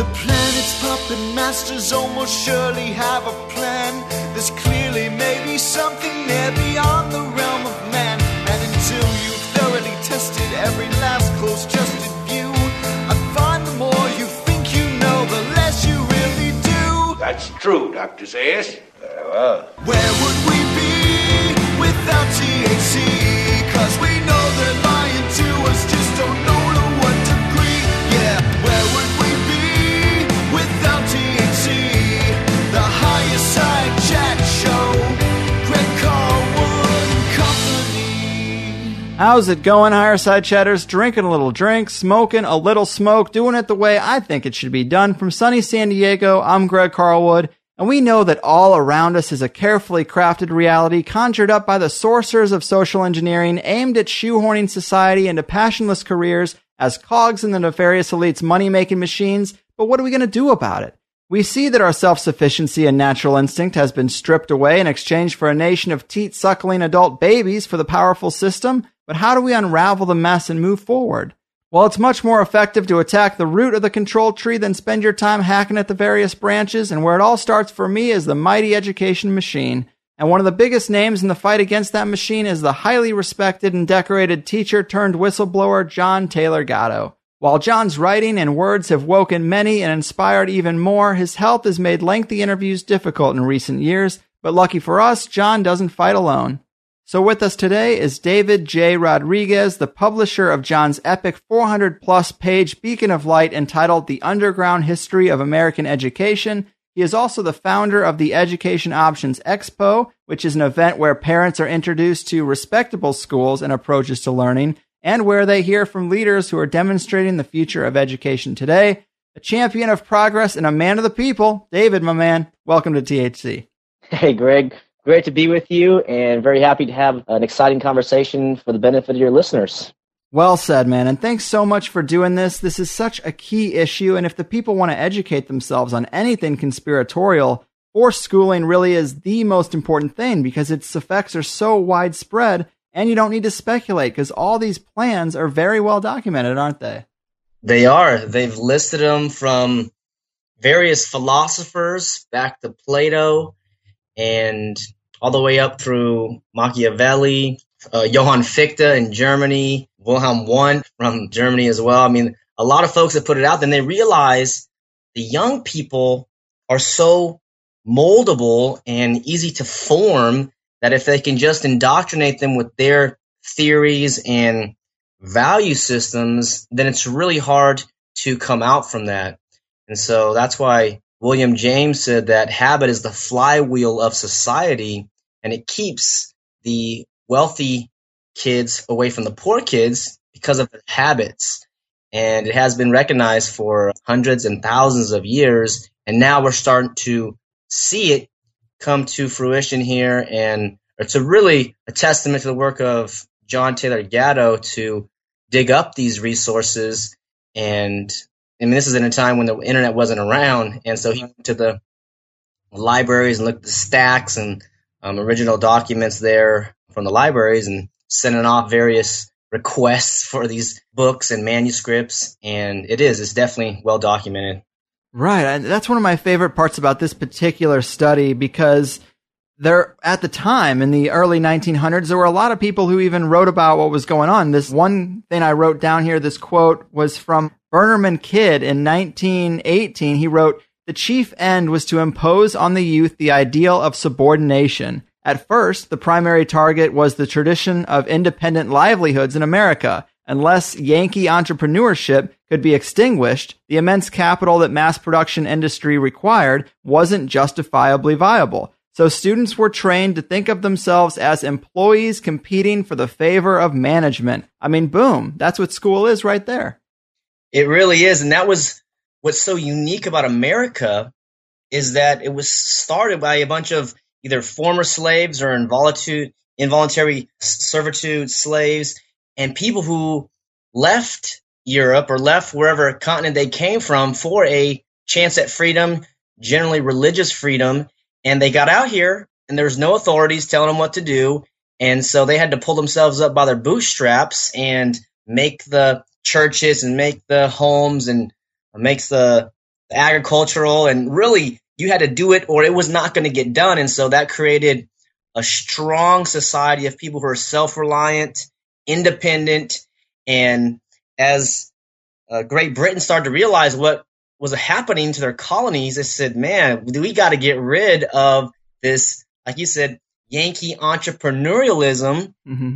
planet's puppet masters almost surely have a plan. There's clearly maybe something there beyond the realm of man. And until you've thoroughly tested every last close-justed view, I find the more you think you know, the less you really do. That's true, Dr. Zayas. Very well. Where would we be without THC? 'Cause we know they're lying to us, just don't know to what degree. Yeah, where would we be without THC? The Higher Side Chat Show, Greg Carlwood and Company. How's it going, Higher Side Chatters? Drinking a little drink, smoking a little smoke, doing it the way I think it should be done. From sunny San Diego, I'm Greg Carlwood. And we know that all around us is a carefully crafted reality conjured up by the sorcerers of social engineering aimed at shoehorning society into passionless careers as cogs in the nefarious elite's money-making machines. But what are we going to do about it? We see that our self-sufficiency and natural instinct has been stripped away in exchange for a nation of teat-suckling adult babies for the powerful system. But how do we unravel the mess and move forward? Well, it's much more effective to attack the root of the control tree than spend your time hacking at the various branches, and where it all starts for me is the mighty education machine. And one of the biggest names in the fight against that machine is the highly respected and decorated teacher turned whistleblower John Taylor Gatto. While John's writing and words have woken many and inspired even more, his health has made lengthy interviews difficult in recent years, but lucky for us, John doesn't fight alone. So with us today is David J. Rodriguez, the publisher of John's epic 400-plus page beacon of light entitled The Underground History of American Education. He is also the founder of the Education Options Expo, which is an event where parents are introduced to respectable schools and approaches to learning, and where they hear from leaders who are demonstrating the future of education today. A champion of progress and a man of the people, David, my man, welcome to THC. Hey, Greg. Great to be with you, and very happy to have an exciting conversation for the benefit of your listeners. Well said, man, and thanks so much for doing this. This is such a key issue, and if the people want to educate themselves on anything conspiratorial, forced schooling really is the most important thing because its effects are so widespread, and you don't need to speculate because all these plans are very well documented, aren't they? They are. They've listed them from various philosophers back to Plato and all the way up through Machiavelli, Johann Fichte in Germany, Wilhelm Wundt from Germany as well. I mean, a lot of folks that put it out, then they realize the young people are so moldable and easy to form that if they can just indoctrinate them with their theories and value systems, then it's really hard to come out from that. And so that's why William James said that habit is the flywheel of society, and it keeps the wealthy kids away from the poor kids because of the habits. And it has been recognized for hundreds and thousands of years, and now we're starting to see it come to fruition here. And it's really a testament to the work of John Taylor Gatto to dig up these resources. And I mean, this is in a time when the internet wasn't around, and so he went to the libraries and looked at the stacks and original documents there from the libraries and sending off various requests for these books and manuscripts, and it's definitely well documented. Right, and that's one of my favorite parts about this particular study because there, at the time, in the early 1900s, there were a lot of people who even wrote about what was going on. This one thing I wrote down here, this quote was from Bernerman Kidd in 1918. He wrote, "The chief end was to impose on the youth the ideal of subordination. At first, the primary target was the tradition of independent livelihoods in America. Unless Yankee entrepreneurship could be extinguished, the immense capital that mass production industry required wasn't justifiably viable. So students were trained to think of themselves as employees competing for the favor of management." I mean, boom, that's what school is right there. It really is, and that was what's so unique about America is that it was started by a bunch of either former slaves or involuntary servitude slaves and people who left Europe or left wherever continent they came from for a chance at freedom, generally religious freedom. And they got out here and there was no authorities telling them what to do. And so they had to pull themselves up by their bootstraps and make the churches and make the homes and make the agricultural, and really you had to do it or it was not going to get done. And so that created a strong society of people who are self-reliant, independent. And as Great Britain started to realize what was happening to their colonies, they said, man, we got to get rid of this, like you said, Yankee entrepreneurialism,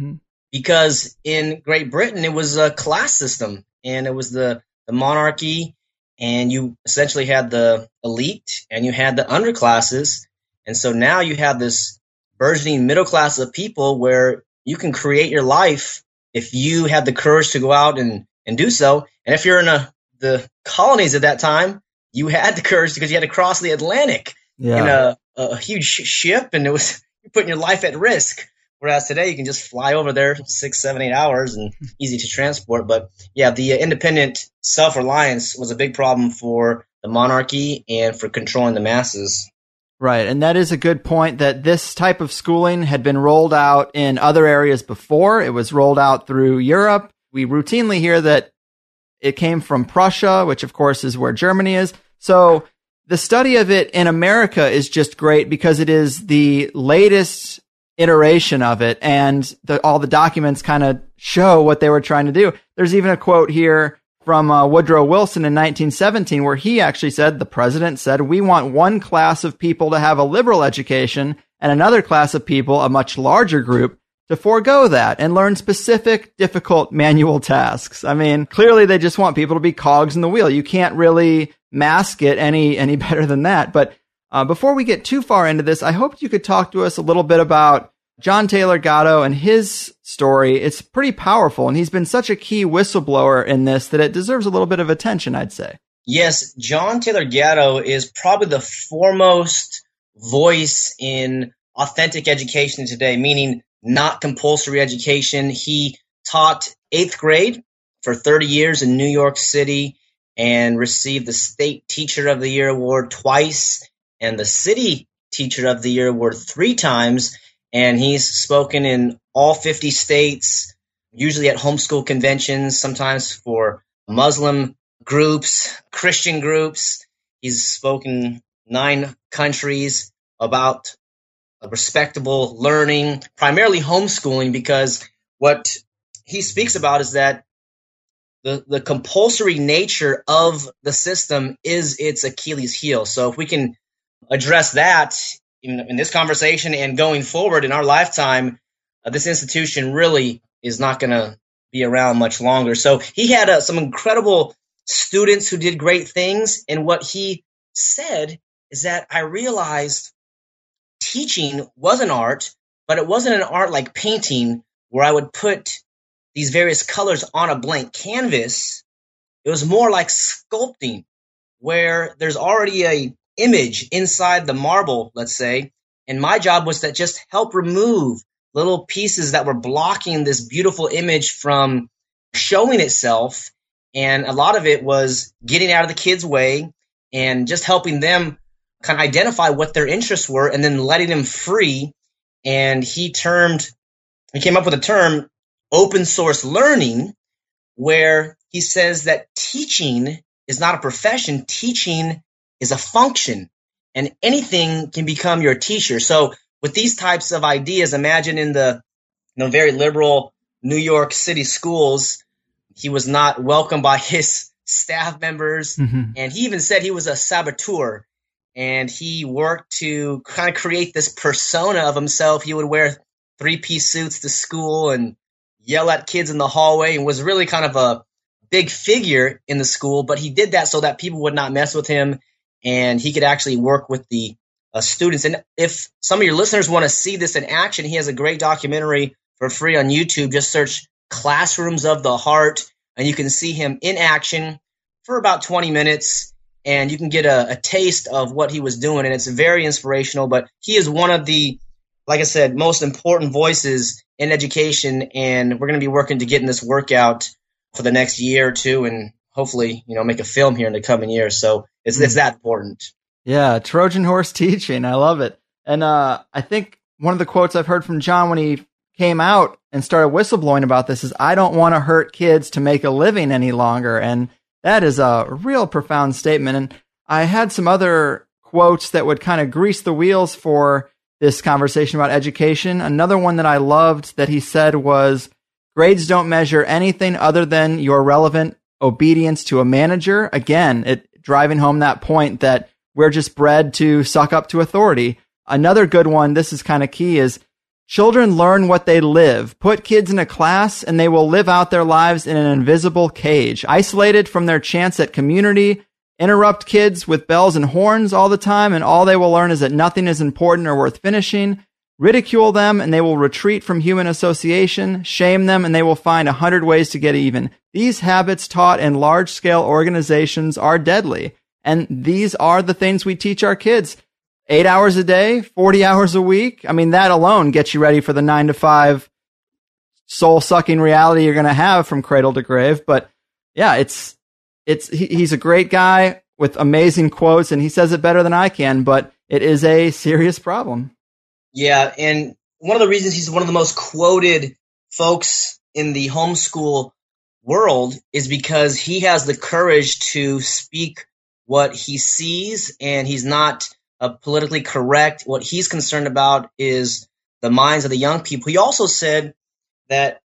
because in Great Britain, it was a class system, and it was the monarchy, and you essentially had the elite and you had the underclasses. And so now you have this burgeoning middle class of people where you can create your life if you have the courage to go out and do so. And if you're in the colonies at that time, you had the courage because you had to cross the Atlantic in a huge ship, and it was you're putting your life at risk. Whereas today you can just fly over there 6, 7, 8 hours and easy to transport. But yeah, the independent self-reliance was a big problem for the monarchy and for controlling the masses. Right, and that is a good point, that this type of schooling had been rolled out in other areas before. It was rolled out through Europe. We routinely hear that it came from Prussia, which of course is where Germany is. So the study of it in America is just great because it is the latest iteration of it, and all the documents kind of show what they were trying to do. There's even a quote here from Woodrow Wilson in 1917 where he actually said, the president said, we want one class of people to have a liberal education and another class of people, a much larger group, to forego that and learn specific, difficult manual tasks. I mean, clearly they just want people to be cogs in the wheel. You can't really mask it any better than that. But before we get too far into this, I hoped you could talk to us a little bit about John Taylor Gatto and his story. It's pretty powerful, and he's been such a key whistleblower in this that it deserves a little bit of attention, I'd say. Yes, John Taylor Gatto is probably the foremost voice in authentic education today, meaning not compulsory education. He taught 8th grade for 30 years in New York City and received the State Teacher of the Year award twice and the City Teacher of the Year award 3 times. And he's spoken in all 50 states, usually at homeschool conventions, sometimes for Muslim groups, Christian groups. He's spoken 9 countries about respectable learning, primarily homeschooling, because what he speaks about is that the compulsory nature of the system is its Achilles heel. So if we can address that in this conversation and going forward in our lifetime, this institution really is not going to be around much longer. So he had some incredible students who did great things. And what he said is that I realized teaching was an art, but it wasn't an art like painting where I would put these various colors on a blank canvas. It was more like sculpting, where there's already a image inside the marble, let's say, and my job was to just help remove little pieces that were blocking this beautiful image from showing itself. And a lot of it was getting out of the kids' way and just helping them kind of identify what their interests were and then letting them free. And he came up with a term, open source learning, where he says that teaching is not a profession. Teaching is a function, and anything can become your teacher. So with these types of ideas, imagine in the very liberal New York City schools, he was not welcomed by his staff members. And he even said he was a saboteur, and he worked to kind of create this persona of himself. He would wear 3-piece suits to school and yell at kids in the hallway, and was really kind of a big figure in the school. But he did that so that people would not mess with him, and he could actually work with the students. And if some of your listeners want to see this in action, he has a great documentary for free on YouTube. Just search Classrooms of the Heart, and you can see him in action for about 20 minutes, and you can get a taste of what he was doing. And it's very inspirational, but he is one of the, like I said, most important voices in education, and we're going to be working to get in this workout for the next year or two, and hopefully, make a film here in the coming years. So it's that important. Yeah, Trojan horse teaching. I love it. And I think one of the quotes I've heard from John when he came out and started whistleblowing about this is, I don't want to hurt kids to make a living any longer. And that is a real profound statement. And I had some other quotes that would kind of grease the wheels for this conversation about education. Another one that I loved that he said was, grades don't measure anything other than your relevant obedience to a manager. Again, it driving home that point that we're just bred to suck up to authority. Another good one, this is kind of key, is children learn what they live. Put kids in a class and they will live out their lives in an invisible cage, isolated from their chance at community. Interrupt kids with bells and horns all the time, and all they will learn is that nothing is important or worth finishing. Ridicule them, and they will retreat from human association. Shame them, and they will find 100 ways to get even. These habits taught in large-scale organizations are deadly, and these are the things we teach our kids. 8 hours a day, 40 hours a week. I mean, that alone gets you ready for the 9-to-5 soul-sucking reality you're going to have from cradle to grave. But yeah, he's a great guy with amazing quotes, and he says it better than I can, but it is a serious problem. Yeah, and one of the reasons he's one of the most quoted folks in the homeschool world is because he has the courage to speak what he sees, and he's not politically correct. What he's concerned about is the minds of the young people. He also said that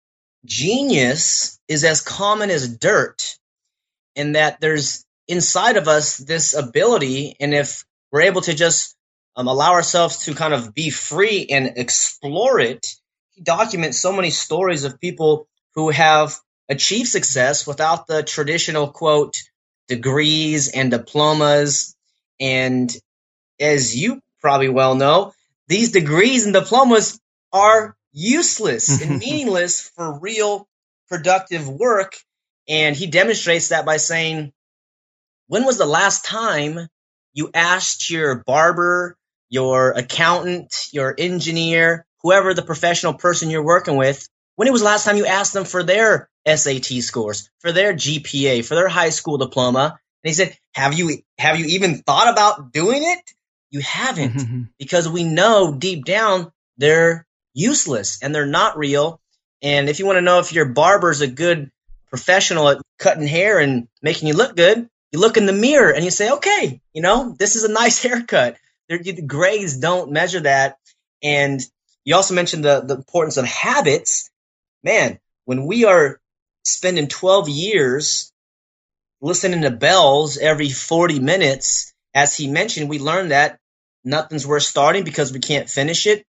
genius is as common as dirt, and that there's inside of us this ability, and if we're able to just allow ourselves to kind of be free and explore it. He documents so many stories of people who have achieved success without the traditional, quote, degrees and diplomas. And as you probably well know, these degrees and diplomas are useless and meaningless for real productive work. And he demonstrates that by saying, when was the last time you asked your barber, your accountant, your engineer, whoever the professional person you're working with, when it was the last time you asked them for their SAT scores, for their GPA, for their high school diploma? And he said, have you even thought about doing it? You haven't, because we know deep down they're useless and they're not real. And if you want to know if your barber's a good professional at cutting hair and making you look good, you look in the mirror and you say, okay, this is a nice haircut. The grades don't measure that. And you also mentioned the importance of habits. Man, when we are spending 12 years listening to bells every 40 minutes, as he mentioned, we learned that nothing's worth starting because we can't finish it.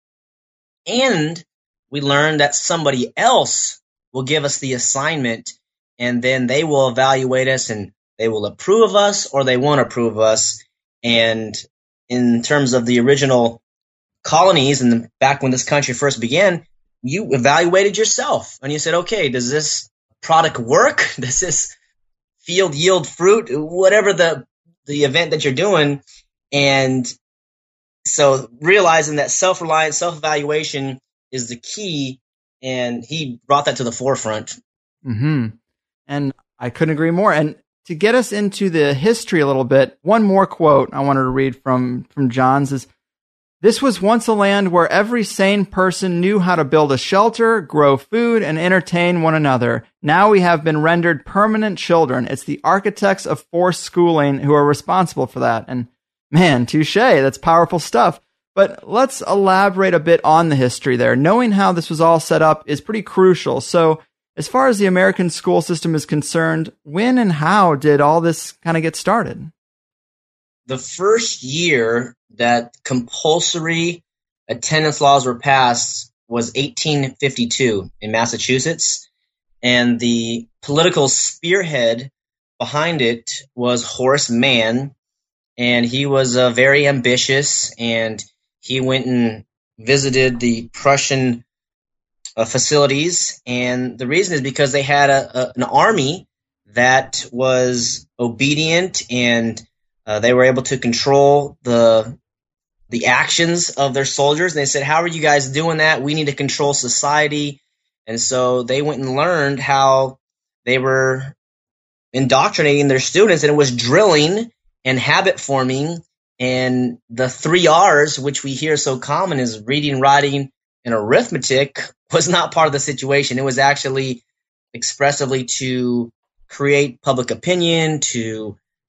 And we learned that somebody else will give us the assignment, and then they will evaluate us and they will approve of us or they won't approve of us. And in terms of the original colonies and back when this country first began, you evaluated yourself and you said, okay, does this product work? Does this field yield fruit? Whatever the event that you're doing. And so realizing that self-reliance, self-evaluation is the key, and he brought that to the forefront. And I couldn't agree more. And to get us into the history a little bit, one more quote I wanted to read from Johns is, this was once a land where every sane person knew how to build a shelter, grow food, and entertain one another. Now we have been rendered permanent children. It's the architects of forced schooling who are responsible for that. And man, touche, that's powerful stuff. But let's elaborate a bit on the history there. Knowing how this was all set up is pretty crucial. So as far as the American school system is concerned, when and how did all this kind of get started? The first year that compulsory attendance laws were passed was 1852 in Massachusetts, and the political spearhead behind it was Horace Mann, and he was very ambitious, and he went and visited the Prussian facilities, and the reason is because they had an army that was obedient, and they were able to control the actions of their soldiers. And they said, how are you guys doing that? We need to control society. And so they went and learned how they were indoctrinating their students, and it was drilling and habit forming. And the 3 R's, which we hear so common, is reading, writing, and arithmetic, was not part of the situation. It was actually expressively to create public opinion, to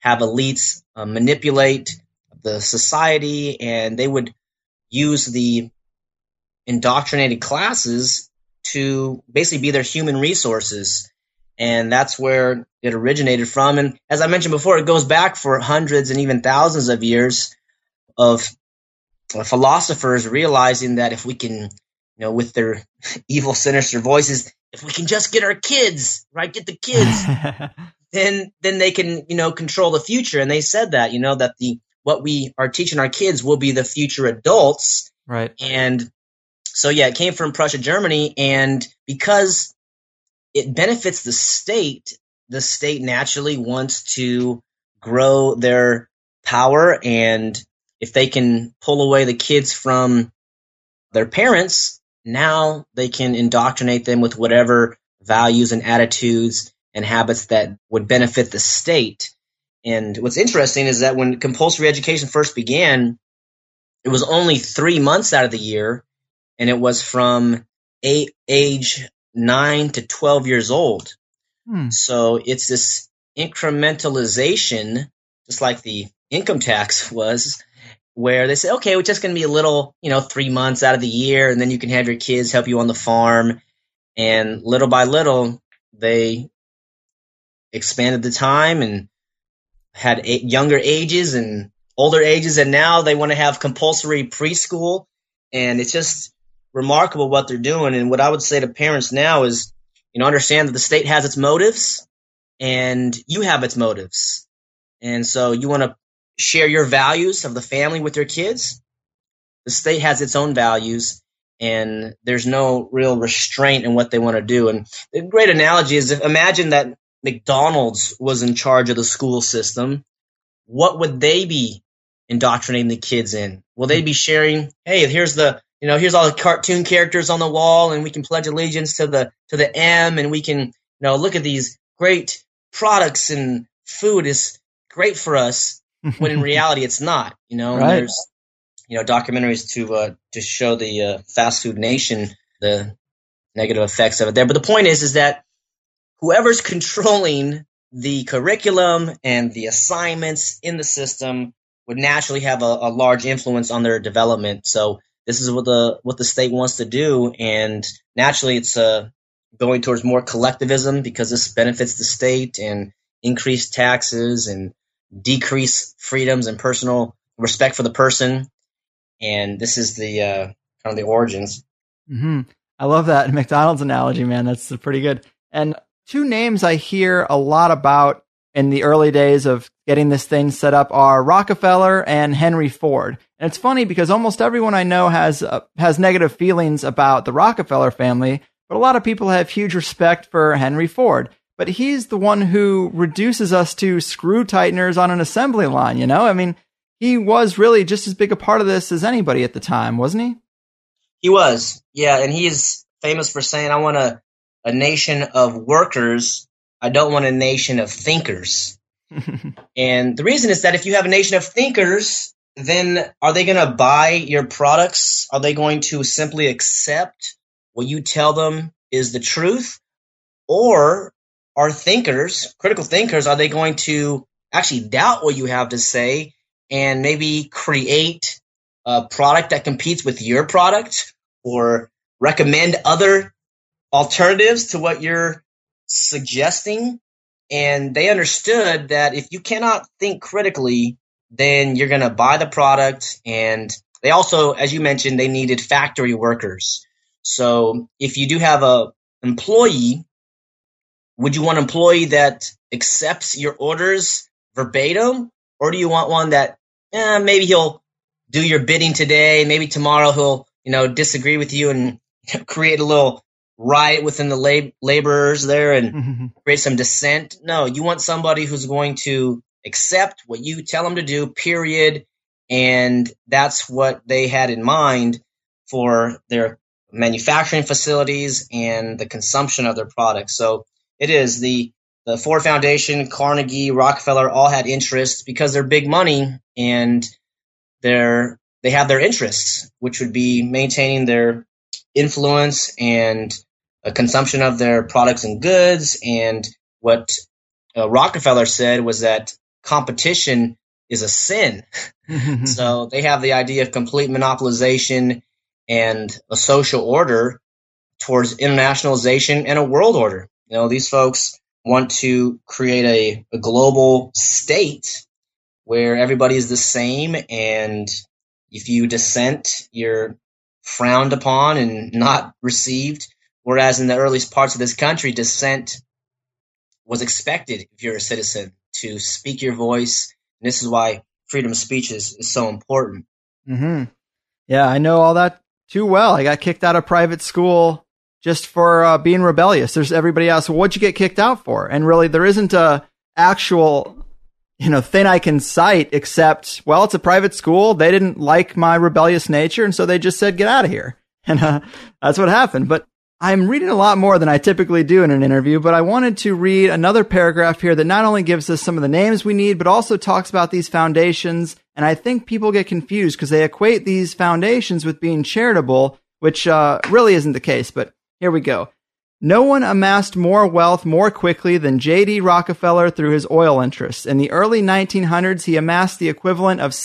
have elites manipulate the society, and they would use the indoctrinated classes to basically be their human resources. And that's where it originated from. And as I mentioned before, it goes back for hundreds and even thousands of years of philosophers realizing that if we can, with their evil, sinister voices, if we can just get our kids, right, get the kids, then they can, control the future. And they said that, that what we are teaching our kids will be the future adults. Right. And so, yeah, it came from Prussia, Germany. And because it benefits the state naturally wants to grow their power. And if they can pull away the kids from their parents, now they can indoctrinate them with whatever values and attitudes and habits that would benefit the state. And what's interesting is that when compulsory education first began, it was only 3 months out of the year, and it was from age 9 to 12 years old. So it's this incrementalization, just like the income tax was, where they say, okay, we're just going to be a little, 3 months out of the year, and then you can have your kids help you on the farm. And little by little, they expanded the time and had younger ages and older ages, and now they want to have compulsory preschool. And it's just remarkable what they're doing. And what I would say to parents now is, understand that the state has its motives and you have its motives. And so you want to share your values of the family with your kids. The state has its own values, and there's no real restraint in what they want to do. And a great analogy is, imagine that McDonald's was in charge of the school system. What would they be indoctrinating the kids in? Will they be sharing, hey, here's all the cartoon characters on the wall, and we can pledge allegiance to the M, and we can, look at these great products, and food is great for us, when in reality it's not. Right. There's documentaries to show the fast food nation, the negative effects of it there. But the point is that whoever's controlling the curriculum and the assignments in the system would naturally have a large influence on their development. So this is what the state wants to do, and naturally it's going towards more collectivism, because this benefits the state, and increased taxes and decrease freedoms and personal respect for the person. And this is the kind of the origins. Mm-hmm. I love that McDonald's analogy, man. That's pretty good. And two names I hear a lot about in the early days of getting this thing set up are Rockefeller and Henry Ford. And it's funny because almost everyone I know has negative feelings about the Rockefeller family, but a lot of people have huge respect for Henry Ford. But he's the one who reduces us to screw tighteners on an assembly line, I mean, he was really just as big a part of this as anybody at the time, wasn't he? He was, yeah, and he is famous for saying, I want a nation of workers. I don't want a nation of thinkers. And the reason is that if you have a nation of thinkers, then are they going to buy your products? Are they going to simply accept what you tell them is the truth? Or are thinkers, critical thinkers, are they going to actually doubt what you have to say and maybe create a product that competes with your product, or recommend other alternatives to what you're suggesting? And they understood that if you cannot think critically, then you're going to buy the product. And they also, as you mentioned, they needed factory workers. So if you do have a employee, would you want an employee that accepts your orders verbatim? Or do you want one that maybe he'll do your bidding today, maybe tomorrow he'll disagree with you and create a little riot within the laborers there and create some dissent? No, you want somebody who's going to accept what you tell them to do, period. And that's what they had in mind for their manufacturing facilities and the consumption of their products. So it is the Ford Foundation, Carnegie, Rockefeller all had interests because they're big money, and they have their interests, which would be maintaining their influence and consumption of their products and goods. And what Rockefeller said was that competition is a sin. So they have the idea of complete monopolization and a social order towards internationalization and a world order. These folks want to create a global state where everybody is the same, and if you dissent, you're frowned upon and not received. Whereas in the earliest parts of this country, dissent was expected if you're a citizen to speak your voice. And this is why freedom of speech is so important. Mm-hmm. Yeah, I know all that too well. I got kicked out of private school just for being rebellious. There's everybody else. Well, what'd you get kicked out for? And really, there isn't a actual thing I can cite except, well, it's a private school. They didn't like my rebellious nature, and so they just said, get out of here. And that's what happened. But I'm reading a lot more than I typically do in an interview, but I wanted to read another paragraph here that not only gives us some of the names we need, but also talks about these foundations. And I think people get confused because they equate these foundations with being charitable, which really isn't the case. But here we go. No one amassed more wealth more quickly than J.D. Rockefeller through his oil interests. In the early 1900s, he amassed the equivalent of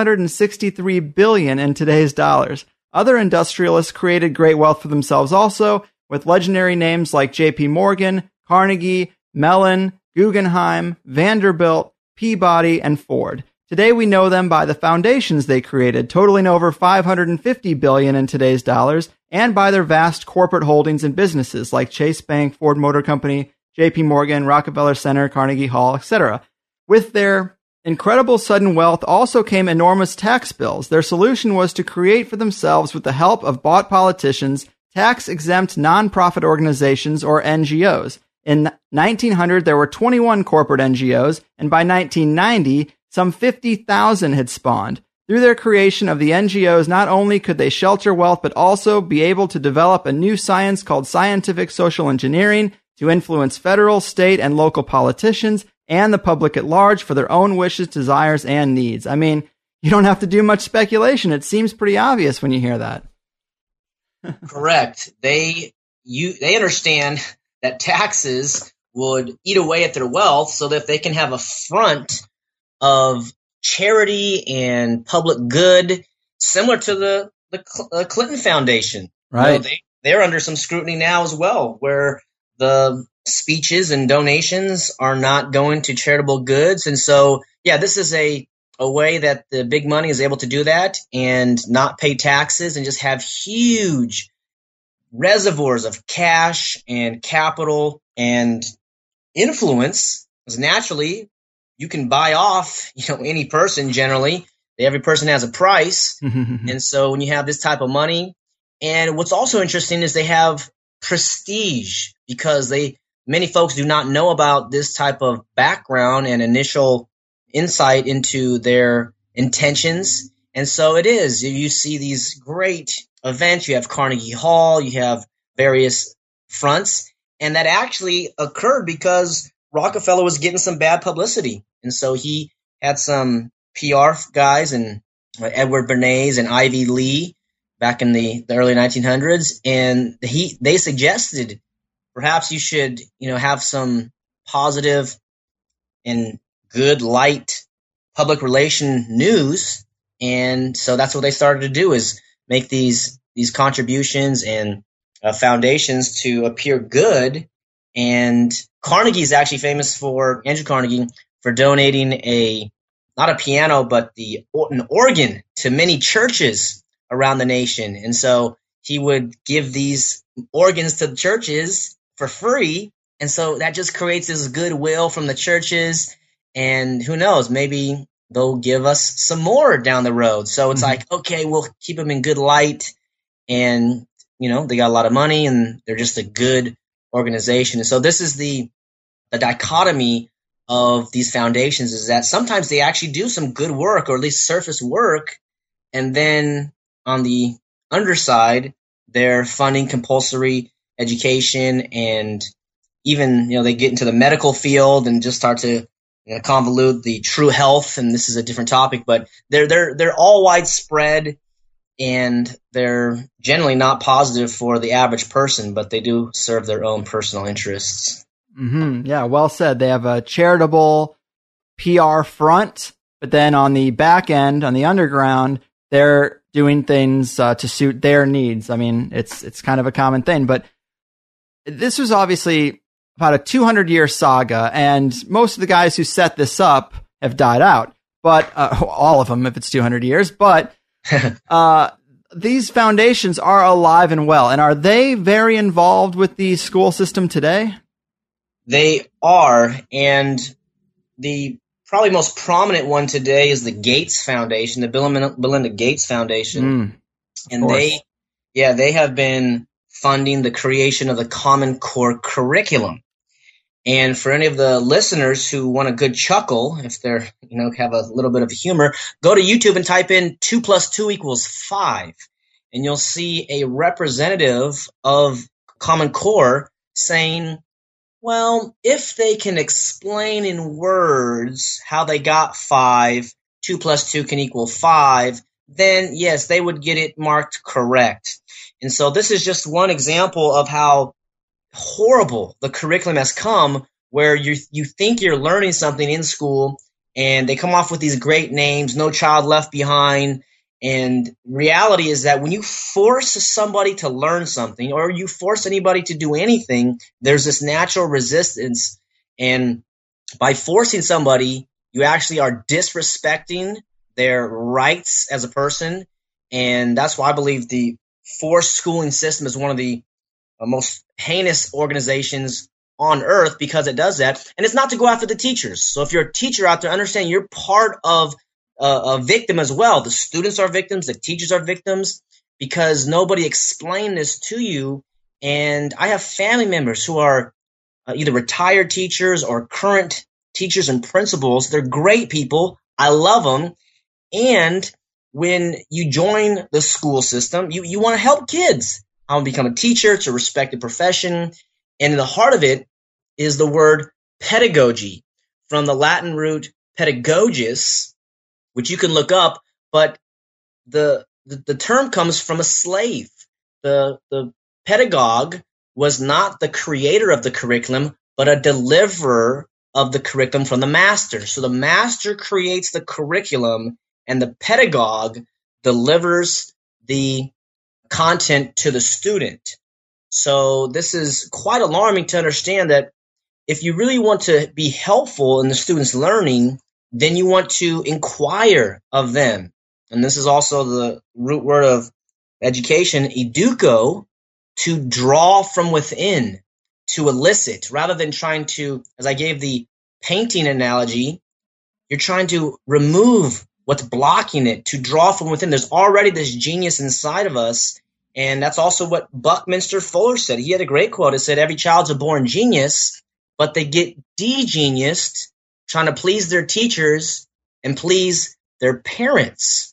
$663 billion in today's dollars. Other industrialists created great wealth for themselves also, with legendary names like J.P. Morgan, Carnegie, Mellon, Guggenheim, Vanderbilt, Peabody, and Ford. Today we know them by the foundations they created, totaling over $550 billion in today's dollars, and by their vast corporate holdings in businesses like Chase Bank, Ford Motor Company, J.P. Morgan, Rockefeller Center, Carnegie Hall, etc. With their incredible sudden wealth also came enormous tax bills. Their solution was to create for themselves, with the help of bought politicians, tax-exempt nonprofit organizations, or NGOs. In 1900, there were 21 corporate NGOs, and by 1990, some 50,000 had spawned. Through their creation of the NGOs, not only could they shelter wealth, but also be able to develop a new science called scientific social engineering to influence federal, state, and local politicians and the public at large for their own wishes, desires, and needs. I mean, you don't have to do much speculation. It seems pretty obvious when you hear that. Correct. They understand that taxes would eat away at their wealth so that they can have a front of charity and public good, similar to the Clinton Foundation. Right. They're under some scrutiny now as well, where the speeches and donations are not going to charitable goods. And so, yeah, this is a way that the big money is able to do that and not pay taxes and just have huge reservoirs of cash and capital and influence. Because naturally, you can buy off, any person generally. Every person has a price. And so when you have this type of money, and what's also interesting is they have prestige, because many folks do not know about this type of background and initial insight into their intentions. And so it is, you see these great events, you have Carnegie Hall, you have various fronts, and that actually occurred because Rockefeller was getting some bad publicity. And so he had some PR guys, and Edward Bernays and Ivy Lee back in the early 1900s. And they suggested perhaps you should, have some positive and good light public relation news. And so that's what they started to do, is make these contributions and foundations to appear good. And Carnegie is actually famous Andrew Carnegie, for donating not a piano, but an organ to many churches around the nation. And so he would give these organs to the churches for free. And so that just creates this goodwill from the churches. And who knows, maybe they'll give us some more down the road. So it's like, okay, we'll keep them in good light. And, they got a lot of money and they're just a good organization. And so this is the dichotomy of these foundations, is that sometimes they actually do some good work, or at least surface work, and then on the underside, they're funding compulsory education, and even they get into the medical field and just start to convolute the true health. And this is a different topic, but they're all widespread, and they're generally not positive for the average person, but they do serve their own personal interests. Yeah, well said. They have a charitable PR front, but then on the back end, on the underground, they're doing things to suit their needs. I mean, it's kind of a common thing, but this was obviously about a 200-year saga, and most of the guys who set this up have died out, but all of them if it's 200 years, but these foundations are alive and well. And are they very involved with the school system today? They are, and the probably most prominent one today is the Gates Foundation, the Bill and Melinda Gates Foundation. And they have been funding the creation of the Common Core curriculum. And for any of the listeners who want a good chuckle, if they're, have a little bit of humor, go to YouTube and type in 2 + 2 = 5. And you'll see a representative of Common Core saying, well, if they can explain in words how they got 5, 2 + 2 = 5, then yes, they would get it marked correct. And so this is just one example of how horrible the curriculum has come, where you think you're learning something in school and they come off with these great names, No Child Left Behind. And reality is that when you force somebody to learn something, or you force anybody to do anything, there's this natural resistance. And by forcing somebody, you actually are disrespecting their rights as a person. And that's why I believe the forced schooling system is one of the most heinous organizations on earth, because it does that. And it's not to go after the teachers. So if you're a teacher out there, understand you're part of a victim as well. The students are victims, the teachers are victims, because nobody explained this to you. And I have family members who are either retired teachers or current teachers and principals. They're great people. I love them. And when you join the school system, you want to help kids. I want to become a teacher. It's a respected profession. And in the heart of it is the word pedagogy, from the Latin root pedagogus, which you can look up, but the term comes from a slave. The pedagogue was not the creator of the curriculum, but a deliverer of the curriculum from the master. So the master creates the curriculum, and the pedagogue delivers the content to the student. So this is quite alarming to understand that if you really want to be helpful in the student's learning, then you want to inquire of them. And this is also the root word of education, educo, to draw from within, to elicit, rather than trying to, as I gave the painting analogy, you're trying to remove what's blocking it, to draw from within. There's already this genius inside of us. And that's also what Buckminster Fuller said. He had a great quote. It said, every child's a born genius, but they get de-geniused trying to please their teachers and please their parents.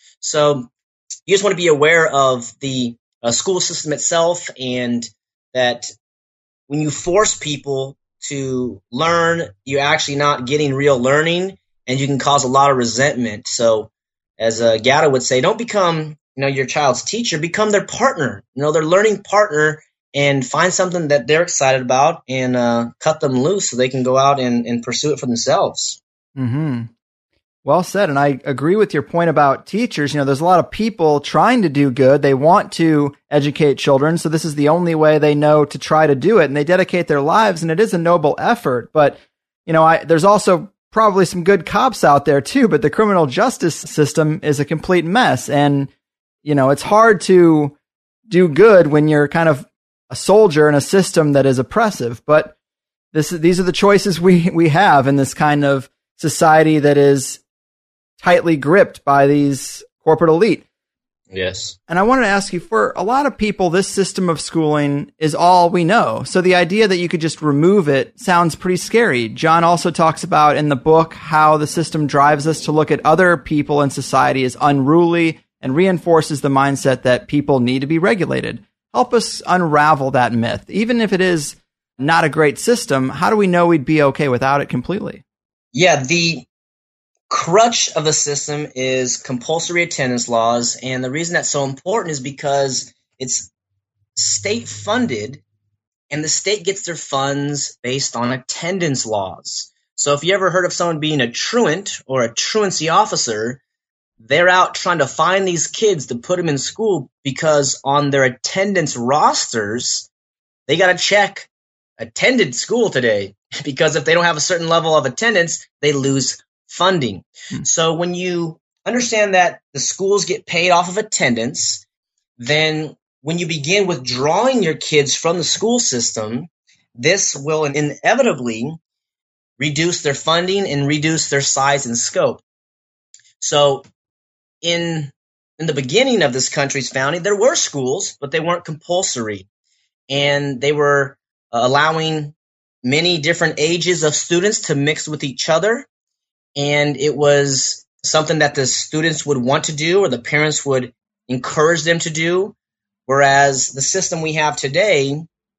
So you just want to be aware of the school system itself, and that when you force people to learn, you're actually not getting real learning, and you can cause a lot of resentment. So as Gatto would say, don't become your child's teacher, become their partner, their learning partner, and find something that they're excited about and cut them loose so they can go out and pursue it for themselves. Mm-hmm. Well said. And I agree with your point about teachers. There's a lot of people trying to do good. They want to educate children. So this is the only way they know to try to do it. And they dedicate their lives, and it is a noble effort. But, there's also probably some good cops out there too, but the criminal justice system is a complete mess. And, it's hard to do good when you're kind of a soldier in a system that is oppressive. But these are the choices we have in this kind of society that is tightly gripped by these corporate elite. Yes. And I wanted to ask you, for a lot of people, this system of schooling is all we know. So the idea that you could just remove it sounds pretty scary. John also talks about in the book how the system drives us to look at other people in society as unruly and reinforces the mindset that people need to be regulated. Help us unravel that myth. Even if it is not a great system, how do we know we'd be okay without it completely? Yeah, the crutch of the system is compulsory attendance laws. And the reason that's so important is because it's state funded, and the state gets their funds based on attendance laws. So if you ever heard of someone being a truant or a truancy officer, they're out trying to find these kids to put them in school because on their attendance rosters, they got to check attended school today, because if they don't have a certain level of attendance, they lose funding. So when you understand that the schools get paid off of attendance, then when you begin withdrawing your kids from the school system, this will inevitably reduce their funding and reduce their size and scope. So in the beginning of this country's founding, there were schools, but they weren't compulsory. And they were allowing many different ages of students to mix with each other. And it was something that the students would want to do, or the parents would encourage them to do. Whereas the system we have today,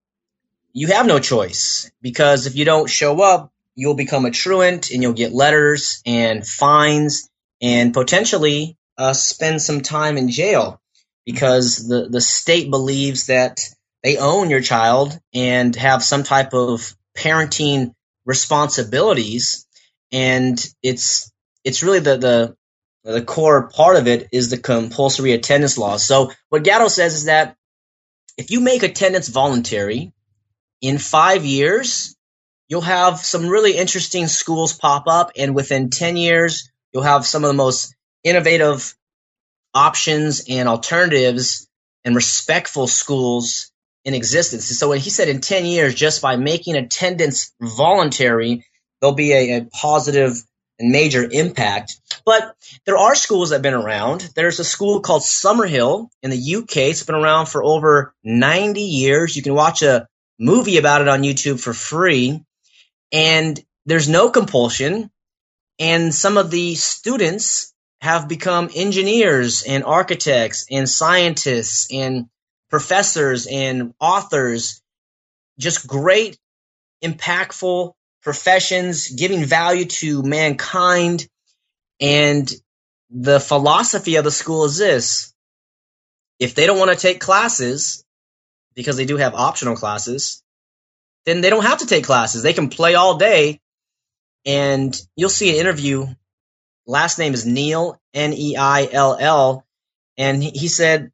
you have no choice, because if you don't show up, you'll become a truant and you'll get letters and fines and potentially spend some time in jail, because the state believes that they own your child and have some type of parenting responsibilities. And it's really the core part of it is the compulsory attendance law. So what Gatto says is that if you make attendance voluntary, in 5 years, you'll have some really interesting schools pop up, and within 10 years, you'll have some of the most innovative options and alternatives and respectful schools in existence. So when he said in 10 years, just by making attendance voluntary, there'll be a positive and major impact. But there are schools that have been around. There's a school called Summerhill in the UK. It's been around for over 90 years. You can watch a movie about it on YouTube for free. And there's no compulsion. And some of the students have become engineers and architects and scientists and professors and authors, just great, impactful professions, giving value to mankind. And the philosophy of the school is this: if they don't want to take classes, because they do have optional classes, then they don't have to take classes. They can play all day. And you'll see an interview. Last name is Neil, Neill. And he said,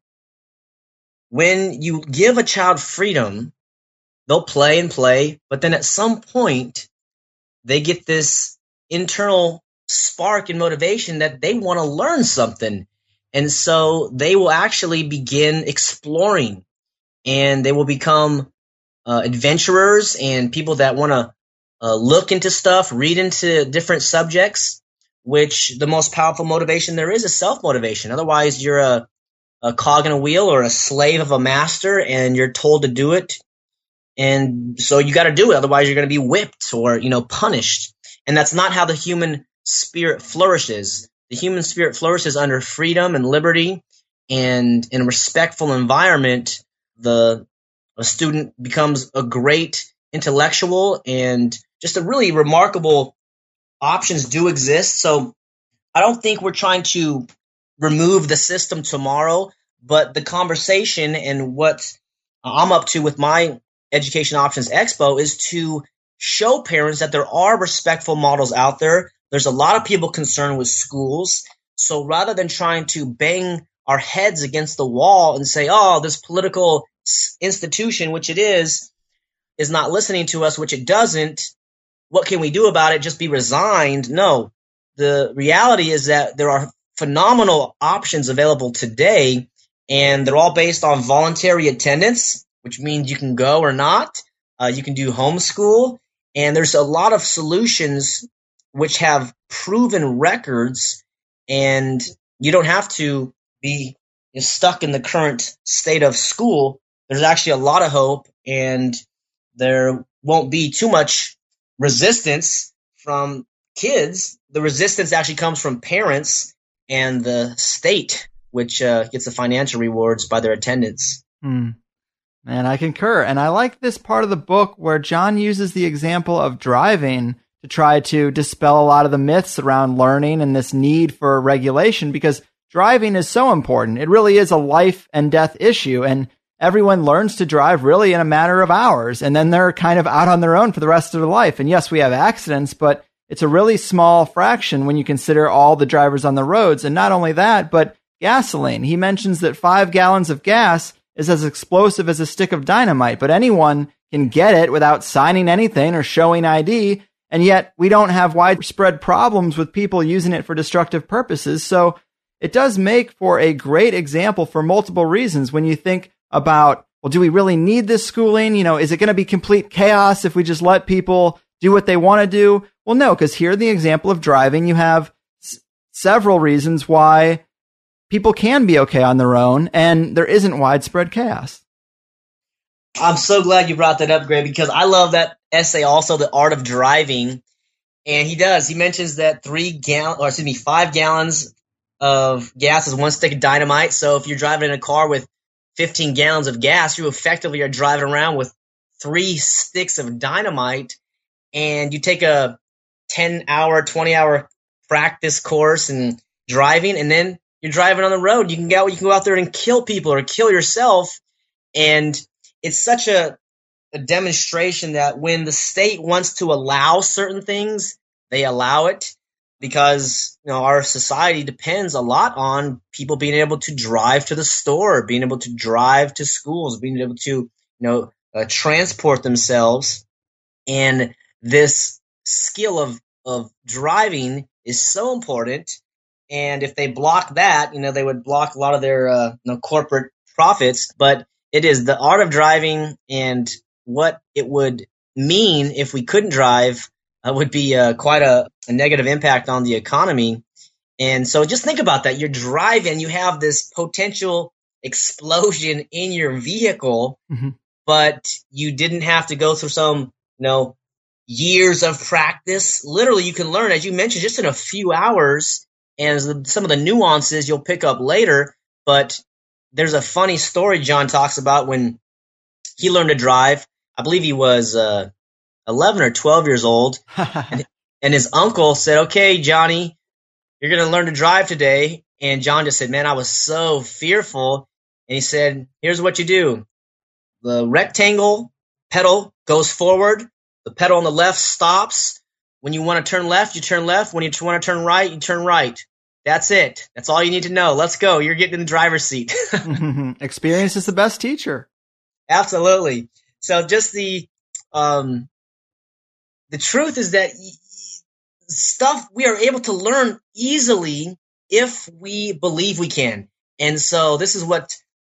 when you give a child freedom, they'll play and play, but then at some point, they get this internal spark and motivation that they want to learn something. And so they will actually begin exploring, and they will become adventurers and people that want to look into stuff, read into different subjects, which the most powerful motivation there is self-motivation. Otherwise, you're a cog in a wheel or a slave of a master, and you're told to do it. And so you got to do it. Otherwise, you're going to be whipped or, punished. And that's not how the human spirit flourishes. The human spirit flourishes under freedom and liberty, and in a respectful environment. A student becomes a great intellectual, and just a really remarkable options do exist. So I don't think we're trying to remove the system tomorrow, but the conversation and what I'm up to with my Education Options Expo is to show parents that there are respectful models out there. There's a lot of people concerned with schools. So rather than trying to bang our heads against the wall and say, oh, this political institution, which it is not listening to us, which it doesn't, what can we do about it? Just be resigned? No. The reality is that there are phenomenal options available today, and they're all based on voluntary attendance, which means you can go or not. You can do homeschool, and there's a lot of solutions which have proven records, and you don't have to be stuck in the current state of school. There's actually a lot of hope, and there won't be too much resistance from kids. The resistance actually comes from parents and the state, which gets the financial rewards by their attendance. And I concur. And I like this part of the book where John uses the example of driving to try to dispel a lot of the myths around learning and this need for regulation, because driving is so important. It really is a life and death issue. And everyone learns to drive really in a matter of hours, and then they're kind of out on their own for the rest of their life. And yes, we have accidents, but it's a really small fraction when you consider all the drivers on the roads. And not only that, but gasoline. He mentions that 5 gallons of gas is as explosive as a stick of dynamite, but anyone can get it without signing anything or showing ID. And yet we don't have widespread problems with people using it for destructive purposes. So it does make for a great example for multiple reasons when you think about, well, do we really need this schooling? Is it going to be complete chaos if we just let people do what they want to do? Well, no, because here in the example of driving, you have several reasons why people can be okay on their own and there isn't widespread chaos. I'm so glad you brought that up, Greg, because I love that essay also, The Art of Driving. And he mentions that 5 gallons of gas is 1 stick of dynamite. So if you're driving in a car with 15 gallons of gas, you effectively are driving around with 3 sticks of dynamite. And you take a 10-hour, 20-hour practice course and driving, and then you're driving on the road. You can go out there and kill people or kill yourself. And it's such a demonstration that when the state wants to allow certain things, they allow it, because our society depends a lot on people being able to drive to the store, being able to drive to schools, being able to transport themselves. And this skill of driving is so important. And if they block that, they would block a lot of their corporate profits. But it is the art of driving, and what it would mean if we couldn't drive would be quite a negative impact on the economy. And so just think about that. You're driving, you have this potential explosion in your vehicle, but you didn't have to go through some, years of practice. Literally, you can learn, as you mentioned, just in a few hours, and some of the nuances you'll pick up later. But there's a funny story John talks about when he learned to drive. I believe he was 11 or 12 years old. And his uncle said, "Okay, Johnny, you're going to learn to drive today." And John just said, "Man, I was so fearful." And he said, "Here's what you do. The rectangle pedal goes forward. The pedal on the left stops. When you want to turn left, you turn left. When you want to turn right, you turn right. That's it. That's all you need to know. Let's go. You're getting in the driver's seat." Experience is the best teacher. Absolutely. So just the truth is that stuff we are able to learn easily if we believe we can. And so this is what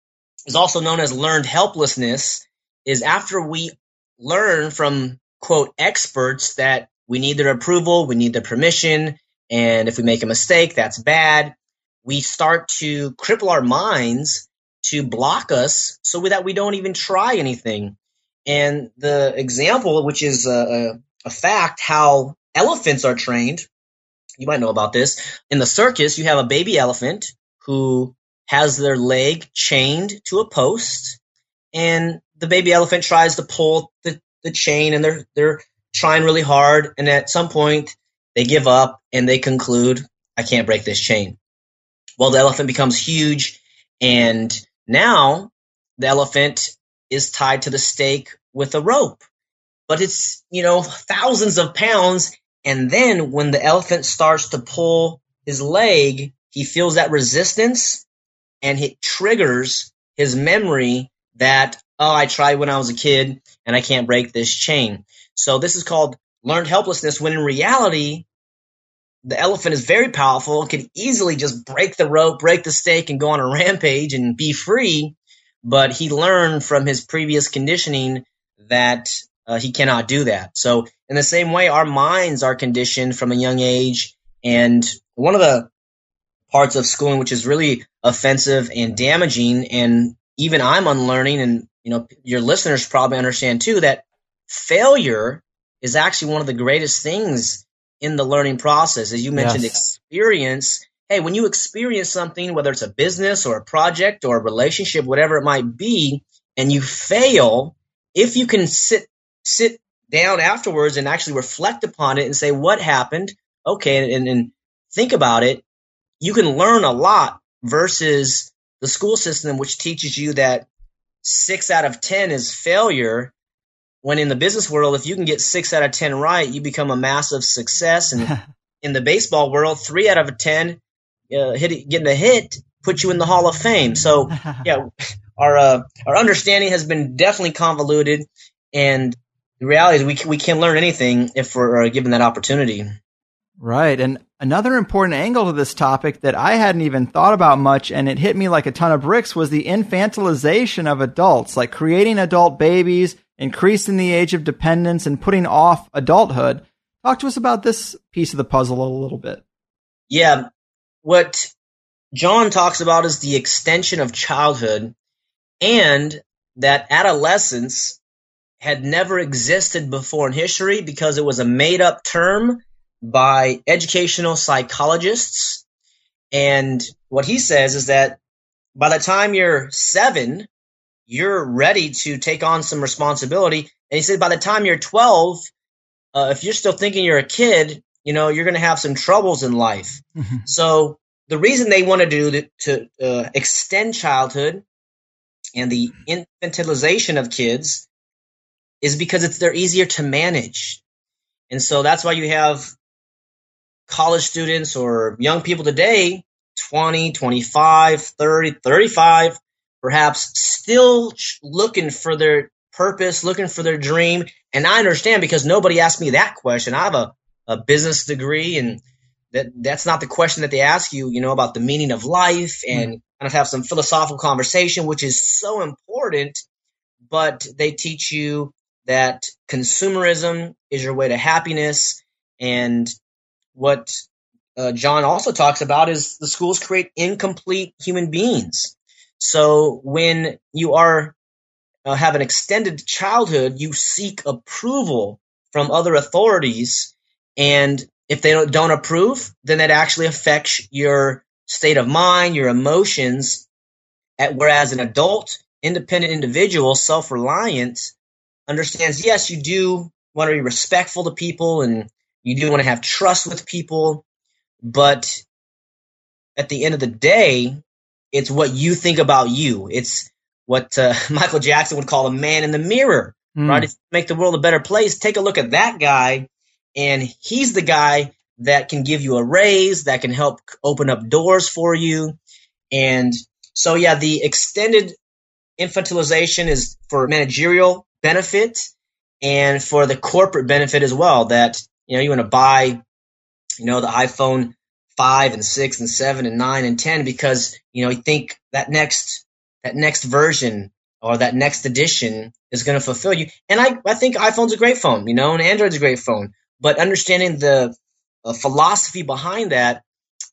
is also known as learned helplessness, is after we learn from, quote, experts that we need their approval, we need their permission, and if we make a mistake, that's bad, we start to cripple our minds to block us so that we don't even try anything. And the example, which is a fact, how elephants are trained, you might know about this. In the circus, you have a baby elephant who has their leg chained to a post, and the baby elephant tries to pull the chain, and they're trying really hard, and at some point they give up and they conclude, "I can't break this chain." Well, the elephant becomes huge, and now the elephant is tied to the stake with a rope. But it's, thousands of pounds, and then when the elephant starts to pull his leg, he feels that resistance, and it triggers his memory that, "Oh, I tried when I was a kid, and I can't break this chain." So this is called learned helplessness, when in reality, the elephant is very powerful and can easily just break the rope, break the stake, and go on a rampage and be free. But he learned from his previous conditioning that he cannot do that. So in the same way, our minds are conditioned from a young age. And one of the parts of schooling which is really offensive and damaging, and even I'm unlearning, and your listeners probably understand too, that failure is actually one of the greatest things in the learning process. As you mentioned, experience. Hey, when you experience something, whether it's a business or a project or a relationship, whatever it might be, and you fail, if you can sit down afterwards and actually reflect upon it and say, what happened? Okay, and think about it, you can learn a lot, versus the school system, which teaches you that 6 out of 10 is failure. when in the business world, if you can get 6 out of 10 right, you become a massive success. And in the baseball world, 3 out of 10 getting a hit put you in the Hall of Fame. So yeah, our understanding has been definitely convoluted, and the reality is we can learn anything if we're given that opportunity. Right. And another important angle to this topic that I hadn't even thought about much, and it hit me like a ton of bricks, was the infantilization of adults, like creating adult babies, increasing the age of dependence, and putting off adulthood. Talk to us about this piece of the puzzle a little bit. Yeah. What John talks about is the extension of childhood, and that adolescence had never existed before in history because it was a made-up term by educational psychologists. And what he says is that by the time you're 7, you're ready to take on some responsibility. And he said by the time you're 12, if you're still thinking you're a kid, you're going to have some troubles in life. So the reason they want to do to extend childhood and the infantilization of kids is because they're easier to manage. And so that's why you have college students or young people today, 20, 25, 30, 35, perhaps still looking for their purpose, looking for their dream. And I understand because nobody asked me that question. I have a business degree, and that's not the question that they ask you, about the meaning of life and kind of have some philosophical conversation, which is so important. But they teach you that consumerism is your way to happiness. And what John also talks about is the schools create incomplete human beings. So when you have an extended childhood, you seek approval from other authorities. And if they don't approve, then that actually affects your state of mind, your emotions. Whereas an adult, independent individual, self-reliant, understands, yes, you do want to be respectful to people and you do want to have trust with people, but at the end of the day, it's what you think about you. It's what Michael Jackson would call a man in the mirror, right? If you make the world a better place, take a look at that guy, and he's the guy that can give you a raise, that can help open up doors for you. And so, yeah, the extended infantilization is for managerial benefit and for the corporate benefit as well, that you want to buy, the iPhone 5 and 6 and 7 and 9 and 10 because, you think that next version or that next edition is going to fulfill you. And I think iPhone's a great phone, and Android's a great phone. But understanding the philosophy behind that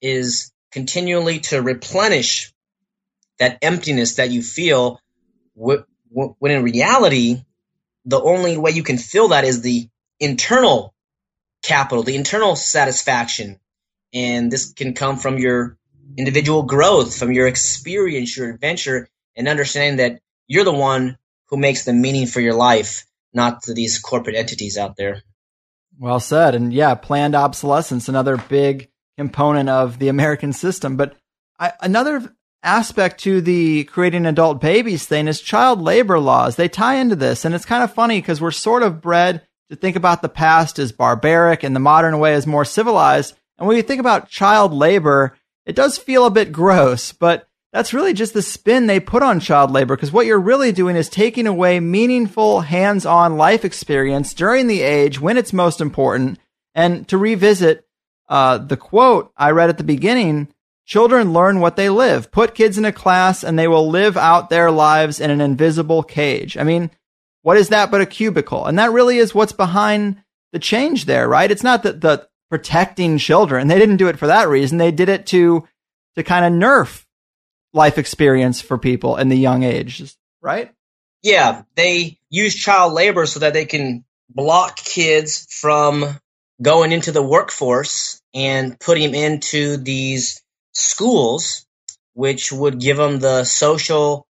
is continually to replenish that emptiness that you feel when in reality, the only way you can fill that is the internal capital, the internal satisfaction. And this can come from your individual growth, from your experience, your adventure, and understanding that you're the one who makes the meaning for your life, not these corporate entities out there. Well said. And yeah, planned obsolescence, another big component of the American system. But another aspect to the creating adult babies thing is child labor laws. They tie into this. And it's kind of funny because we're sort of bred to think about the past as barbaric and the modern way as more civilized. And when you think about child labor, it does feel a bit gross, but that's really just the spin they put on child labor, because what you're really doing is taking away meaningful hands-on life experience during the age when it's most important. And to revisit the quote I read at the beginning, children learn what they live. Put kids in a class and they will live out their lives in an invisible cage. I mean, what is that but a cubicle? And that really is what's behind the change there, right? It's not that the protecting children. They didn't do it for that reason. They did it to kind of nerf life experience for people in the young ages, right? Yeah, they use child labor so that they can block kids from going into the workforce and putting them into these schools, which would give them the social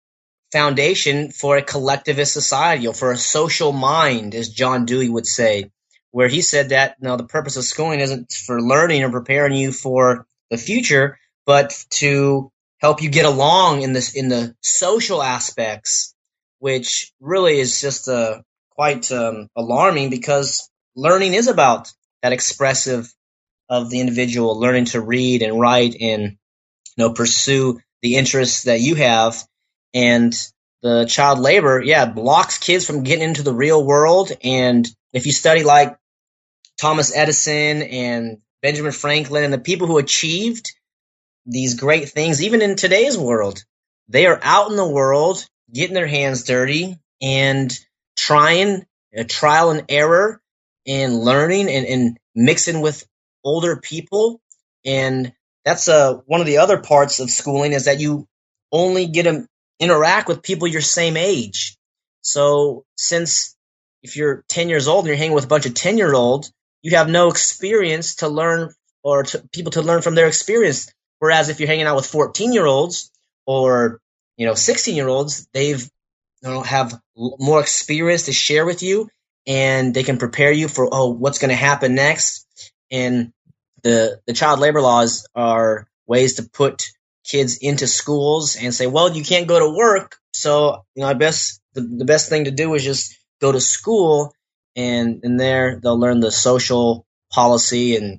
foundation for a collectivist society, or for a social mind, as John Dewey would say, where he said that the purpose of schooling isn't for learning or preparing you for the future, but to help you get along in the social aspects, which really is just quite quite alarming, because learning is about that expressive of the individual, learning to read and write and pursue the interests that you have. And the child labor, blocks kids from getting into the real world. And if you study like Thomas Edison and Benjamin Franklin and the people who achieved these great things, even in today's world, they are out in the world getting their hands dirty and trying, trial and error, and learning and mixing with older people. And that's one of the other parts of schooling, is that you only get to interact with people your same age. So since if you're 10 years old and you're hanging with a bunch of 10-year-olds, you have no experience to learn, or people to learn from their experience. Whereas if you're hanging out with 14-year-olds or 16-year-olds, they've have more experience to share with you, and they can prepare you for what's going to happen next. And the child labor laws are ways to put kids into schools and say, well, you can't go to work, so I guess the best thing to do is just go to school, and there they'll learn the social policy and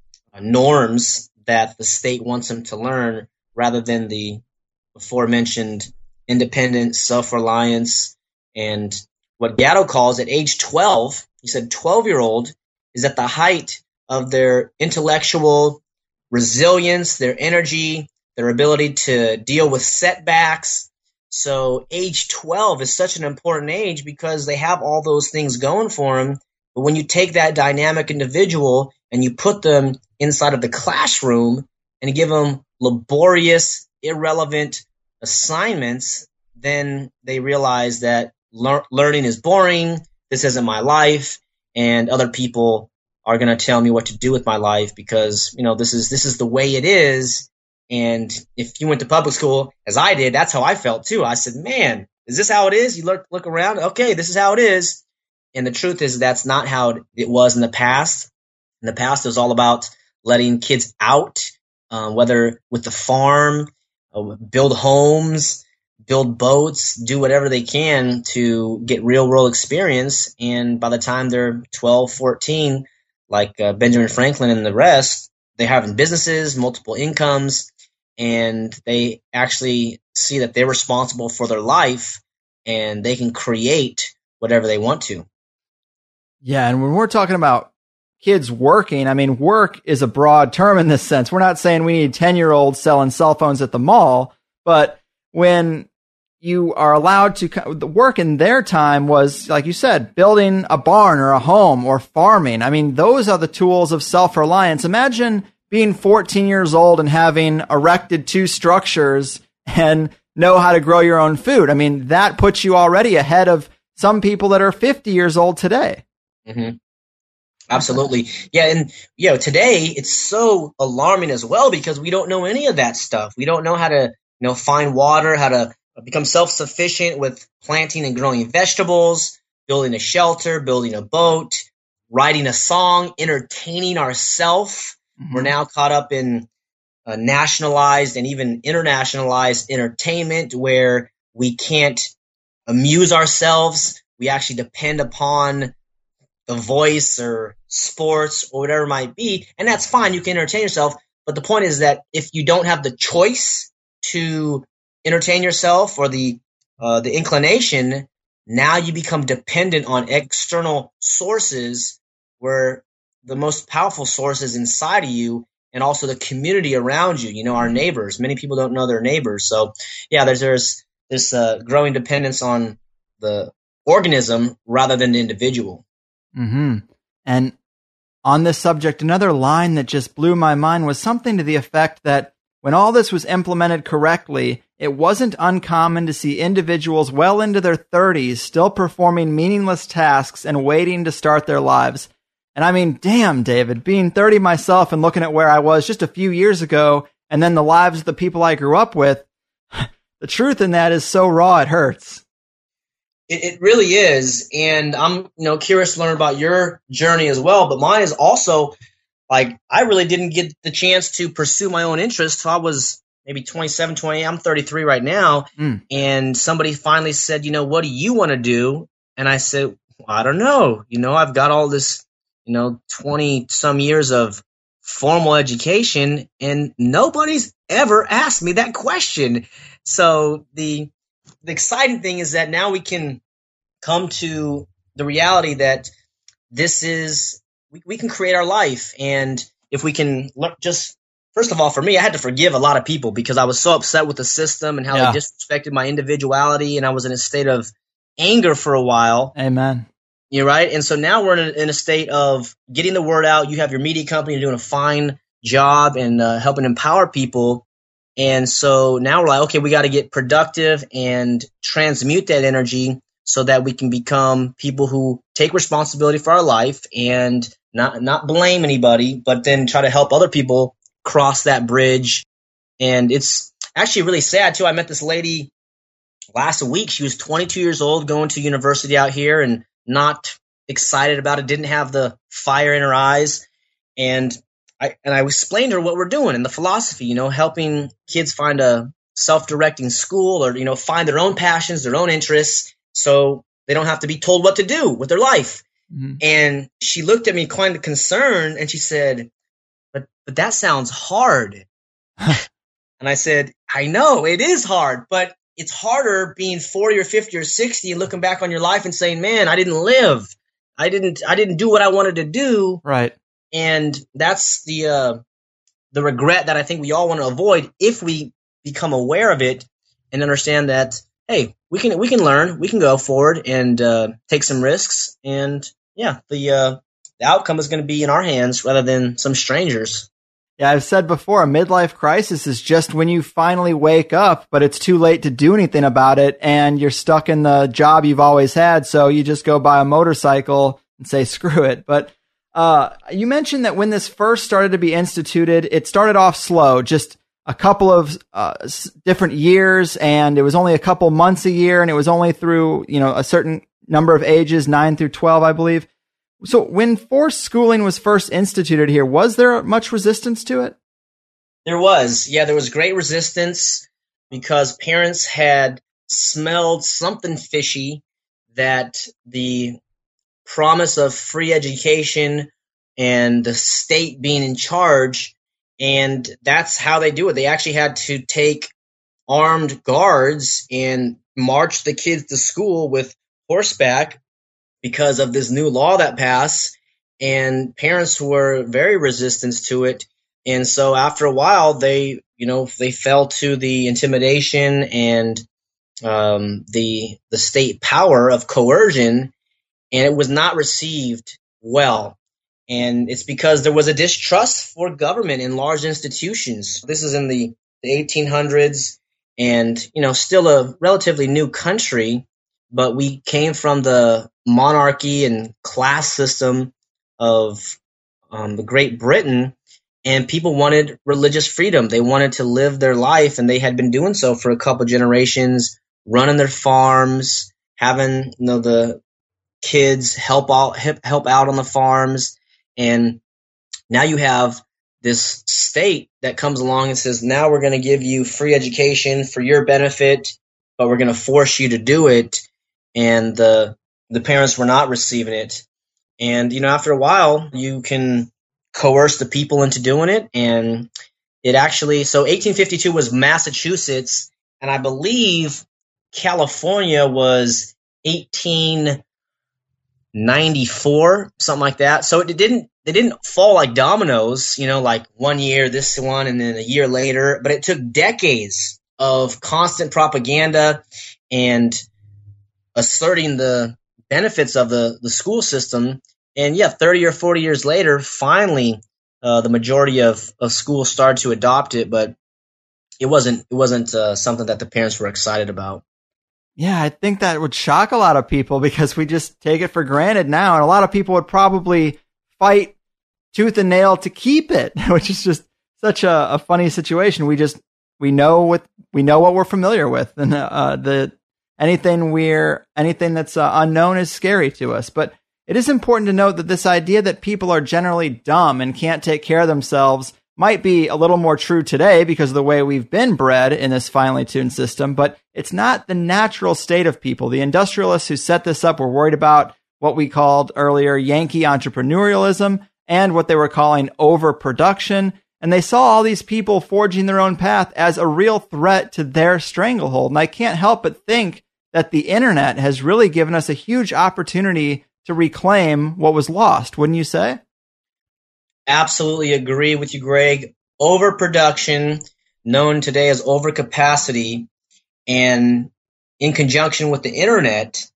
norms that the state wants them to learn, rather than the aforementioned independence, self-reliance. And what Gatto calls at age 12, he said 12-year-old is at the height of their intellectual resilience, their energy, their ability to deal with setbacks. So age 12 is such an important age because they have all those things going for them. But when you take that dynamic individual and you put them inside of the classroom and give them laborious, irrelevant assignments, then they realize that learning is boring, this isn't my life, and other people are going to tell me what to do with my life because, this is the way it is. And if you went to public school, as I did, that's how I felt too. I said, man, is this how it is? You look around, okay, this is how it is. And the truth is that's not how it was in the past. In the past, it was all about letting kids out, whether with the farm, build homes, build boats, do whatever they can to get real world experience. And by the time they're 12, 14, like Benjamin Franklin and the rest, they're having businesses, multiple incomes, and they actually see that they're responsible for their life and they can create whatever they want to. Yeah, and when we're talking about kids working, I mean, work is a broad term in this sense. We're not saying we need 10-year-olds selling cell phones at the mall, but when you are allowed to, the work in their time was, like you said, building a barn or a home or farming. I mean, those are the tools of self-reliance. Imagine being 14 years old and having erected 2 structures and know how to grow your own food. I mean, that puts you already ahead of some people that are 50 years old today. Mm-hmm. Absolutely. Yeah. And, today it's so alarming as well because we don't know any of that stuff. We don't know how to, find water, how to become self-sufficient with planting and growing vegetables, building a shelter, building a boat, writing a song, entertaining ourselves. Mm-hmm. We're now caught up in nationalized and even internationalized entertainment where we can't amuse ourselves. We actually depend upon The Voice or sports or whatever it might be. And that's fine. You can entertain yourself. But the point is that if you don't have the choice to entertain yourself or the inclination, now you become dependent on external sources where the most powerful source is inside of you and also the community around you, our neighbors. Many people don't know their neighbors. So, yeah, there's this growing dependence on the organism rather than the individual. Mm-hmm. And on this subject, another line that just blew my mind was something to the effect that when all this was implemented correctly, it wasn't uncommon to see individuals well into their 30s still performing meaningless tasks and waiting to start their lives. And I mean, damn, David, being 30 myself and looking at where I was just a few years ago and then the lives of the people I grew up with, the truth in that is so raw it hurts. It really is. And I'm curious to learn about your journey as well. But mine is also like I really didn't get the chance to pursue my own interests till I was maybe 27, 28. I'm 33 right now. And somebody finally said, what do you want to do? And I said, I don't know. I've got all this, 20 some years of formal education, and nobody's ever asked me that question. So the exciting thing is that now we can come to the reality that we can create our life. And if we can just, first of all, for me, I had to forgive a lot of people because I was so upset with the system and how they disrespected my individuality. And I was in a state of anger for a while. Amen. You're right. And so now we're in a state of getting the word out. You have your media company, you're doing a fine job and helping empower people. And so now we're like, okay, we got to get productive and transmute that energy so that we can become people who take responsibility for our life and not blame anybody, but then try to help other people cross that bridge. And it's actually really sad too. I met this lady last week. She was 22 years old, going to university out here and not excited about it, didn't have the fire in her eyes. And I explained to her what we're doing and the philosophy, helping kids find a self-directing school or, find their own passions, their own interests, so they don't have to be told what to do with their life. Mm-hmm. And she looked at me kind of concerned and she said, but that sounds hard. And I said, I know it is hard, but it's harder being 40 or 50 or 60 and looking back on your life and saying, man, I didn't live. I didn't do what I wanted to do. Right. And that's the regret that I think we all want to avoid if we become aware of it and understand that, hey, we can learn, we can go forward and take some risks. And the outcome is going to be in our hands rather than some strangers. Yeah, I've said before, a midlife crisis is just when you finally wake up, but it's too late to do anything about it, and you're stuck in the job you've always had, so you just go buy a motorcycle and say, screw it. But you mentioned that when this first started to be instituted, it started off slow, just a couple of different years, and it was only a couple months a year, and it was only through, a certain number of ages, 9 through 12, I believe. So when forced schooling was first instituted here, was there much resistance to it? There was. Yeah, there was great resistance because parents had smelled something fishy, that the promise of free education and the state being in charge, and that's how they do it. They actually had to take armed guards and march the kids to school with horseback because of this new law that passed, and parents were very resistant to it. And so after a while, they fell to the intimidation and the state power of coercion, and it was not received well. And it's because there was a distrust for government in large institutions. This is in the 1800s and, still a relatively new country, but we came from the monarchy and class system of the Great Britain, and people wanted religious freedom. They wanted to live their life, and they had been doing so for a couple generations, running their farms, having the kids help out on the farms. And now you have this state that comes along and says, now we're going to give you free education for your benefit, but we're going to force you to do it. And the parents were not receiving it. And, after a while, you can coerce the people into doing it. And it actually, so 1852 was Massachusetts, and I believe California was 1894, something like that. So they didn't fall like dominoes, like one year, this one, and then a year later. But it took decades of constant propaganda and asserting the benefits of the school system. And 30 or 40 years later, finally, the majority of schools started to adopt it, but it wasn't something that the parents were excited about. Yeah, I think that would shock a lot of people because we just take it for granted now. And a lot of people would probably fight tooth and nail to keep it, which is just such a funny situation. We know what we're familiar with, and anything that's unknown is scary to us. But it is important to note that this idea that people are generally dumb and can't take care of themselves might be a little more true today because of the way we've been bred in this finely tuned system, but it's not the natural state of people. The industrialists who set this up were worried about what we called earlier Yankee entrepreneurialism and what they were calling overproduction. And they saw all these people forging their own path as a real threat to their stranglehold. And I can't help but think that the internet has really given us a huge opportunity to reclaim what was lost, wouldn't you say? Absolutely agree with you, Greg. Overproduction, known today as overcapacity, and in conjunction with the internet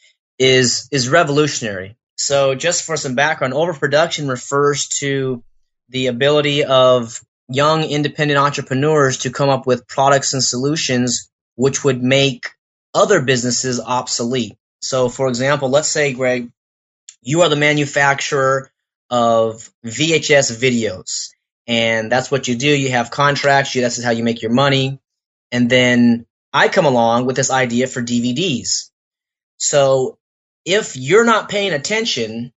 is revolutionary. So just for some background, overproduction refers to the ability of young independent entrepreneurs to come up with products and solutions which would make other businesses obsolete. So for example, let's say, Greg, you are the manufacturer of VHS videos, and that's what you do. You have contracts, this is how you make your money. And then I come along with this idea for DVDs. So if you're not paying attention,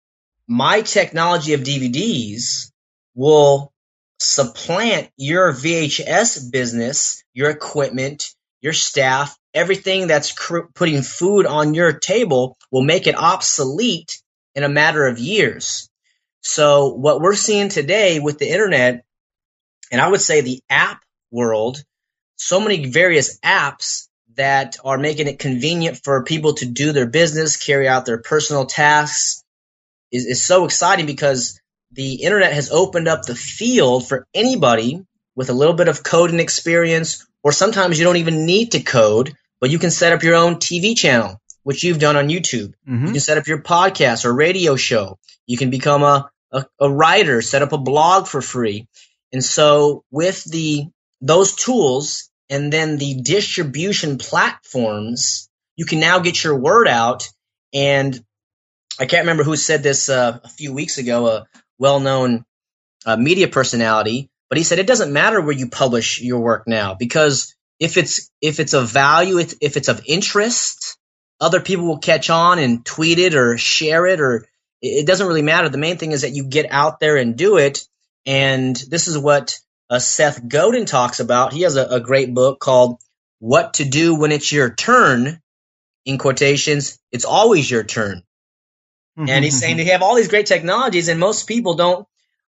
my technology of DVDs will supplant your VHS business, your equipment, your staff, everything that's putting food on your table will make it obsolete in a matter of years. So what we're seeing today with the internet, and I would say the app world, so many various apps that are making it convenient for people to do their business, carry out their personal tasks, is so exciting because the internet has opened up the field for anybody with a little bit of coding experience, or sometimes you don't even need to code, but you can set up your own TV channel, which you've done on YouTube. Mm-hmm. You can set up your podcast or radio show. You can become a writer, set up a blog for free. And so with those tools and then the distribution platforms, you can now get your word out. And I can't remember who said this a few weeks ago, a well-known media personality, but he said it doesn't matter where you publish your work now, because if it's of value, if it's of interest, other people will catch on and tweet it or share it, or it doesn't really matter. The main thing is that you get out there and do it. And this is what Seth Godin talks about. He has a great book called What to Do When It's Your Turn, in quotations, it's always your turn. And he's saying they have all these great technologies, and most people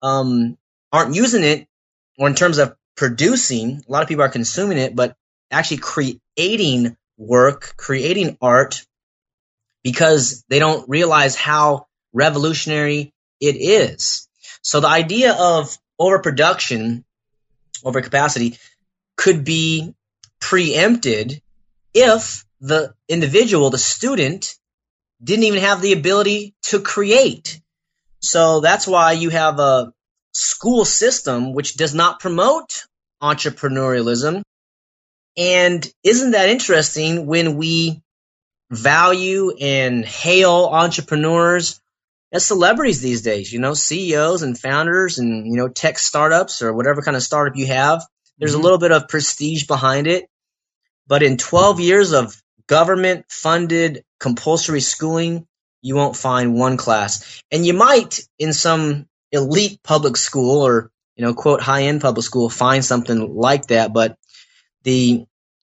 aren't using it, or in terms of producing, a lot of people are consuming it, but actually creating work, creating art, because they don't realize how revolutionary it is. So the idea of overproduction, overcapacity, could be preempted if the individual, the student, didn't even have the ability to create. So that's why you have a school system which does not promote entrepreneurialism. And isn't that interesting when we value and hail entrepreneurs as celebrities these days, CEOs and founders and, tech startups or whatever kind of startup you have. There's a little bit of prestige behind it. But in 12 years of government-funded compulsory schooling, you won't find one class. And you might, in some elite public school or, quote, high-end public school, find something like that. But the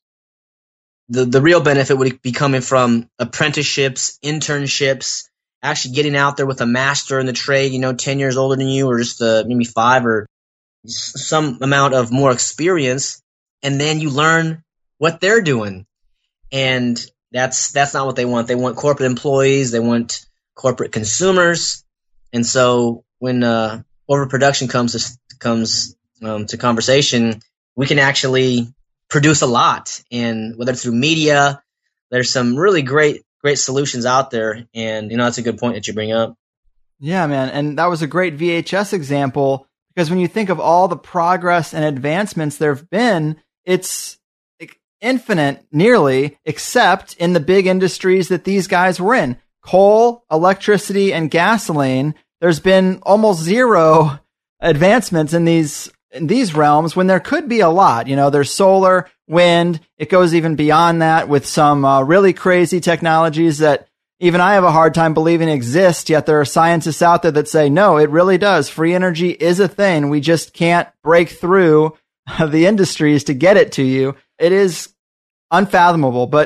real benefit would be coming from apprenticeships, internships, actually getting out there with a master in the trade, 10 years older than you, or just maybe 5 or some amount of more experience. And then you learn what they're doing. And that's not what they want. They want corporate employees. They want corporate consumers. And so when overproduction comes to conversation, we can actually produce a lot. And whether it's through media, there's some really great solutions out there. And, that's a good point that you bring up. Yeah, man. And that was a great VHS example, because when you think of all the progress and advancements there have been, it's infinite nearly, except in the big industries that these guys were in. Coal, electricity, and gasoline. There's been almost zero advancements in these realms when there could be a lot. There's solar, wind. It goes even beyond that with some really crazy technologies that even I have a hard time believing exist, yet there are scientists out there that say, no, it really does. Free energy is a thing. We just can't break through the industries to get it to you. It is unfathomable. But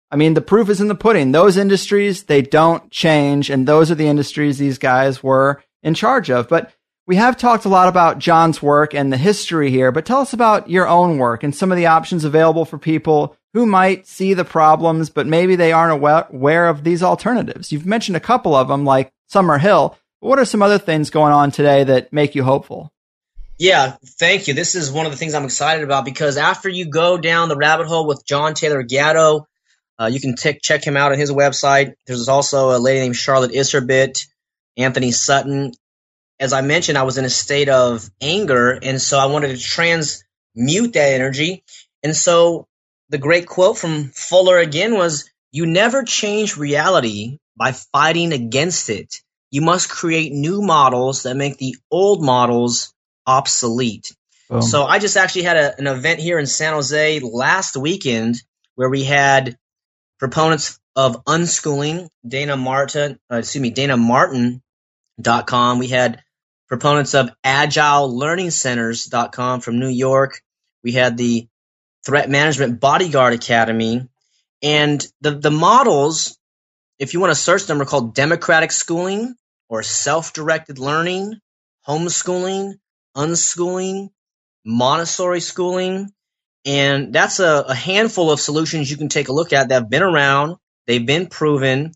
I mean, the proof is in the pudding. Those industries, they don't change, and those are the industries these guys were in charge of. But we have talked a lot about John's work and the history here, but tell us about your own work and some of the options available for people who might see the problems, but maybe they aren't aware of these alternatives. You've mentioned a couple of them, like Summer Hill. But what are some other things going on today that make you hopeful? Yeah, thank you. This is one of the things I'm excited about, because after you go down the rabbit hole with John Taylor Gatto, you can check him out on his website. There's also a lady named Charlotte Iserbyt, Anthony Sutton. As I mentioned, I was in a state of anger, and so I wanted to transmute that energy. And so the great quote from Fuller again was, "You never change reality by fighting against it. You must create new models that make the old models obsolete." Boom. So I just actually had an event here in San Jose last weekend where we had proponents of unschooling, Dana Martin.com. We had proponents of AgileLearningCenters.com from New York. We had the Threat Management Bodyguard Academy. And the models, if you want to search them, are called democratic schooling or self-directed learning, homeschooling, unschooling, Montessori schooling. And that's a handful of solutions you can take a look at that have been around, they've been proven,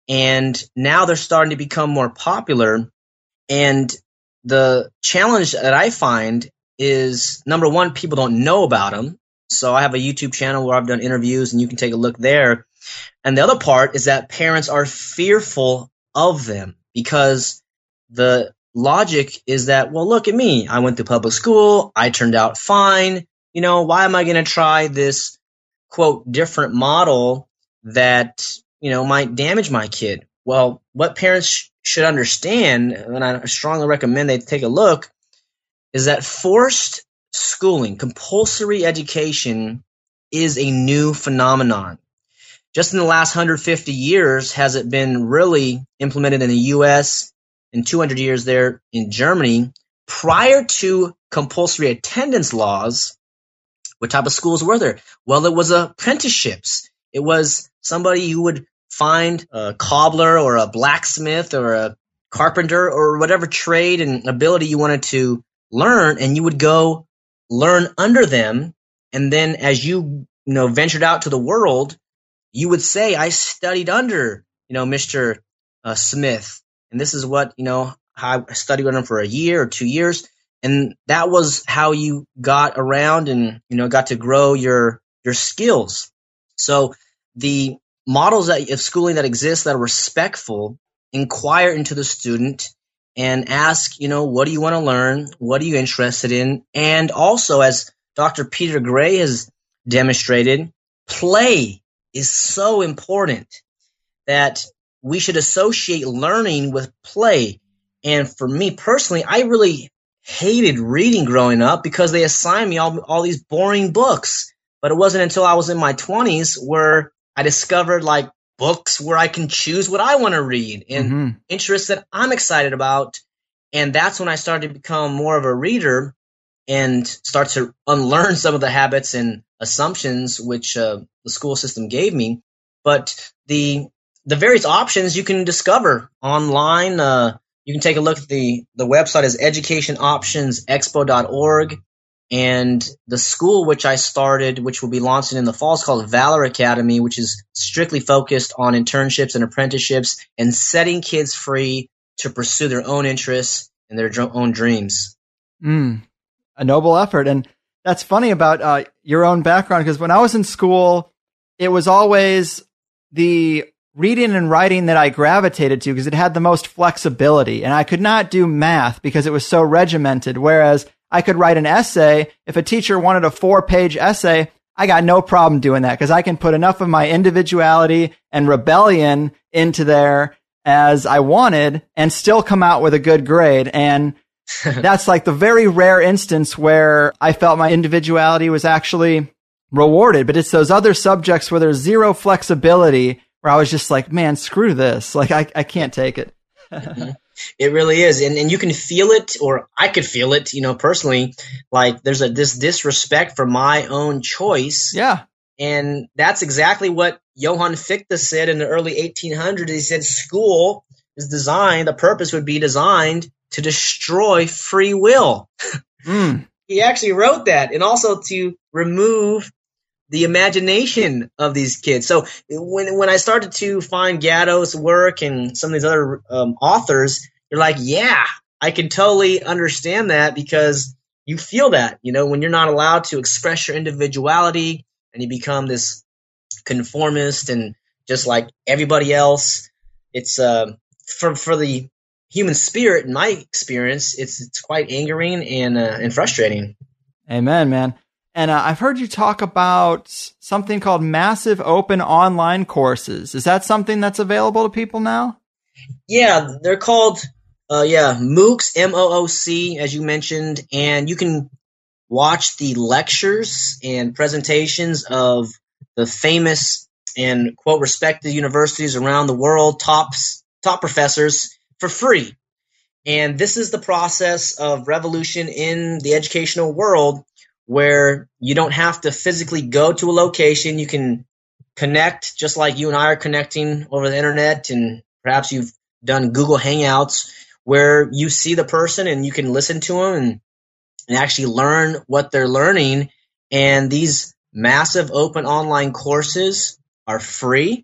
and now they're starting to become more popular. And the challenge that I find is, number one, people don't know about them. So I have a YouTube channel where I've done interviews, and you can take a look there. And the other part is that parents are fearful of them, because the logic is that, well, look at me. I went to public school. I turned out fine. You know, why am I going to try this, quote, different model that, you know, might damage my kid? Well, what parents should understand, and I strongly recommend they take a look, is that forced schooling, compulsory education, is a new phenomenon. Just in the last 150 years has it been really implemented in the U.S., and 200 years there in Germany. Prior to compulsory attendance laws, what type of schools were there? Well, it was apprenticeships. It was somebody who would find a cobbler or a blacksmith or a carpenter or whatever trade and ability you wanted to learn, and you would go learn under them. And then as you ventured out to the world, you would say, I studied under, Mr. Smith. And this is what, how I studied under him for a year or 2 years. And that was how you got around and, got to grow your skills. So the models of schooling that exist that are respectful, inquire into the student and ask, what do you want to learn? What are you interested in? And also, as Dr. Peter Gray has demonstrated, play is so important that we should associate learning with play. And for me personally, I really hated reading growing up because they assigned me all these boring books. But it wasn't until I was in my 20s where I discovered books where I can choose what I want to read and interests that I'm excited about. And that's when I started to become more of a reader and start to unlearn some of the habits and assumptions which the school system gave me. But the various options you can discover online. You can take a look at the website is educationoptionsexpo.org. And the school which I started, which will be launching in the fall, is called Valor Academy, which is strictly focused on internships and apprenticeships and setting kids free to pursue their own interests and their own dreams. A noble effort. And that's funny about your own background, because when I was in school, it was always the reading and writing that I gravitated to because it had the most flexibility. And I could not do math because it was so regimented, whereas I could write an essay. If a teacher wanted a 4-page essay, I got no problem doing that because I can put enough of my individuality and rebellion into there as I wanted and still come out with a good grade. And that's the very rare instance where I felt my individuality was actually rewarded. But it's those other subjects where there's zero flexibility where I was just like, man, screw this. I can't take it. It really is. And you can feel it, or I could feel it, personally, there's this disrespect for my own choice. Yeah. And that's exactly what Johann Fichte said in the early 1800s. He said school is designed, the purpose would be designed to destroy free will. He actually wrote that, and also to remove the imagination of these kids. So when I started to find Gatto's work and some of these other authors, you're like, yeah, I can totally understand that, because you feel that, when you're not allowed to express your individuality and you become this conformist and just like everybody else. It's for the human spirit, in my experience, it's quite angering and frustrating. Amen, man. And I've heard you talk about something called massive open online courses. Is that something that's available to people now? Yeah, they're called MOOCs, MOOC, as you mentioned, and you can watch the lectures and presentations of the famous and quote respected universities around the world, top professors, for free. And this is the process of revolution in the educational world, where you don't have to physically go to a location. You can connect just like you and I are connecting over the internet, and perhaps you've done Google Hangouts, where you see the person and you can listen to them and actually learn what they're learning. And these massive open online courses are free,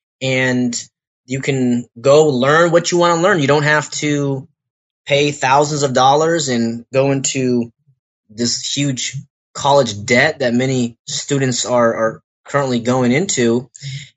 and you can go learn what you want to learn. You don't have to pay thousands of dollars and go into this huge college debt that many students are currently going into.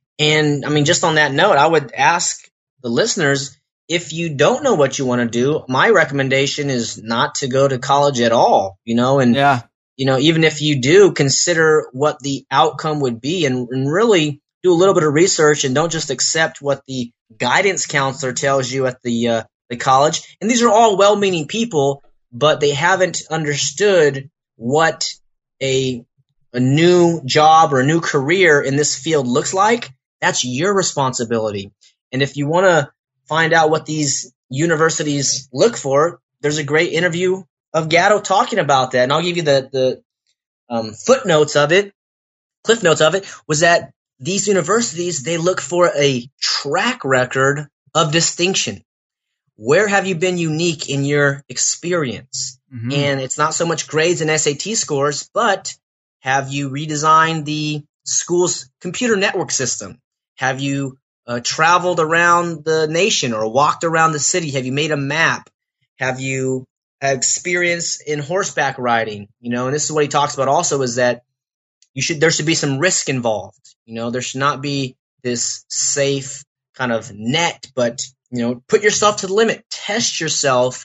And I mean, just on that note, I would ask the listeners, if you don't know what you want to do, my recommendation is not to go to college at all, and even if you do, consider what the outcome would be, and really do a little bit of research, and don't just accept what the guidance counselor tells you at the college. And these are all well-meaning people, but they haven't understood what a new job or a new career in this field looks like. That's your responsibility. And if you want to find out what these universities look for, there's a great interview of Gatto talking about that. And I'll give you the footnotes of it. Cliff notes of it was that these universities, they look for a track record of distinction. Where have you been unique in your experience? Mm-hmm. And it's not so much grades and SAT scores, but have you redesigned the school's computer network system? Have you traveled around the nation or walked around the city? Have you made a map? Have you experience in horseback riding? And this is what he talks about also, is that there should be some risk involved. There should not be this safe kind of net, but put yourself to the limit, test yourself.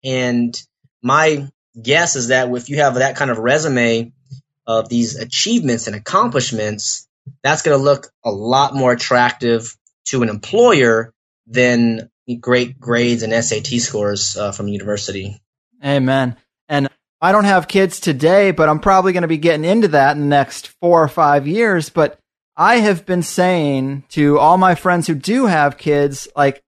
And my guess is that if you have that kind of resume of these achievements and accomplishments, that's going to look a lot more attractive to an employer than great grades and SAT scores from university. Amen. And I don't have kids today, but I'm probably going to be getting into that in the next 4 or 5 years. But I have been saying to all my friends who do have kids, like,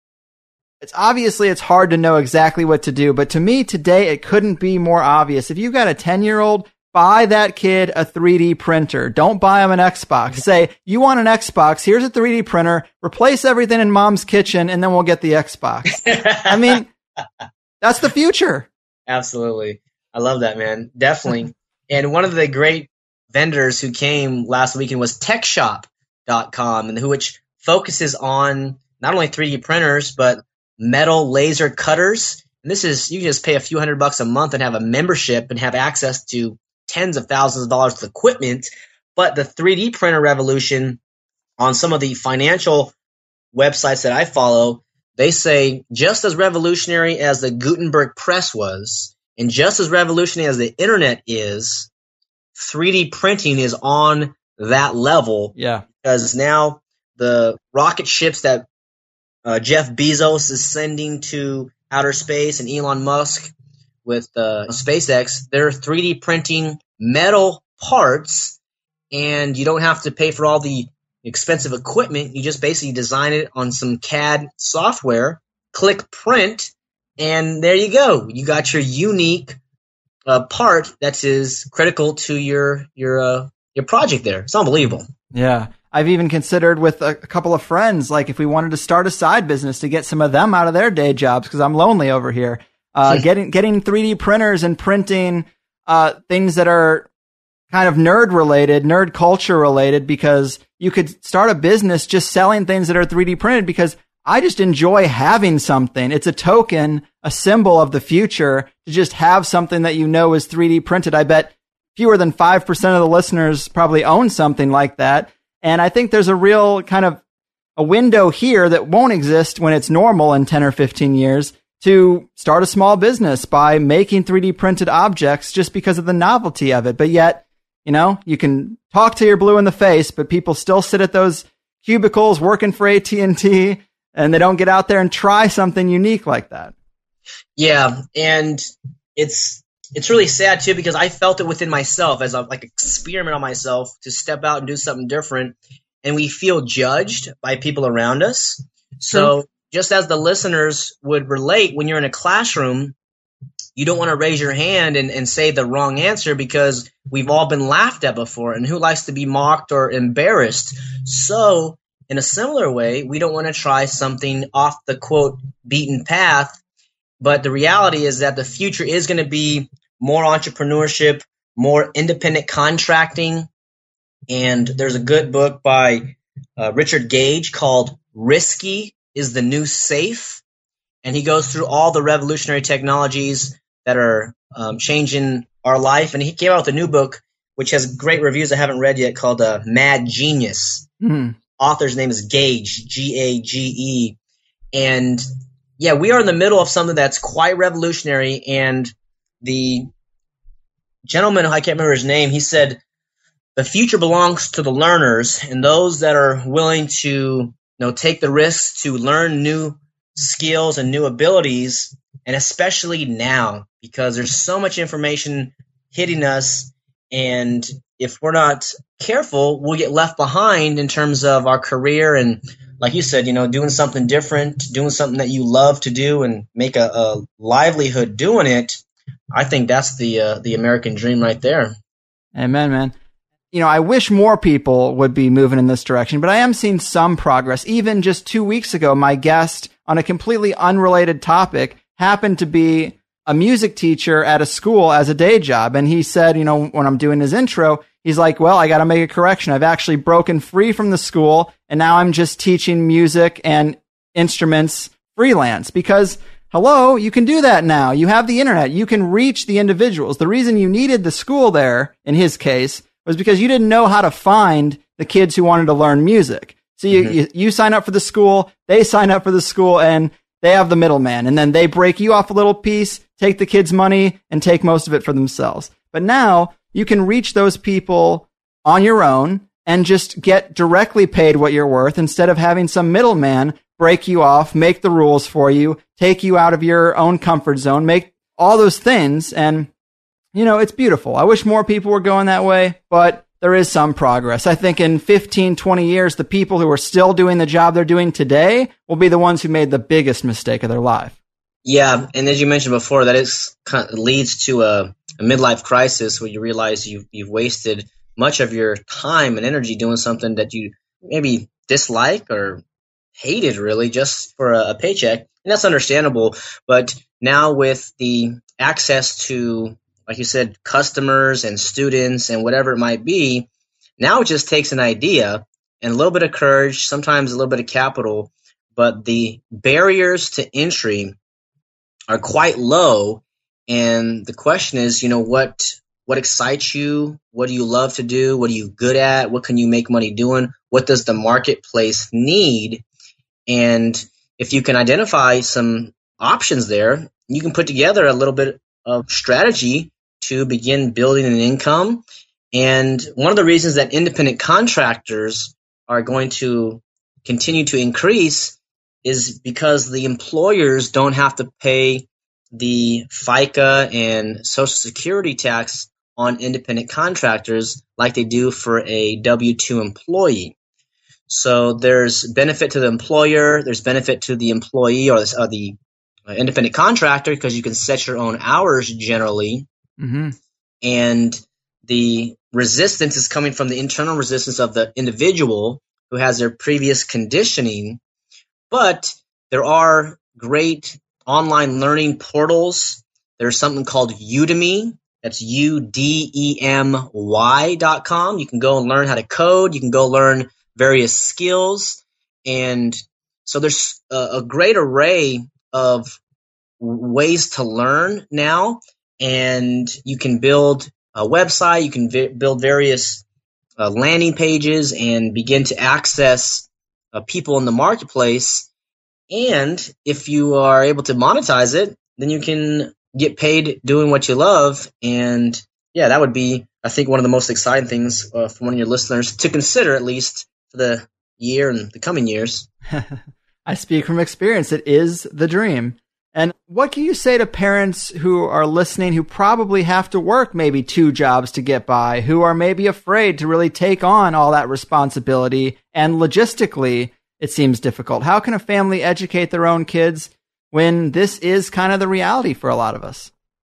it's hard to know exactly what to do, but to me today, it couldn't be more obvious. If you've got a 10-year-old, buy that kid a 3D printer. Don't buy him an Xbox. Say, you want an Xbox, here's a 3D printer, replace everything in mom's kitchen, and then we'll get the Xbox. I mean, that's the future. Absolutely. I love that, man. Definitely. And one of the great vendors who came last weekend was TechShop.com, and which focuses on not only 3D printers, but metal laser cutters. And this is, you can just pay a few $100 a month and have a membership and have access to tens of thousands of dollars of equipment. But the 3D printer revolution, on some of the financial websites that I follow, they say just as revolutionary as the Gutenberg press was, and just as revolutionary as the internet is, 3D printing is on that level. Yeah. Because now the rocket ships that Jeff Bezos is sending to outer space, and Elon Musk with SpaceX, they're 3D printing metal parts, and you don't have to pay for all the expensive equipment. You just basically design it on some CAD software, click print, and there you go. You got your unique part that is critical to your your project there. It's unbelievable. Yeah. I've even considered with a couple of friends, like if we wanted to start a side business to get some of them out of their day jobs, because I'm lonely over here, getting 3D printers and printing things that are kind of nerd culture related, because you could start a business just selling things that are 3D printed, because I just enjoy having something. It's a token, a symbol of the future, to just have something that you know is 3D printed. I bet fewer than 5% of the listeners probably own something like that. And I think there's a real kind of a window here that won't exist when it's normal in 10 or 15 years to start a small business by making 3D printed objects just because of the novelty of it. But yet, you know, you can talk till you're blue in the face, but people still sit at those cubicles working for AT&T, and they don't get out there and try something unique like that. Yeah, and it's really sad too, because I felt it within myself as a like experiment on myself to step out and do something different, and we feel judged by people around us. So just as the listeners would relate, when you're in a classroom, you don't want to raise your hand and say the wrong answer, because we've all been laughed at before, and who likes to be mocked or embarrassed? So in a similar way, we don't want to try something off the quote beaten path, but the reality is that the future is going to be more entrepreneurship, more independent contracting. And there's a good book by Richard Gage called Risky is the New Safe. And he goes through all the revolutionary technologies that are changing our life. And he came out with a new book, which has great reviews I haven't read yet, called Mad Genius. Mm-hmm. Author's name is Gage, G-A-G-E. And yeah, we are in the middle of something that's quite revolutionary. And the gentleman, I can't remember his name, he said, the future belongs to the learners and those that are willing to, take the risks to learn new skills and new abilities, and especially now, because there's so much information hitting us, and if we're not careful, we'll get left behind in terms of our career and, like you said, doing something different, doing something that you love to do and make a livelihood doing it. I think that's the American dream right there. Amen, man. I wish more people would be moving in this direction, but I am seeing some progress. Even just 2 weeks ago, my guest on a completely unrelated topic happened to be a music teacher at a school as a day job. And he said, when I'm doing his intro, he's like, well, I got to make a correction. I've actually broken free from the school, and now I'm just teaching music and instruments freelance because, hello, you can do that now. You have the internet. You can reach the individuals. The reason you needed the school there, in his case, was because you didn't know how to find the kids who wanted to learn music. So you sign up for the school, they sign up for the school, and they have the middleman. And then they break you off a little piece, take the kids' money, and take most of it for themselves. But now you can reach those people on your own and just get directly paid what you're worth instead of having some middleman break you off, make the rules for you, take you out of your own comfort zone, make all those things. And it's beautiful. I wish more people were going that way, but there is some progress. I think in 15, 20 years, the people who are still doing the job they're doing today will be the ones who made the biggest mistake of their life. Yeah, and as you mentioned before, that is leads to a midlife crisis where you realize you've wasted much of your time and energy doing something that you maybe dislike or hated really just for a paycheck. And that's understandable. But now with the access to, like you said, customers and students and whatever it might be, now it just takes an idea and a little bit of courage, sometimes a little bit of capital, but the barriers to entry are quite low. And the question is, what excites you? What do you love to do? What are you good at? What can you make money doing? What does the marketplace need? And if you can identify some options there, you can put together a little bit of strategy to begin building an income. And one of the reasons that independent contractors are going to continue to increase is because the employers don't have to pay the FICA and Social Security tax on independent contractors like they do for a W-2 employee. So there's benefit to the employer, there's benefit to the employee or the independent contractor because you can set your own hours generally. Mm-hmm. And the resistance is coming from the internal resistance of the individual who has their previous conditioning. But there are great online learning portals. There's something called Udemy. That's udemy.com. You can go and learn how to code. You can go learn various skills. And so there's a great array of ways to learn now. And you can build a website. You can build various landing pages and begin to access people in the marketplace. And if you are able to monetize it, then you can get paid doing what you love. And yeah, that would be, I think, one of the most exciting things for one of your listeners to consider, at least for the year and the coming years. I speak from experience. It is the dream. And what can you say to parents who are listening, who probably have to work maybe 2 jobs to get by, who are maybe afraid to really take on all that responsibility, and logistically it seems difficult? How can a family educate their own kids when this is kind of the reality for a lot of us?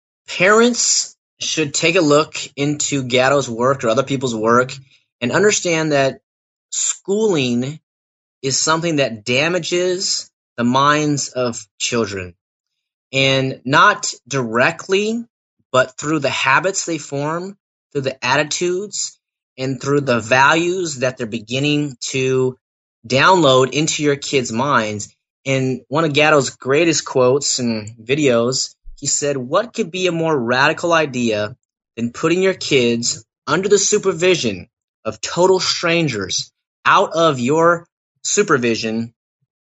Parents should take a look into Gatto's work or other people's work and understand that schooling is something that damages the minds of children. And not directly, but through the habits they form, through the attitudes, and through the values that they're beginning to download into your kids' minds. And one of Gatto's greatest quotes and videos, he said, "What could be a more radical idea than putting your kids under the supervision of total strangers out of your supervision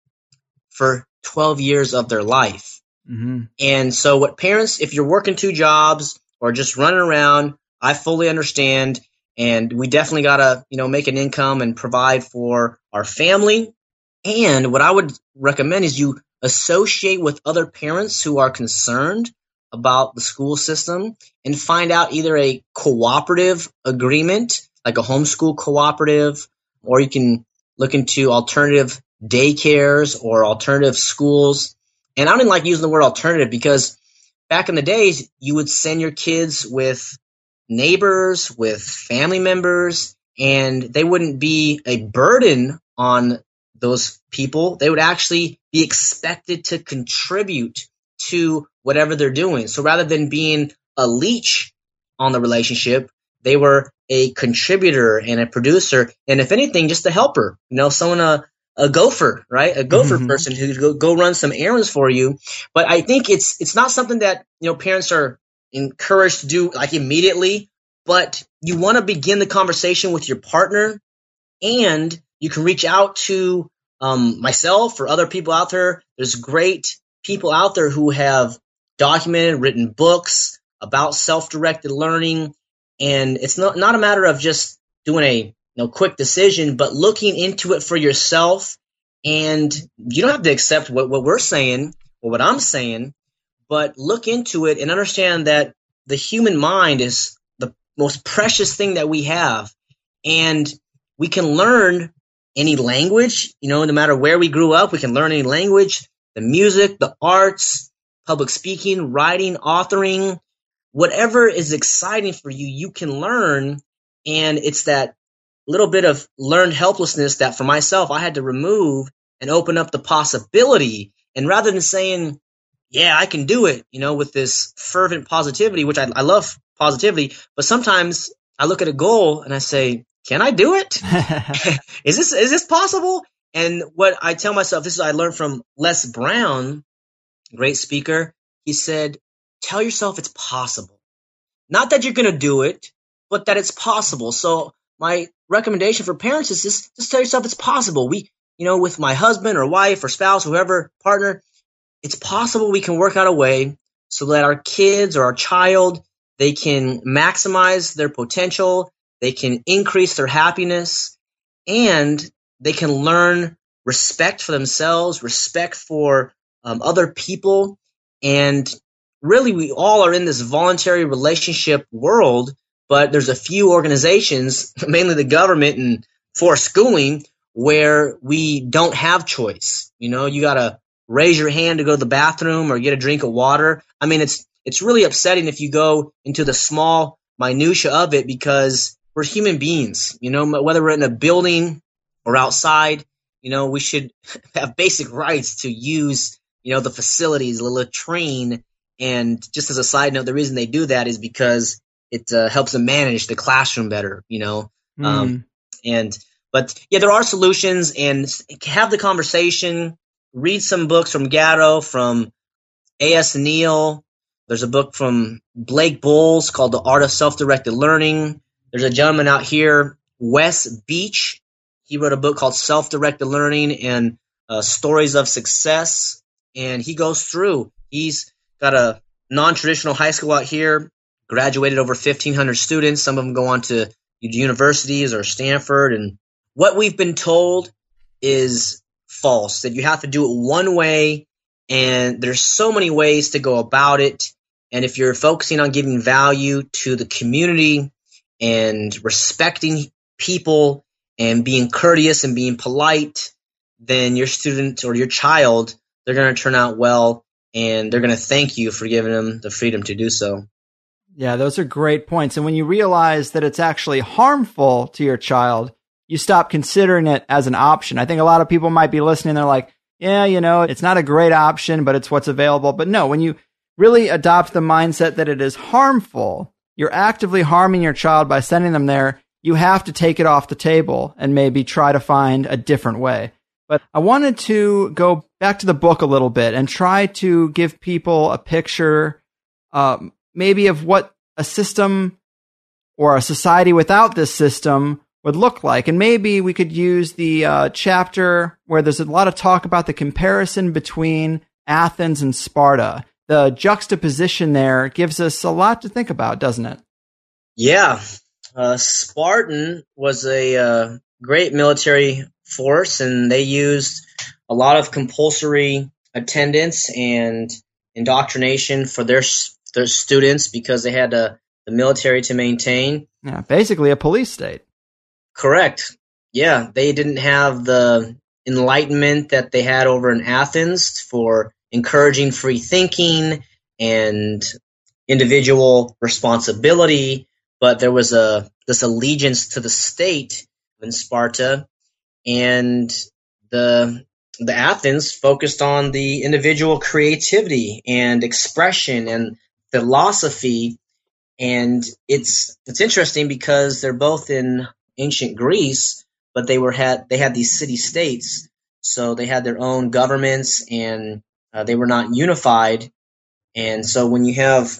for 12 years of their life?" Mm-hmm. And so what parents, if you're working 2 jobs or just running around, I fully understand. And we definitely got to, make an income and provide for our family. And what I would recommend is you associate with other parents who are concerned about the school system and find out either a cooperative agreement, like a homeschool cooperative, or you can look into alternative daycares or alternative schools. And I don't like using the word alternative because back in the days, you would send your kids with neighbors, with family members, and they wouldn't be a burden on those people. They would actually be expected to contribute to whatever they're doing. So rather than being a leech on the relationship, they were a contributor and a producer, and if anything, just a helper. Someone a gopher, right? A gopher person who go run some errands for you. But I think it's not something that, parents are encouraged to do like immediately, but you want to begin the conversation with your partner, and you can reach out to myself or other people out there. There's great people out there who have documented, written books about self-directed learning. And it's not a matter of just doing a quick decision, but looking into it for yourself. And you don't have to accept what we're saying or what I'm saying, but look into it and understand that the human mind is the most precious thing that we have. And we can learn any language, no matter where we grew up, we can learn any language, the music, the arts, public speaking, writing, authoring, whatever is exciting for you, you can learn. And it's that little bit of learned helplessness that for myself, I had to remove and open up the possibility. And rather than saying, yeah, I can do it, with this fervent positivity, which I love positivity, but sometimes I look at a goal and I say, can I do it? Is this possible? And what I tell myself, this is I learned from Les Brown, great speaker. He said, tell yourself it's possible. Not that you're going to do it, but that it's possible. So my recommendation for parents is just tell yourself it's possible. We, with my husband or wife or spouse, whoever, partner, it's possible we can work out a way so that our kids or our child, they can maximize their potential, they can increase their happiness, and they can learn respect for themselves, respect for other people. And really, we all are in this voluntary relationship world, but there's a few organizations, mainly the government and forced schooling, where we don't have choice. You got to raise your hand to go to the bathroom or get a drink of water. I mean, it's really upsetting if you go into the small minutia of it, because we're human beings, whether we're in a building or outside, we should have basic rights to use, the facilities, the latrine. And just as a side note, the reason they do that is because it helps them manage the classroom better, But yeah, there are solutions, and have the conversation. Read some books from Gatto, from A.S. Neal. There's a book from Blake Bowles called The Art of Self-Directed Learning. There's a gentleman out here, Wes Beach. He wrote a book called Self-Directed Learning and Stories of Success. And he goes through. He's got a non-traditional high school out here, graduated over 1,500 students. Some of them go on to universities or Stanford. And what we've been told is false, that you have to do it one way, and there's so many ways to go about it. And if you're focusing on giving value to the community and respecting people and being courteous and being polite, then your student or your child, they're going to turn out well, and they're going to thank you for giving them the freedom to do so. Yeah, those are great points. And when you realize that it's actually harmful to your child, you stop considering it as an option. I think a lot of people might be listening. They're like, yeah, it's not a great option, but it's what's available. But no, when you really adopt the mindset that it is harmful, you're actively harming your child by sending them there. You have to take it off the table and maybe try to find a different way. But I wanted to go back to the book a little bit and try to give people a picture, maybe of what a system or a society without this system would look like. And maybe we could use the chapter where there's a lot of talk about the comparison between Athens and Sparta. The juxtaposition there gives us a lot to think about, doesn't it? Yeah. Spartan was a great military force, and they used a lot of compulsory attendance and indoctrination for their students because they had the military to maintain. Yeah, basically a police state. Correct. Yeah, they didn't have the enlightenment that they had over in Athens for encouraging free thinking and individual responsibility, but there was this allegiance to the state in Sparta, and the Athens focused on the individual creativity and expression and philosophy. And it's interesting because they're both in ancient Greece, but they had these city-states, so they had their own governments, and they were not unified. And so when you have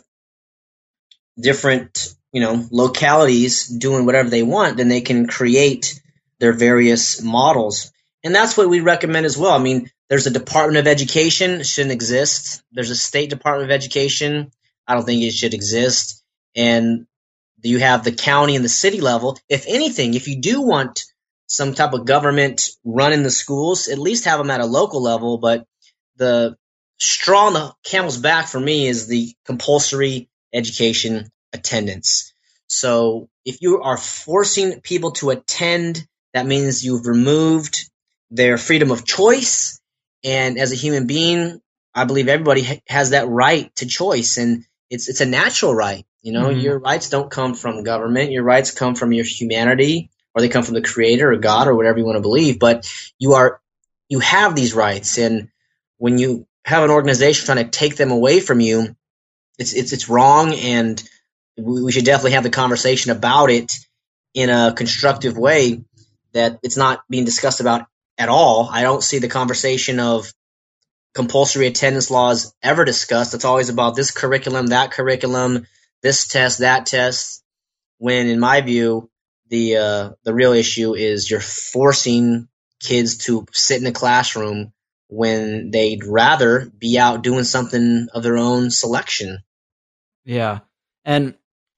different, localities doing whatever they want, then they can create their various models. And that's what we recommend as well. I mean, there's a Department of Education, it shouldn't exist. There's a State Department of Education, I don't think it should exist. And you have the county and the city level. If anything, if you do want some type of government running the schools, at least have them at a local level. But the straw on the camel's back for me is the compulsory education attendance. So if you are forcing people to attend, that means you've removed their freedom of choice. And as a human being, I believe everybody has that right to choice, and it's a natural right. Your rights don't come from government. Your rights come from your humanity, or they come from the Creator or God or whatever you want to believe. But you have these rights, and when you have an organization trying to take them away from you, it's wrong, and we should definitely have the conversation about it in a constructive way that it's not being discussed about at all. I don't see the conversation of compulsory attendance laws ever discussed. It's always about this curriculum, that curriculum, this test, that test, when in my view, the real issue is you're forcing kids to sit in a classroom when they'd rather be out doing something of their own selection. Yeah. And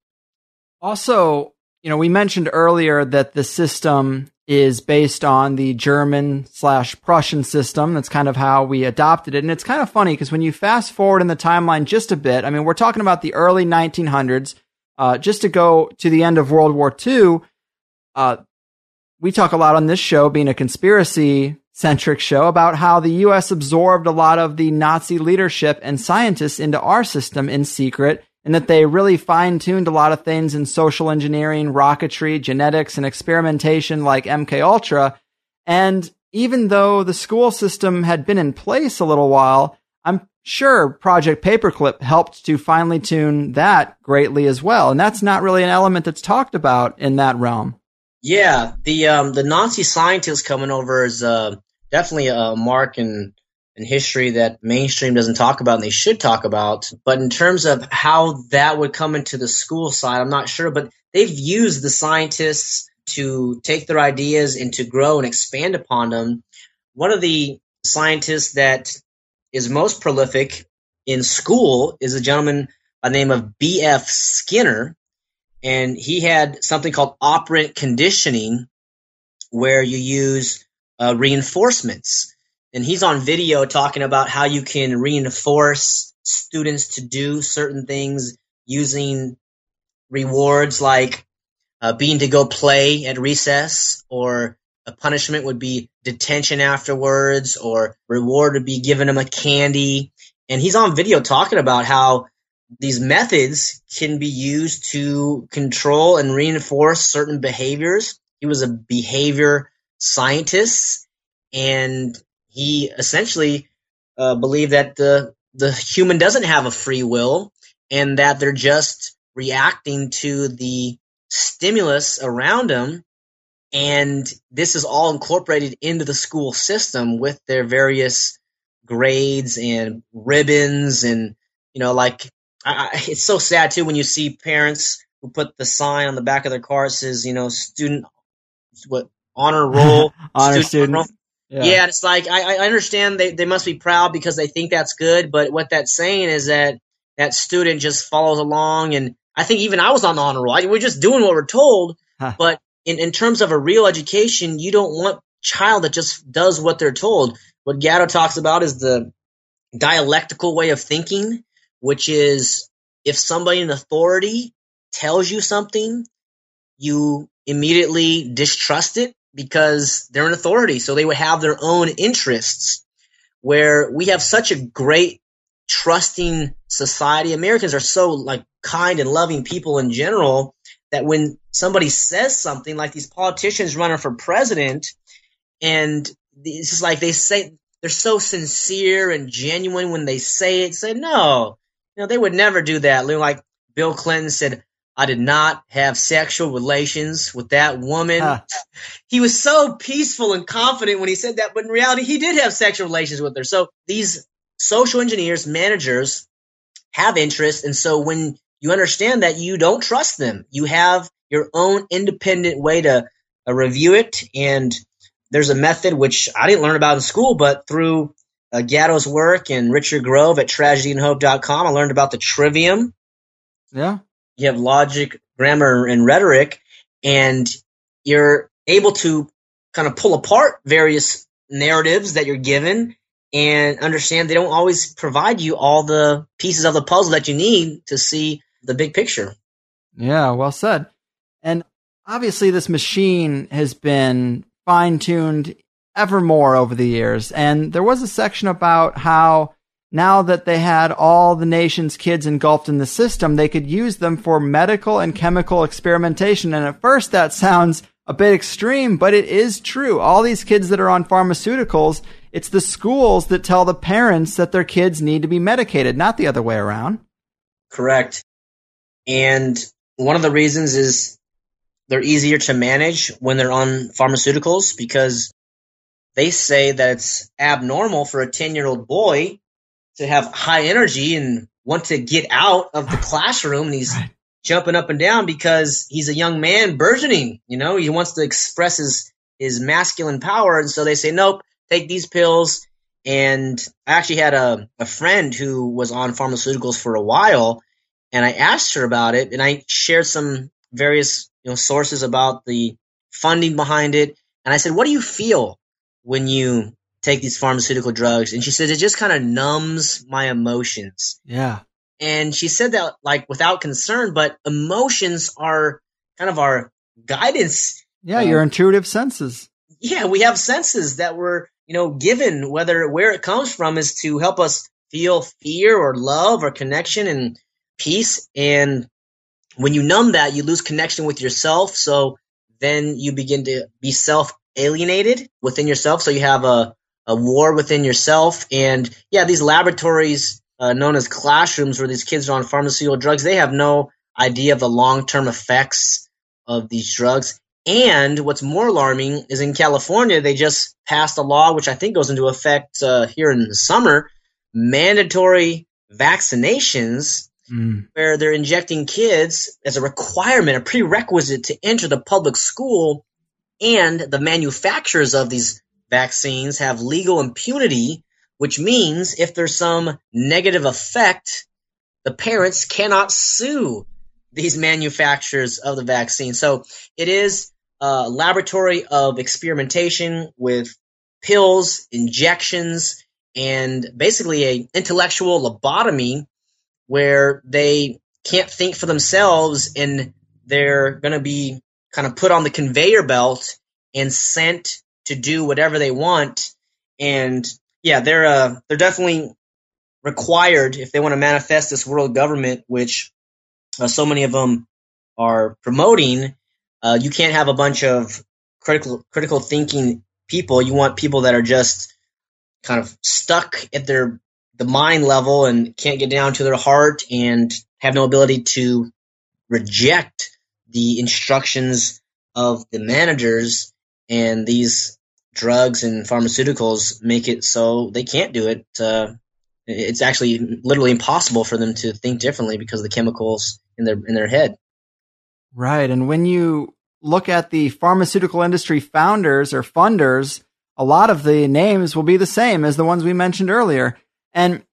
also, we mentioned earlier that the system is based on the German/Prussian system. That's kind of how we adopted it. And it's kind of funny because when you fast forward in the timeline just a bit, I mean, we're talking about the early 1900s, just to go to the end of World War II. We talk a lot on this show, being a conspiracy-centric show, about how the U.S. absorbed a lot of the Nazi leadership and scientists into our system in secret and that they really fine-tuned a lot of things in social engineering, rocketry, genetics, and experimentation like MKUltra. And even though the school system had been in place a little while, I'm sure Project Paperclip helped to finely tune that greatly as well. And that's not really an element that's talked about in that realm. Yeah, the Nazi scientists coming over is definitely a mark in history that mainstream doesn't talk about and they should talk about. But in terms of how that would come into the school side, I'm not sure. But they've used the scientists to take their ideas and to grow and expand upon them. One of the scientists that is most prolific in school is a gentleman by the name of B.F. Skinner. And he had something called operant conditioning, where you use reinforcements. And he's on video talking about how you can reinforce students to do certain things using rewards like being to go play at recess, or a punishment would be detention afterwards, or reward would be giving them a candy. And he's on video talking about how these methods can be used to control and reinforce certain behaviors. He was a behavior scientist, and he essentially believed that the human doesn't have a free will, and that they're just reacting to the stimulus around them. And this is all incorporated into the school system with their various grades and ribbons. And, like, it's so sad, too, when you see parents who put the sign on the back of their car that says, student, honor roll. Honor student. Yeah, and it's like, I understand they must be proud because they think that's good, but what that's saying is that that student just follows along. And I think even I was on the honor roll. We're just doing what we're told, but in terms of a real education, you don't want a child that just does what they're told. What Gatto talks about is the dialectical way of thinking, which is if somebody in authority tells you something, you immediately distrust it because they're in authority. So they would have their own interests. Where we have such a great trusting society. Americans are so kind and loving people in general that when somebody says something, like these politicians running for president, and it's just like they say they're so sincere and genuine when they say it. Say no, they would never do that. Like Bill Clinton said, I did not have sexual relations with that woman. He was so peaceful and confident when he said that, but in reality, he did have sexual relations with her. So these social engineers, managers, have interest. And so when you understand that, you don't trust them. You have your own independent way to review it. And there's a method which I didn't learn about in school, but through Gatto's work and Richard Grove at tragedyandhope.com, I learned about the trivium. Yeah. You have logic, grammar, and rhetoric, and you're able to kind of pull apart various narratives that you're given and understand they don't always provide you all the pieces of the puzzle that you need to see the big picture. Yeah, well said. And obviously this machine has been fine-tuned ever more over the years. And there was a section about how now that they had all the nation's kids engulfed in the system, they could use them for medical and chemical experimentation. And at first that sounds a bit extreme, but it is true. All these kids that are on pharmaceuticals, it's the schools that tell the parents that their kids need to be medicated, not the other way around. Correct. And one of the reasons is they're easier to manage when they're on pharmaceuticals, because they say that it's abnormal for a 10-year-old boy to have high energy and want to get out of the classroom, and he's jumping up and down because he's a young man burgeoning. He wants to express his masculine power. And so they say, nope, take these pills. And I actually had a friend who was on pharmaceuticals for a while, and I asked her about it, and I shared some various sources about the funding behind it. And I said, what do you feel when you take these pharmaceutical drugs? And she said, it just kind of numbs my emotions. Yeah. And she said that without concern, but emotions are kind of our guidance. Yeah, your intuitive senses. Yeah, we have senses that we're, given, where it comes from is to help us feel fear or love or connection. And peace. And when you numb that, you lose connection with yourself. So then you begin to be self-alienated within yourself. So you have a war within yourself. And yeah, these laboratories known as classrooms where these kids are on pharmaceutical drugs, they have no idea of the long-term effects of these drugs. And what's more alarming is in California, they just passed a law, which I think goes into effect here in the summer, mandatory vaccinations where they're injecting kids as a requirement, a prerequisite to enter the public school. And the manufacturers of these vaccines have legal impunity, which means if there's some negative effect, the parents cannot sue these manufacturers of the vaccine. So it is a laboratory of experimentation with pills, injections, and basically a intellectual lobotomy where they can't think for themselves and they're going to be kind of put on the conveyor belt and sent to do whatever they want. And yeah, they're definitely required if they want to manifest this world government, which so many of them are promoting. You can't have a bunch of critical thinking people. You want people that are just kind of stuck at the mind level and can't get down to their heart and have no ability to reject the instructions of the managers. And these drugs and pharmaceuticals make it so they can't do it. It's actually literally impossible for them to think differently because of the chemicals in their head. Right. And when you look at the pharmaceutical industry founders or funders, a lot of the names will be the same as the ones we mentioned earlier. And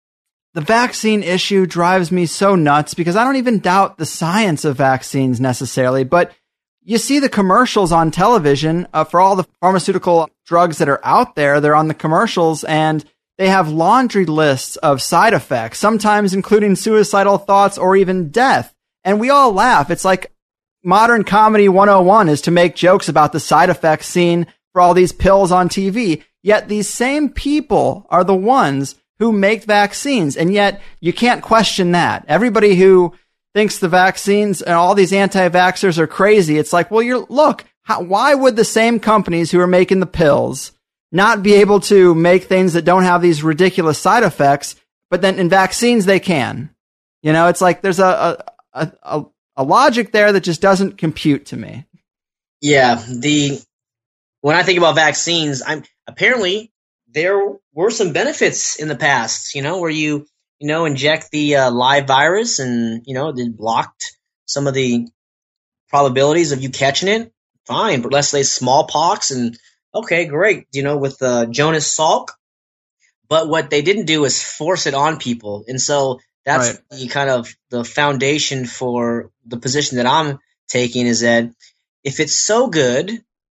the vaccine issue drives me so nuts because I don't even doubt the science of vaccines necessarily, but you see the commercials on television for all the pharmaceutical drugs that are out there. They're on the commercials and they have laundry lists of side effects, sometimes including suicidal thoughts or even death. And we all laugh. It's like modern comedy 101 is to make jokes about the side effects seen for all these pills on TV. Yet these same people are the ones who make vaccines. And yet you can't question that. Everybody who thinks the vaccines and all these anti-vaxxers are crazy. It's like, well, why would the same companies who are making the pills not be able to make things that don't have these ridiculous side effects, but then in vaccines they can? You know, it's like there's a logic there that just doesn't compute to me. Yeah, when I think about vaccines, apparently there were some benefits in the past, where you inject the live virus and, it blocked some of the probabilities of you catching it. Fine, but let's say smallpox and okay, great, with Jonas Salk. But what they didn't do is force it on people. And so that's right. The kind of the foundation for the position that I'm taking is that if it's so good,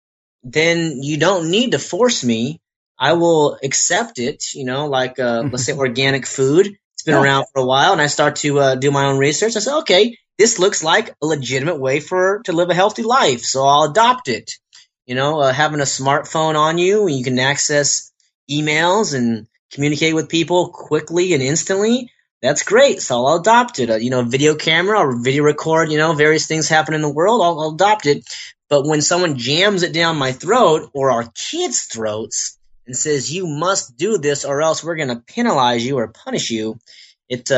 then you don't need to force me. I will accept it, like let's say organic food. It's been around for a while, and I start to do my own research. I say, okay, this looks like a legitimate way to live a healthy life, so I'll adopt it. Having a smartphone on you, and you can access emails and communicate with people quickly and instantly. That's great, so I'll adopt it. Video camera or video record, various things happen in the world, I'll adopt it. But when someone jams it down my throat or our kids' throats and says, you must do this or else we're going to penalize you or punish you, it's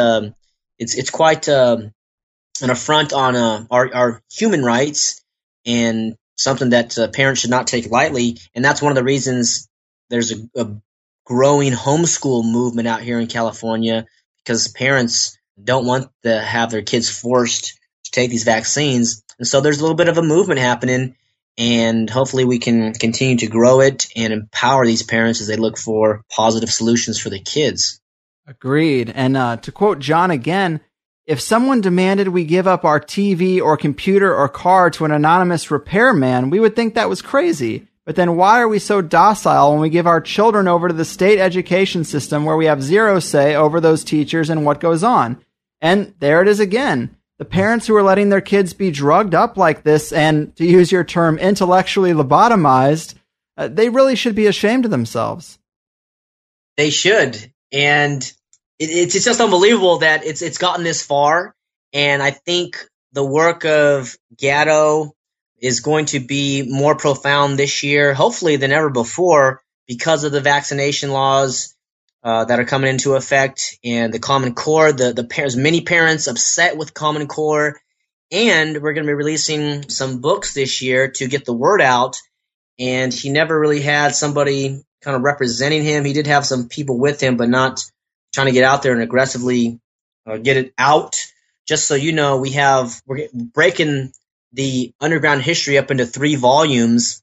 quite an affront on our human rights and something that parents should not take lightly. And that's one of the reasons there's a growing homeschool movement out here in California, because parents don't want to have their kids forced to take these vaccines. And so there's a little bit of a movement happening, and hopefully we can continue to grow it and empower these parents as they look for positive solutions for their kids. Agreed. And to quote John again, if someone demanded we give up our TV or computer or car to an anonymous repairman, we would think that was crazy. But then why are we so docile when we give our children over to the state education system where we have zero say over those teachers and what goes on? And there it is again. The parents who are letting their kids be drugged up like this and, to use your term, intellectually lobotomized, they really should be ashamed of themselves. They should. And it's just unbelievable that it's gotten this far. And I think the work of Gatto is going to be more profound this year, hopefully than ever before, because of the vaccination laws that are coming into effect, and the Common Core. The parents, many parents upset with Common Core, and we're going to be releasing some books this year to get the word out. And he never really had somebody kind of representing him. He did have some people with him, but not trying to get out there and aggressively get it out. Just so you know, we're breaking the underground history up into 3 volumes,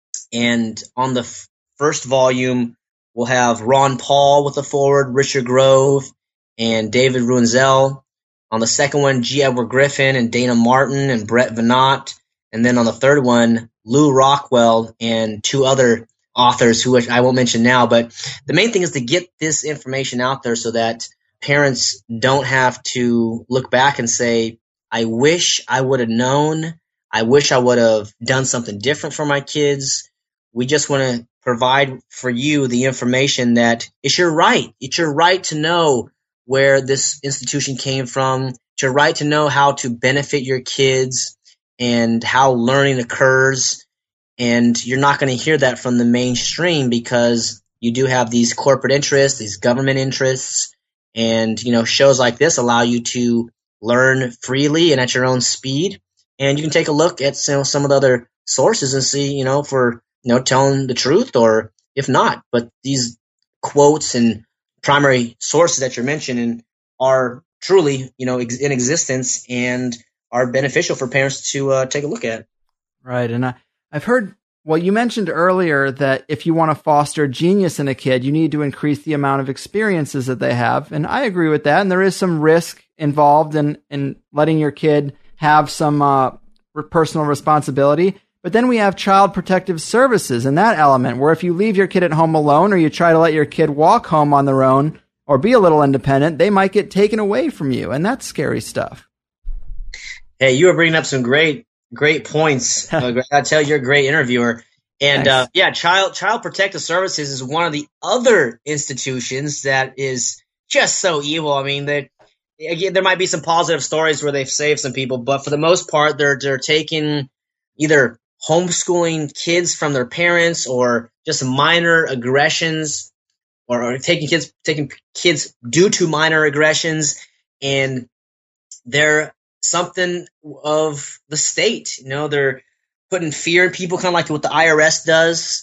and on the first volume, we'll have Ron Paul with the foreword, Richard Grove, and David Runzel. On the second one, G. Edward Griffin and Dana Martin and Brett Venat. And then on the third one, Lou Rockwell and 2 other authors who I won't mention now. But the main thing is to get this information out there so that parents don't have to look back and say, I wish I would have known. I wish I would have done something different for my kids. We just want to provide for you the information that it's your right. It's your right to know where this institution came from. It's your right to know how to benefit your kids and how learning occurs. And you're not going to hear that from the mainstream because you do have these corporate interests, these government interests, and shows like this allow you to learn freely and at your own speed. And you can take a look at some of the other sources and see, for telling the truth, or if not. But these quotes and primary sources that you're mentioning are truly, in existence and are beneficial for parents to take a look at. Right. And I've heard, you mentioned earlier that if you want to foster genius in a kid, you need to increase the amount of experiences that they have. And I agree with that. And there is some risk involved in letting your kid have some personal responsibility. But then we have Child Protective Services in that element, where if you leave your kid at home alone, or you try to let your kid walk home on their own or be a little independent, they might get taken away from you. And that's scary stuff. Hey, you are bringing up some great points. I tell you, you're a great interviewer. And Child Protective Services is one of the other institutions that is just so evil. I mean, there might be some positive stories where they've saved some people, but for the most part, they're taking either homeschooling kids from their parents, or just minor aggressions, or taking kids due to minor aggressions, and they're something of the state. They're putting fear in people, kind of like what the IRS does,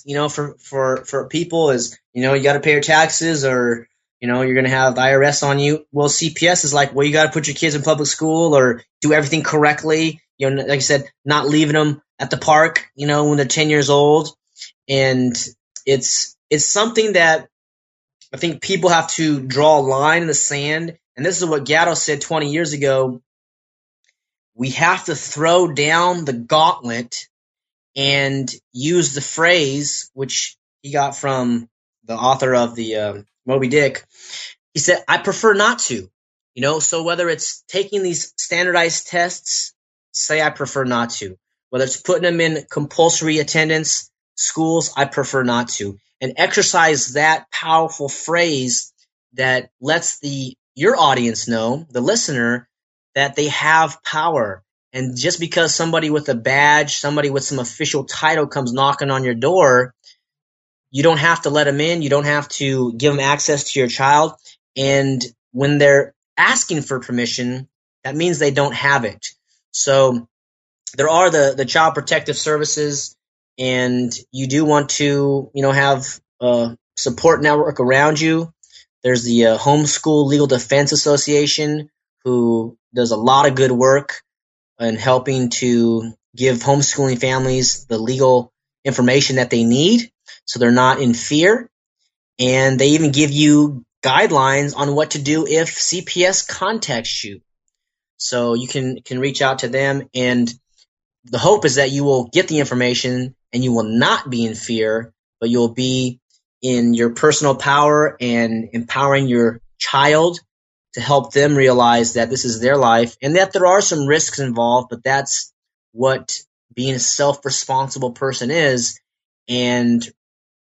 for people is, you got to pay your taxes, or you're going to have the IRS on you. Well, CPS is like, well, you got to put your kids in public school or do everything correctly. Like I said, not leaving them at the park, when they're 10 years old. And it's something that I think people have to draw a line in the sand. And this is what Gatto said 20 years ago. We have to throw down the gauntlet and use the phrase, which he got from the author of the Moby Dick. He said, I prefer not to. So whether it's taking these standardized tests, say I prefer not to. Whether it's putting them in compulsory attendance schools, I prefer not to. And exercise that powerful phrase that lets your audience know, the listener, that they have power. And just because somebody with a badge, somebody with some official title comes knocking on your door, you don't have to let them in. You don't have to give them access to your child. And when they're asking for permission, that means they don't have it. So there are the Child Protective Services, and you do want to, have a support network around you. There's the Homeschool Legal Defense Association, who does a lot of good work in helping to give homeschooling families the legal information that they need so they're not in fear. And they even give you guidelines on what to do if CPS contacts you. So you can reach out to them, and the hope is that you will get the information and you will not be in fear, but you'll be in your personal power and empowering your child to help them realize that this is their life and that there are some risks involved, but that's what being a self-responsible person is. And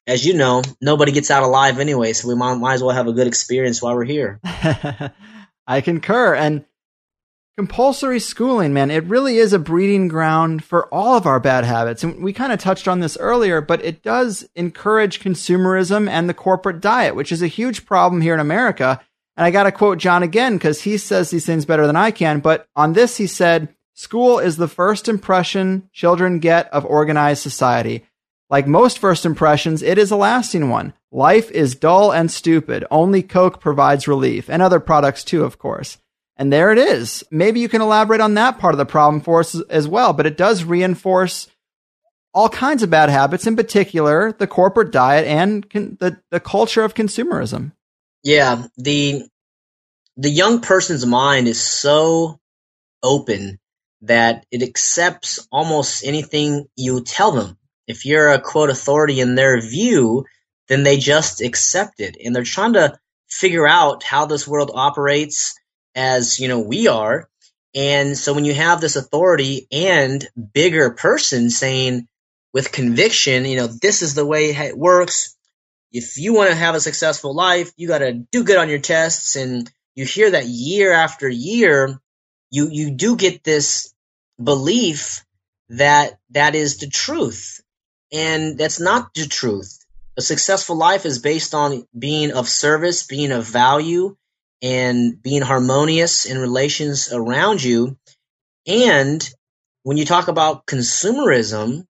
as you know, nobody gets out alive anyway, so we might as well have a good experience while we're here. I concur. And compulsory schooling, man, it really is a breeding ground for all of our bad habits. And we kind of touched on this earlier, but it does encourage consumerism and the corporate diet, which is a huge problem here in America. And I got to quote John again, because he says these things better than I can. But on this, he said, school is the first impression children get of organized society. Like most first impressions, it is a lasting one. Life is dull and stupid. Only Coke provides relief, and other products too, of course. And there it is. Maybe you can elaborate on that part of the problem for us as well, but it does reinforce all kinds of bad habits, in particular the corporate diet and the culture of consumerism. Yeah, the young person's mind is so open that it accepts almost anything you tell them. If you're a quote authority in their view, then they just accept it. And they're trying to figure out how this world operates as, we are. And so when you have this authority and bigger person saying with conviction, this is the way it works. If you want to have a successful life, you got to do good on your tests. And you hear that year after year, you do get this belief that is the truth. And that's not the truth. A successful life is based on being of service, being of value, and being harmonious in relations around you. And when you talk about consumerism,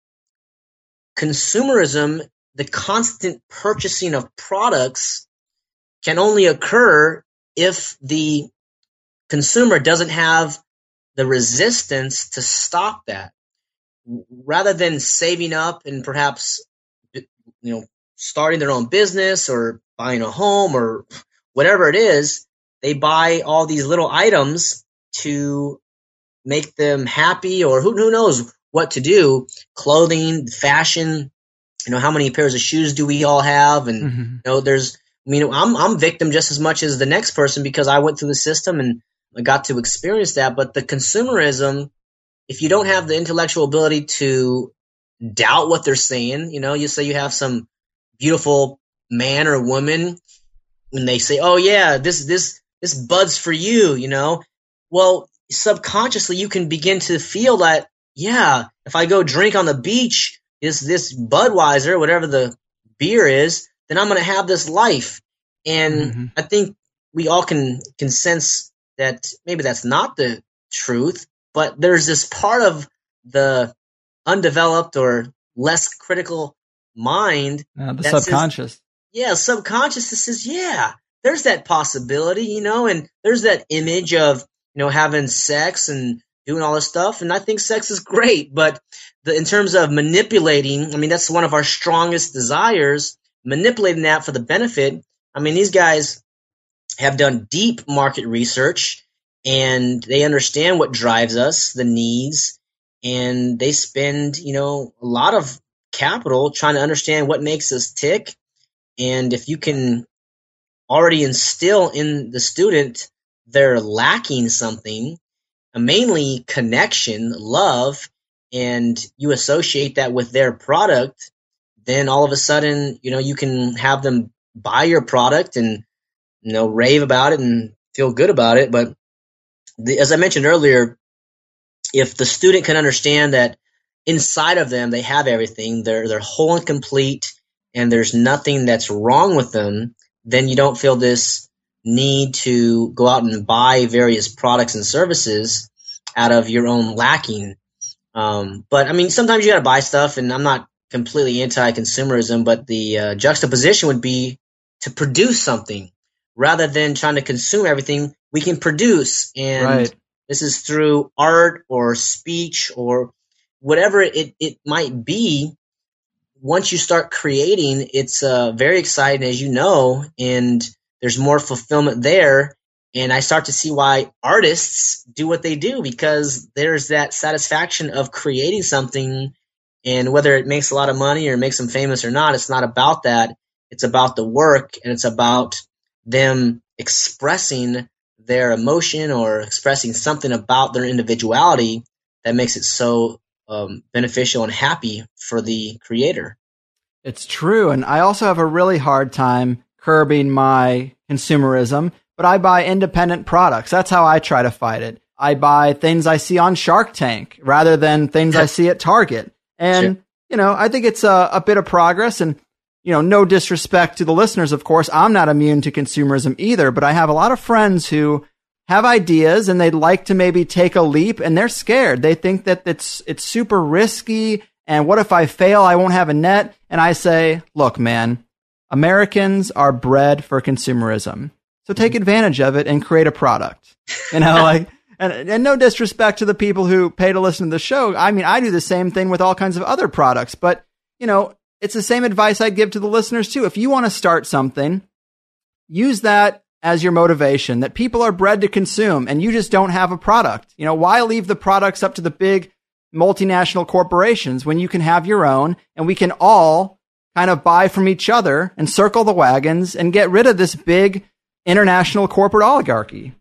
the constant purchasing of products can only occur if the consumer doesn't have the resistance to stop that. Rather than saving up and perhaps, starting their own business or buying a home or whatever it is, they buy all these little items to make them happy, or who knows what to do. Clothing, fashion, how many pairs of shoes do we all have? And I'm victim just as much as the next person because I went through the system and I got to experience that. But the consumerism, if you don't have the intellectual ability to doubt what they're saying, you say you have some beautiful man or woman and they say, oh yeah, this bud's for you, well, subconsciously you can begin to feel that, yeah, if I go drink on the beach, this Budweiser, whatever the beer is, then I'm going to have this life. And I think we all can sense that maybe that's not the truth, but there's this part of the undeveloped or less critical mind. The subconscious. Subconscious that says, yeah, there's that possibility, and there's that image of, having sex and doing all this stuff. And I think sex is great, but in terms of manipulating, that's one of our strongest desires, manipulating that for the benefit. These guys have done deep market research and they understand what drives us, the needs, and they spend, a lot of capital trying to understand what makes us tick. And if you can already instill in the student they're lacking something, mainly connection, love, and you associate that with their product, then all of a sudden, you can have them buy your product and, rave about it and feel good about it. But as I mentioned earlier, if the student can understand that inside of them, they have everything, they're whole and complete, and there's nothing that's wrong with them, then you don't feel this need to go out and buy various products and services out of your own lacking. But sometimes you got to buy stuff, and I'm not completely anti-consumerism, but the juxtaposition would be to produce something rather than trying to consume everything. We can produce, and this is through art or speech or whatever it might be. Once you start creating, it's very exciting, as you know, and there's more fulfillment there. And I start to see why artists do what they do, because there's that satisfaction of creating something. And whether it makes a lot of money or makes them famous or not, it's not about that. It's about the work, and it's about them expressing their emotion or expressing something about their individuality that makes it so beneficial and happy for the creator. It's true. And I also have a really hard time curbing my consumerism, but I buy independent products. That's how I try to fight it. I buy things I see on Shark Tank rather than things I see at Target. And, I think it's a bit of progress. And, no disrespect to the listeners, of course, I'm not immune to consumerism either, but I have a lot of friends who have ideas and they'd like to maybe take a leap and they're scared. They think that it's super risky. And what if I fail? I won't have a net. And I say, look, man, Americans are bred for consumerism. So take advantage of it and create a product. And no disrespect to the people who pay to listen to the show. I mean, I do the same thing with all kinds of other products, but it's the same advice I'd give to the listeners too. If you want to start something, use that as your motivation, that people are bred to consume and you just don't have a product. Why leave the products up to the big multinational corporations when you can have your own and we can all kind of buy from each other and circle the wagons and get rid of this big international corporate oligarchy.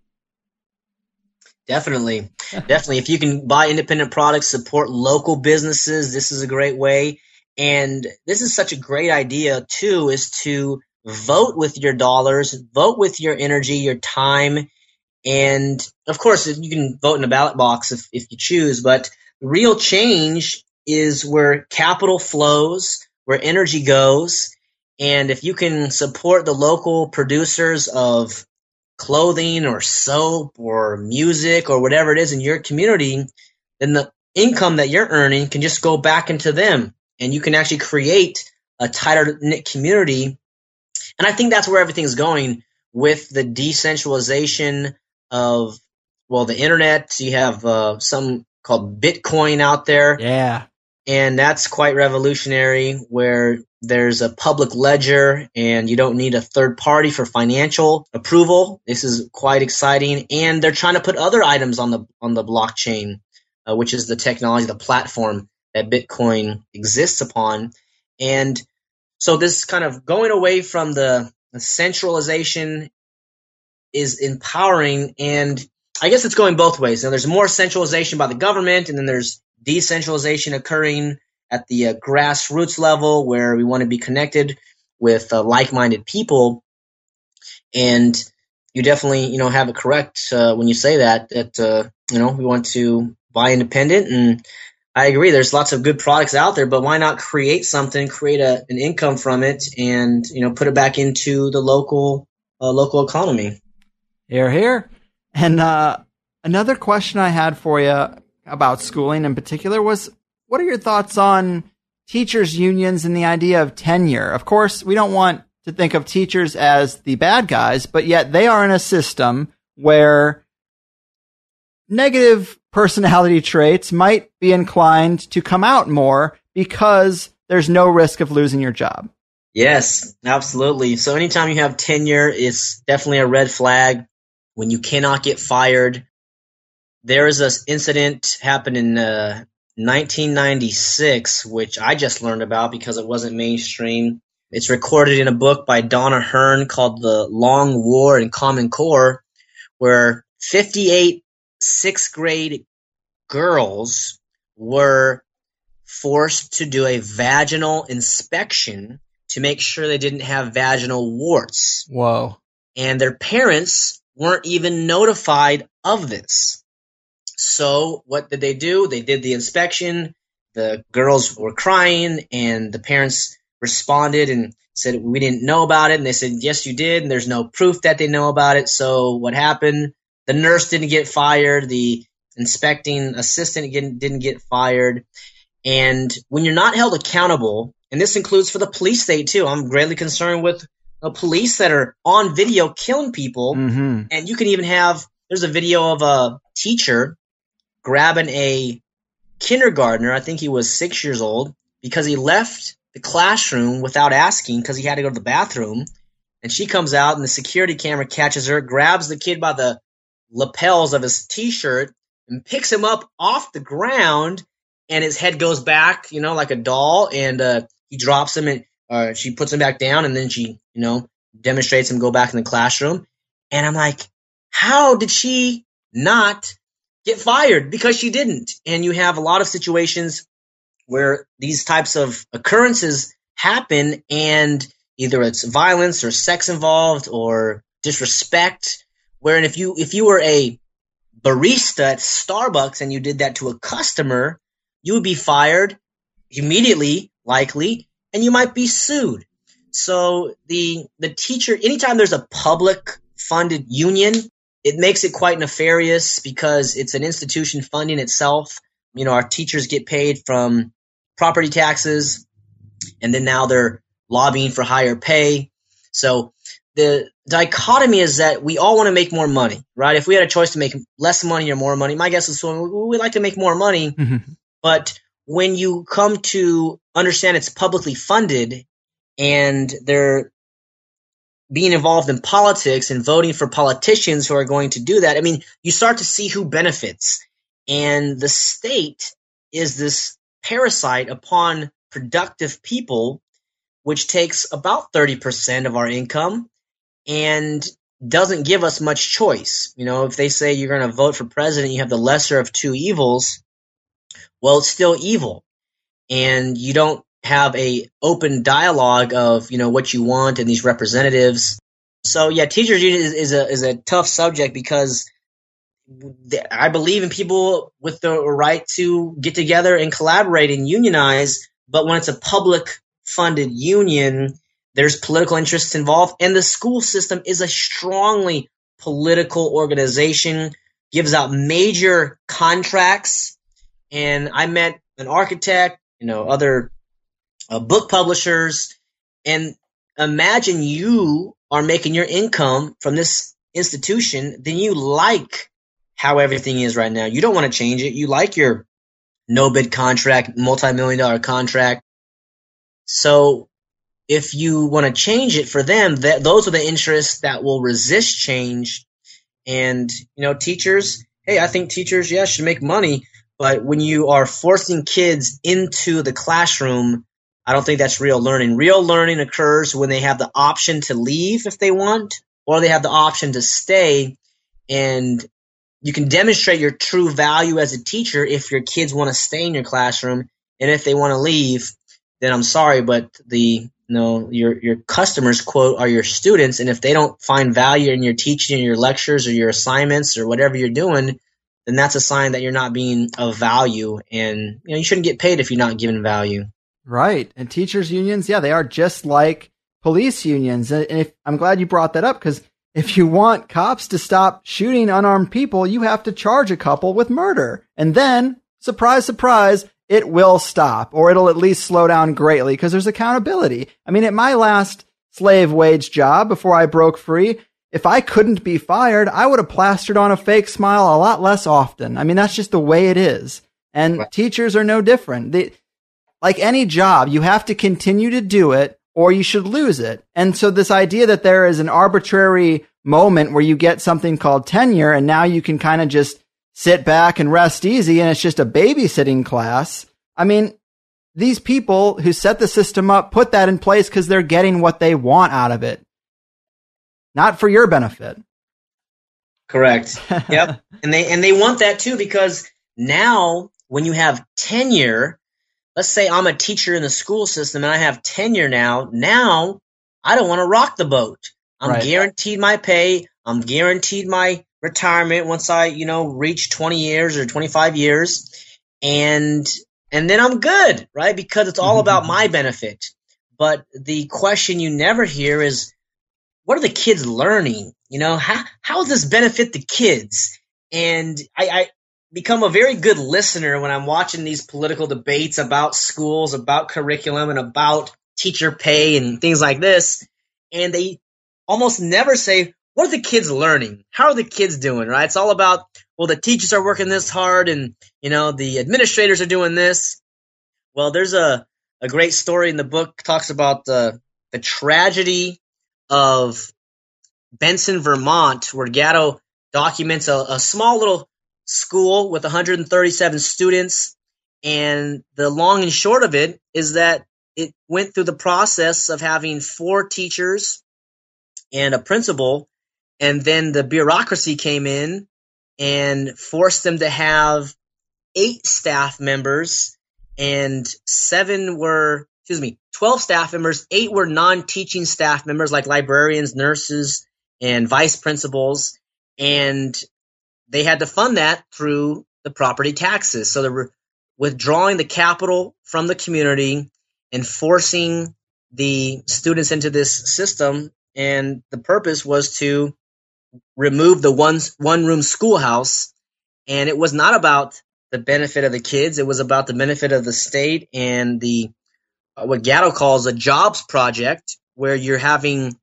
Definitely. If you can buy independent products, support local businesses, this is a great way. And this is such a great idea too, is to vote with your dollars, vote with your energy, your time. And of course, you can vote in a ballot box if you choose, but real change is where capital flows, where energy goes. And if you can support the local producers of clothing or soap or music or whatever it is in your community, then the income that you're earning can just go back into them. And you can actually create a tighter knit community. And I think that's where everything's going with the decentralization of, the internet. You have something called Bitcoin out there. Yeah. And that's quite revolutionary, where there's a public ledger and you don't need a third party for financial approval. This is quite exciting. And they're trying to put other items on the blockchain, which is the technology, the platform that Bitcoin exists upon. And so this kind of going away from the centralization is empowering. And I guess it's going both ways. Now, there's more centralization by the government, and then there's decentralization occurring at the grassroots level, where we want to be connected with like-minded people. And you definitely, have it correct when you say that we want to buy independent. And I agree, there's lots of good products out there, but why not create something, create an income from it, and put it back into the local economy. Here. And another question I had for you about schooling in particular was, what are your thoughts on teachers' unions and the idea of tenure? Of course, we don't want to think of teachers as the bad guys, but yet they are in a system where negative personality traits might be inclined to come out more because there's no risk of losing your job. Yes, absolutely. So anytime you have tenure, it's definitely a red flag when you cannot get fired. There is this incident happened in 1996, which I just learned about because it wasn't mainstream. It's recorded in a book by Donna Hearn called The Long War in Common Core, where 58 sixth grade girls were forced to do a vaginal inspection to make sure they didn't have vaginal warts. Whoa. And their parents weren't even notified of this. So what did they do? They did the inspection. The girls were crying, and the parents responded and said, we didn't know about it. And they said, yes, you did. And there's no proof that they know about it. So what happened? The nurse didn't get fired. The inspecting assistant didn't get fired. And when you're not held accountable, and this includes for the police state too, I'm greatly concerned with police that are on video killing people. Mm-hmm. And you can even there's a video of a teacher grabbing a kindergartner, I think he was 6 years old, because he left the classroom without asking because he had to go to the bathroom. And she comes out and the security camera catches her, grabs the kid by the lapels of his t-shirt and picks him up off the ground, and his head goes back, like a doll, and he drops him and she puts him back down, and then she, demonstrates him go back in the classroom. And I'm like, how did she not get fired? Because she didn't. And you have a lot of situations where these types of occurrences happen, and either it's violence or sex involved or disrespect. Wherein if you were a barista at Starbucks and you did that to a customer, you would be fired immediately, likely, and you might be sued. So the teacher, anytime there's a public funded union, it makes it quite nefarious because it's an institution funding itself. You know, our teachers get paid from property taxes, and then now they're lobbying for higher pay. So the dichotomy is that we all want to make more money, right? If we had a choice to make less money or more money, my guess is we'd like to make more money. But when you come to understand it's publicly funded and they're being involved in politics and voting for politicians who are going to do that, I mean, you start to see who benefits. And the state is this parasite upon productive people, which takes about 30% of our income and doesn't give us much choice. You know, if they say you're going to vote for president, you have the lesser of two evils, well, it's still evil. And you don't have a open dialogue of, you know, what you want and these representatives. So yeah, teachers union is a tough subject because I believe in people with the right to get together and collaborate and unionize. But when it's a public funded union, there's political interests involved, and the school system is a strongly political organization, gives out major contracts. And I met an architect, you know, other book publishers, and imagine you are making your income from this institution, then you like how everything is right now. You don't want to change it. You like your no-bid contract, multi-million-dollar contract. So if you want to change it for them, those are the interests that will resist change. And, you know, teachers, hey, I think teachers, yeah, should make money. But when you are forcing kids into the classroom, I don't think that's real learning. Real learning occurs when they have the option to leave if they want, or they have the option to stay. And you can demonstrate your true value as a teacher if your kids want to stay in your classroom. And if they want to leave, then I'm sorry, but your customers, quote, are your students. And if they don't find value in your teaching or your lectures or your assignments or whatever you're doing, then that's a sign that you're not being of value. And you shouldn't get paid if you're not given value. Right. And teachers unions, yeah, they are just like police unions. And I'm glad you brought that up, because if you want cops to stop shooting unarmed people, you have to charge a couple with murder. And then, surprise, surprise, it will stop, or it'll at least slow down greatly because there's accountability. I mean, at my last slave wage job before I broke free, if I couldn't be fired, I would have plastered on a fake smile a lot less often. I mean, that's just the way it is. And teachers are no different. Like any job, you have to continue to do it or you should lose it. And so this idea that there is an arbitrary moment where you get something called tenure and now you can kind of just sit back and rest easy and it's just a babysitting class. I mean, these people who set the system up put that in place because they're getting what they want out of it, not for your benefit. Correct. Yep. And they want that too, because now when you have tenure, let's say I'm a teacher in the school system and I have tenure now I don't want to rock the boat. I'm guaranteed my pay. I'm guaranteed my retirement once I, reach 20 years or 25 years. And then I'm good, right? Because it's all about my benefit. But the question you never hear is, what are the kids learning? How does this benefit the kids? And I become a very good listener when I'm watching these political debates about schools, about curriculum, and about teacher pay and things like this. And they almost never say, what are the kids learning? How are the kids doing, right? It's all about, well, the teachers are working this hard and, the administrators are doing this. Well, there's a great story in the book, talks about the tragedy of Benson, Vermont, where Gatto documents a small little school with 137 students. And the long and short of it is that it went through the process of having 4 teachers and a principal, and then the bureaucracy came in and forced them to have 8 staff members, and 7 were 12 staff members. 8 were non-teaching staff members like librarians, nurses, and vice principals. And they had to fund that through the property taxes. So they were withdrawing the capital from the community and forcing the students into this system. And the purpose was to remove the one-room schoolhouse. And it was not about the benefit of the kids. It was about the benefit of the state and the what Gatto calls a jobs project, where you're having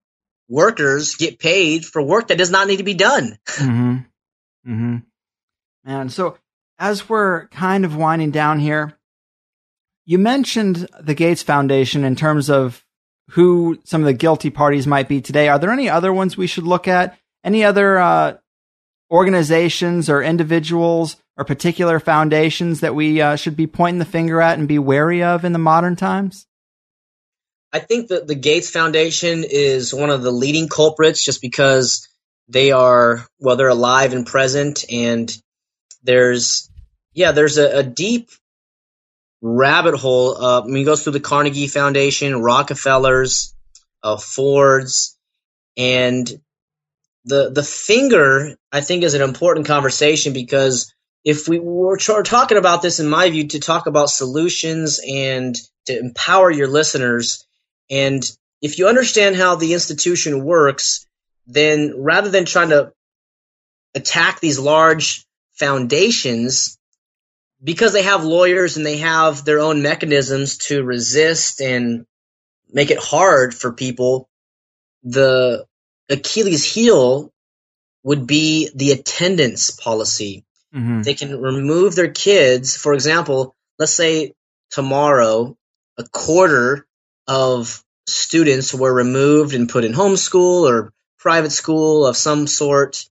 workers get paid for work that does not need to be done. Mm-hmm. Mm-hmm. And so as we're kind of winding down here, you mentioned the Gates Foundation in terms of who some of the guilty parties might be today. Are there any other ones we should look at? Any other organizations or individuals or particular foundations that we should be pointing the finger at and be wary of in the modern times? I think that the Gates Foundation is one of the leading culprits, just because they're alive and present, and there's a deep rabbit hole. It goes through the Carnegie Foundation, Rockefellers, Fords, and the finger, I think, is an important conversation, because if we were talking about this, in my view, to talk about solutions and to empower your listeners, and if you understand how the institution works, then rather than trying to attack these large foundations, because they have lawyers and they have their own mechanisms to resist and make it hard for people, the Achilles heel would be the attendance policy. Mm-hmm. They can remove their kids. For example, let's say tomorrow a quarter of students were removed and put in homeschool or private school of some sort.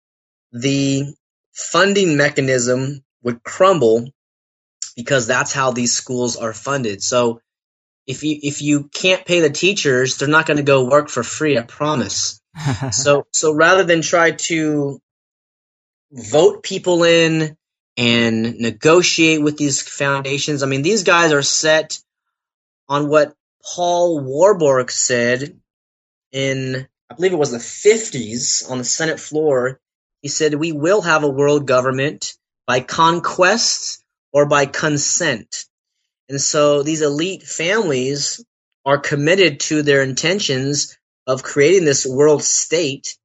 The funding mechanism would crumble, because that's how these schools are funded. So if you can't pay the teachers, they're not going to go work for free, I promise. So rather than try to vote people in and negotiate with these foundations, I mean, these guys are set on what Paul Warburg said in, I believe it was the 50s, on the Senate floor. He said, "We will have a world government by conquest or by consent." And so these elite families are committed to their intentions of creating this world state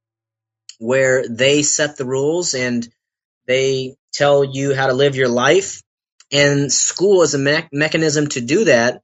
where they set the rules and they tell you how to live your life. And school is a mechanism to do that.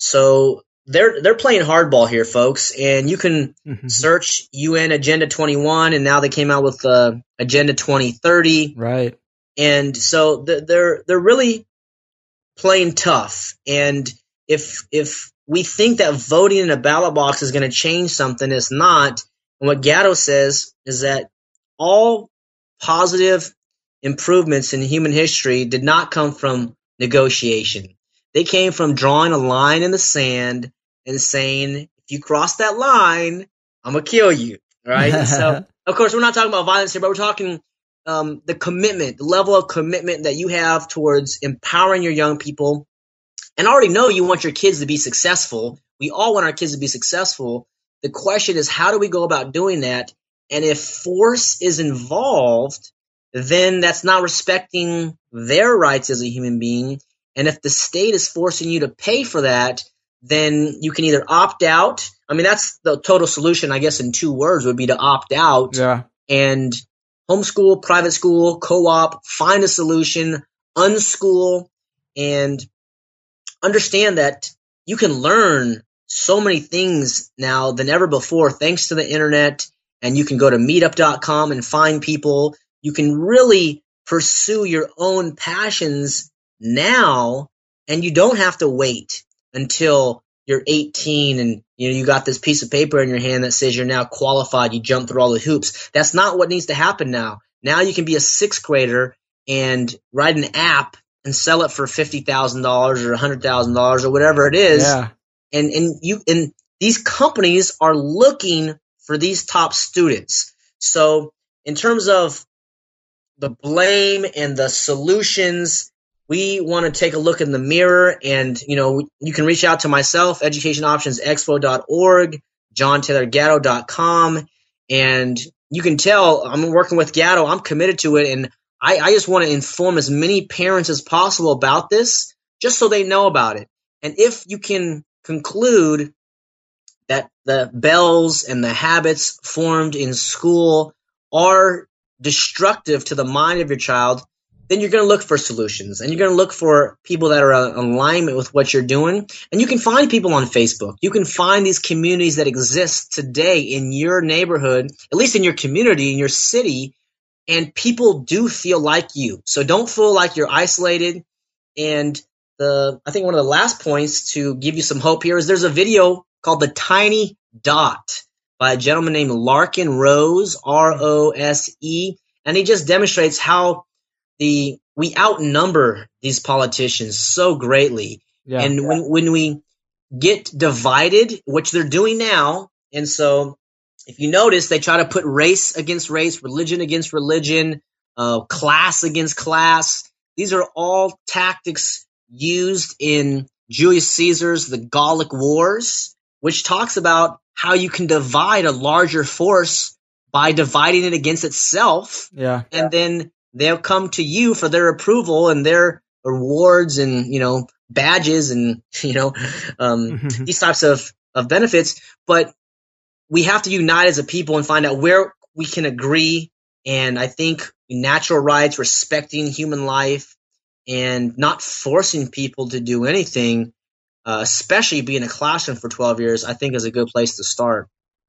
So they're playing hardball here, folks. And you can search UN Agenda 21, and now they came out with Agenda 2030. Right. And so they're really playing tough. And if we think that voting in a ballot box is going to change something, it's not. And what Gatto says is that all positive improvements in human history did not come from negotiation. They came from drawing a line in the sand and saying, if you cross that line, I'm going to kill you. Right? And so, of course, we're not talking about violence here, but we're talking the commitment, the level of commitment that you have towards empowering your young people. And I already know you want your kids to be successful. We all want our kids to be successful. The question is, how do we go about doing that? And if force is involved, then that's not respecting their rights as a human being. And if the state is forcing you to pay for that, then you can either opt out. I mean, that's the total solution, I guess, in 2 words, would be to opt out. Yeah. And homeschool, private school, co-op, find a solution, unschool, and understand that you can learn so many things now than ever before thanks to the internet. And you can go to meetup.com and find people. You can really pursue your own passions now, and you don't have to wait until you're 18 and you got this piece of paper in your hand that says you're now qualified. You jump through all the hoops. That's not what needs to happen now. Now you can be a 6th grader and write an app and sell it for $50,000 or $100,000 or whatever it is. Yeah. And these companies are looking for these top students. So in terms of the blame and the solutions, we want to take a look in the mirror, and, you can reach out to myself, educationoptionsexpo.org, JohnTaylorGatto.com, and you can tell I'm working with Gatto. I'm committed to it, and I just want to inform as many parents as possible about this, just so they know about it. And if you can conclude that the bells and the habits formed in school are destructive to the mind of your child, then you're going to look for solutions, and you're going to look for people that are in alignment with what you're doing. And you can find people on Facebook. You can find these communities that exist today in your neighborhood, at least in your community, in your city, and people do feel like you. So don't feel like you're isolated. And I think one of the last points to give you some hope here is there's a video called The Tiny Dot by a gentleman named Larken Rose, R-O-S-E, and he just demonstrates how we outnumber these politicians so greatly. Yeah. And when we get divided, which they're doing now, and so if you notice, they try to put race against race, religion against religion, class against class. These are all tactics used in Julius Caesar's The Gallic Wars, which talks about how you can divide a larger force by dividing it against itself. Yeah. And then they'll come to you for their approval and their rewards and, badges and, these types of benefits. But we have to unite as a people and find out where we can agree. And I think natural rights, respecting human life, and not forcing people to do anything, especially being in a classroom for 12 years, I think is a good place to start.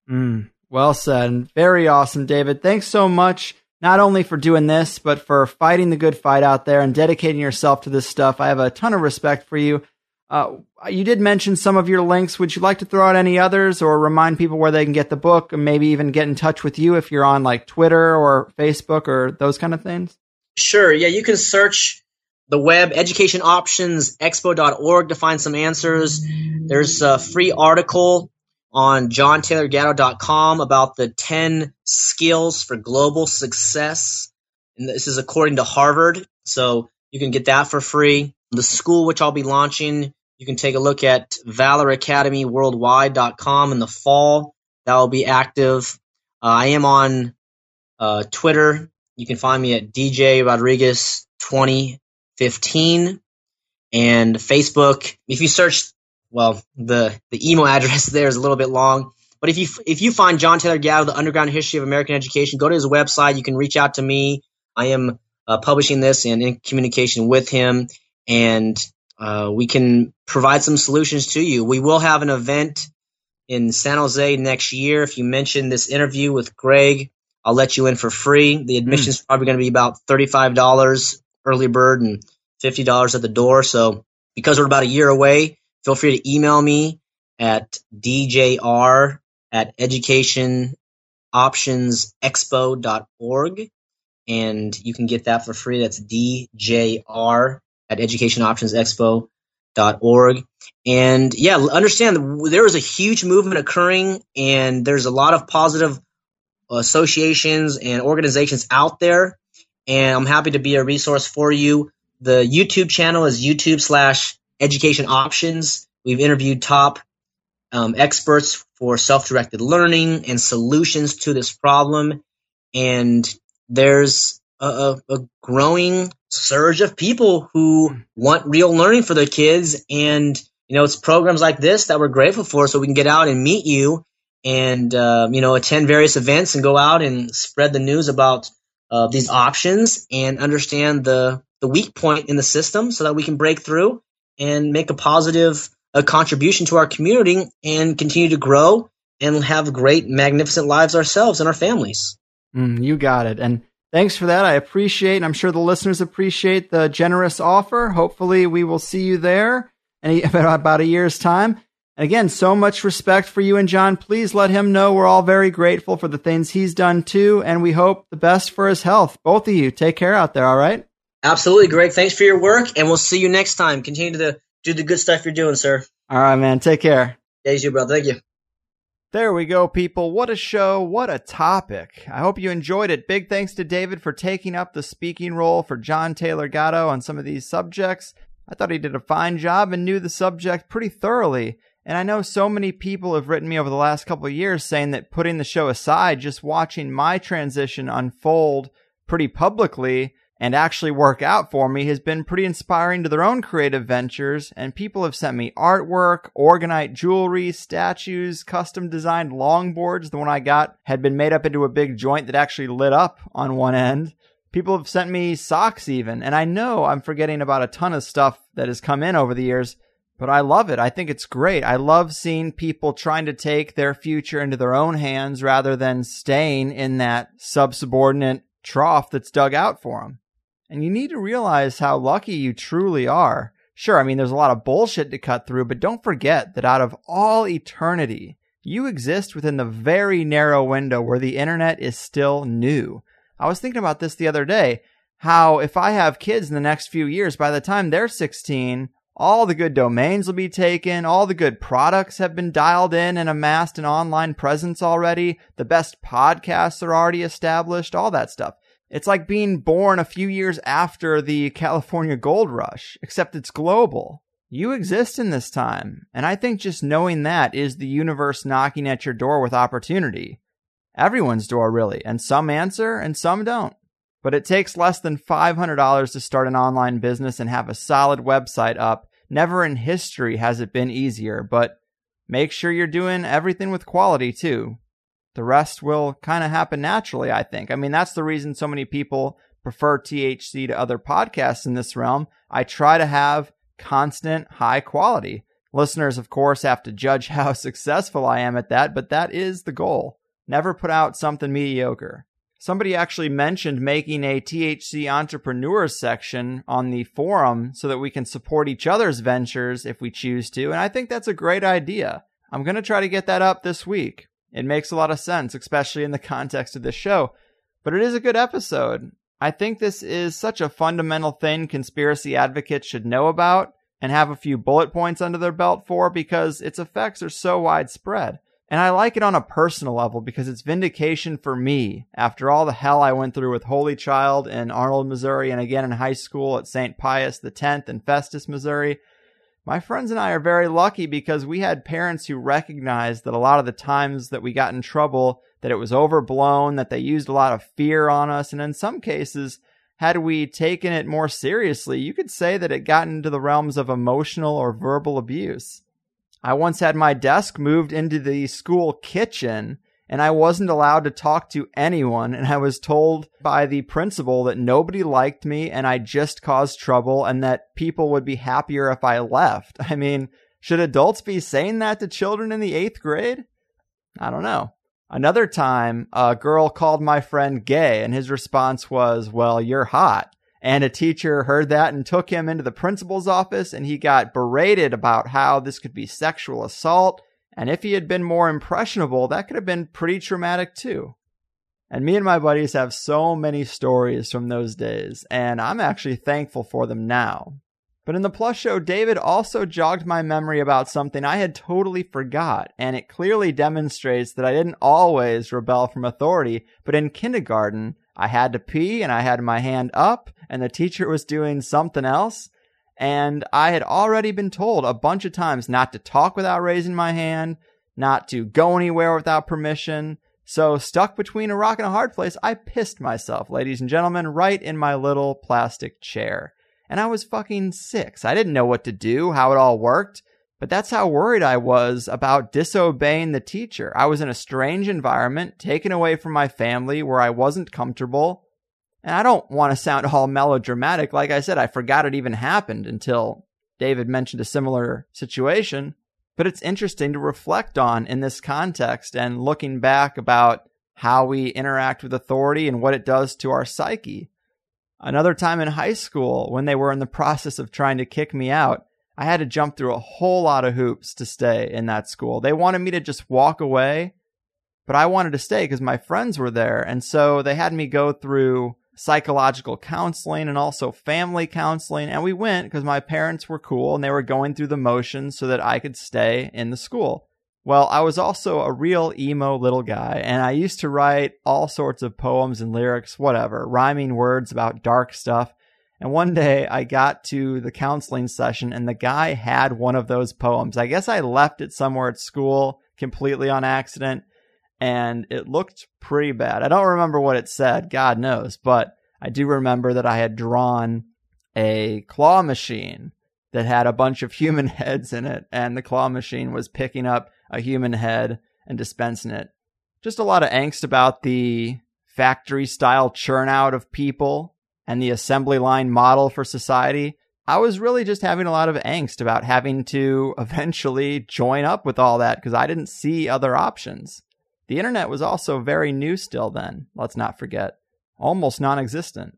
Well said. Very awesome, David. Thanks so much, not only for doing this, but for fighting the good fight out there and dedicating yourself to this stuff. I have a ton of respect for you. You did mention some of your links. Would you like to throw out any others or remind people where they can get the book and maybe even get in touch with you if you're on like Twitter or Facebook or those kind of things? Sure. Yeah, you can search the web, educationoptionsexpo.org, to find some answers. There's a free article on JohnTaylorGatto.com about the 10 skills for global success. And this is according to Harvard, so you can get that for free. The school, which I'll be launching, you can take a look at ValorAcademyWorldwide.com in the fall. That will be active. I am on Twitter. You can find me at DJ Rodriguez 2015, and Facebook. If you search, the email address there is a little bit long, but if you find John Taylor Gatto, The Underground History of American Education, go to his website. You can reach out to me. I am publishing this and in communication with him, and we can provide some solutions to you. We will have an event in San Jose next year. If you mention this interview with Greg, I'll let you in for free. The admission is probably going to be about $35 early bird and $50 at the door. So because we're about a year away, feel free to email me at djr@educationoptionsexpo.org, and you can get that for free. That's djr@educationoptionsexpo.org. And yeah, understand there is a huge movement occurring, and there's a lot of positive associations and organizations out there, and I'm happy to be a resource for you. The YouTube channel is YouTube/Education Options. We've interviewed top experts for self-directed learning and solutions to this problem, and there's a growing surge of people who want real learning for their kids, and it's programs like this that we're grateful for, so we can get out and meet you and attend various events and go out and spread the news about these options and understand the weak point in the system so that we can break through and make a positive contribution to our community and continue to grow and have great, magnificent lives ourselves and our families. You got it. And thanks for that. I appreciate, and I'm sure the listeners appreciate the generous offer. Hopefully we will see you there in about a year's time. And again, so much respect for you and John. Please let him know we're all very grateful for the things he's done too, and we hope the best for his health. Both of you, take care out there, all right? Absolutely, Greg. Thanks for your work, and we'll see you next time. Continue to do the good stuff you're doing, sir. All right, man. Take care. Yeah, you too, brother. Thank you. There we go, people. What a show. What a topic. I hope you enjoyed it. Big thanks to David for taking up the speaking role for John Taylor Gatto on some of these subjects. I thought he did a fine job and knew the subject pretty thoroughly. And I know so many people have written me over the last couple of years saying that putting the show aside, just watching my transition unfold pretty publicly and actually work out for me has been pretty inspiring to their own creative ventures, and people have sent me artwork, orgonite jewelry, statues, custom designed longboards. The one I got had been made up into a big joint that actually lit up on one end. People have sent me socks even, and I know I'm forgetting about a ton of stuff that has come in over the years, but I love it. I think it's great. I love seeing people trying to take their future into their own hands rather than staying in that subsubordinate trough that's dug out for them. And you need to realize how lucky you truly are. Sure, I mean, there's a lot of bullshit to cut through, but don't forget that out of all eternity, you exist within the very narrow window where the internet is still new. I was thinking about this the other day, how if I have kids in the next few years, by the time they're 16, all the good domains will be taken, all the good products have been dialed in and amassed an online presence already, the best podcasts are already established, all that stuff. It's like being born a few years after the California gold rush, except it's global. You exist in this time, and I think just knowing that is the universe knocking at your door with opportunity. Everyone's door, really, and some answer and some don't. But it takes less than $500 to start an online business and have a solid website up. Never in history has it been easier, but make sure you're doing everything with quality, too. The rest will kind of happen naturally, I think. I mean, that's the reason so many people prefer THC to other podcasts in this realm. I try to have constant, high quality. Listeners, of course, have to judge how successful I am at that, but that is the goal. Never put out something mediocre. Somebody actually mentioned making a THC entrepreneurs section on the forum so that we can support each other's ventures if we choose to, and I think that's a great idea. I'm going to try to get that up this week. It makes a lot of sense, especially in the context of this show. But it is a good episode. I think this is such a fundamental thing conspiracy advocates should know about and have a few bullet points under their belt for because its effects are so widespread. And I like it on a personal level because it's vindication for me after all the hell I went through with Holy Child in Arnold, Missouri, and again in high school at St. Pius X in Festus, Missouri. My friends and I are very lucky because we had parents who recognized that a lot of the times that we got in trouble, that it was overblown, that they used a lot of fear on us, and in some cases, had we taken it more seriously, you could say that it got into the realms of emotional or verbal abuse. I once had my desk moved into the school kitchen, and I wasn't allowed to talk to anyone, and I was told by the principal that nobody liked me and I just caused trouble and that people would be happier if I left. I mean, should adults be saying that to children in the 8th grade? I don't know. Another time, a girl called my friend gay, and his response was, "Well, you're hot." And a teacher heard that and took him into the principal's office, and he got berated about how this could be sexual assault. And if he had been more impressionable, that could have been pretty traumatic too. And me and my buddies have so many stories from those days, and I'm actually thankful for them now. But in the Plus show, David also jogged my memory about something I had totally forgot, and it clearly demonstrates that I didn't always rebel from authority, but in kindergarten, I had to pee and I had my hand up, and the teacher was doing something else. And I had already been told a bunch of times not to talk without raising my hand, not to go anywhere without permission. So stuck between a rock and a hard place, I pissed myself, ladies and gentlemen, right in my little plastic chair. And I was fucking 6. I didn't know what to do, how it all worked. But that's how worried I was about disobeying the teacher. I was in a strange environment, taken away from my family where I wasn't comfortable. And I don't want to sound all melodramatic. Like I said, I forgot it even happened until David mentioned a similar situation. But it's interesting to reflect on in this context and looking back about how we interact with authority and what it does to our psyche. Another time in high school, when they were in the process of trying to kick me out, I had to jump through a whole lot of hoops to stay in that school. They wanted me to just walk away, but I wanted to stay because my friends were there. And so they had me go through psychological counseling and also family counseling. And we went because my parents were cool and they were going through the motions so that I could stay in the school. Well, I was also a real emo little guy, and I used to write all sorts of poems and lyrics, whatever, rhyming words about dark stuff. And one day I got to the counseling session and the guy had one of those poems. I guess I left it somewhere at school completely on accident, and it looked pretty bad. I don't remember what it said, God knows, but I do remember that I had drawn a claw machine that had a bunch of human heads in it, and the claw machine was picking up a human head and dispensing it. Just a lot of angst about the factory-style churn-out of people and the assembly line model for society. I was really just having a lot of angst about having to eventually join up with all that because I didn't see other options. The internet was also very new still then, let's not forget. Almost non-existent.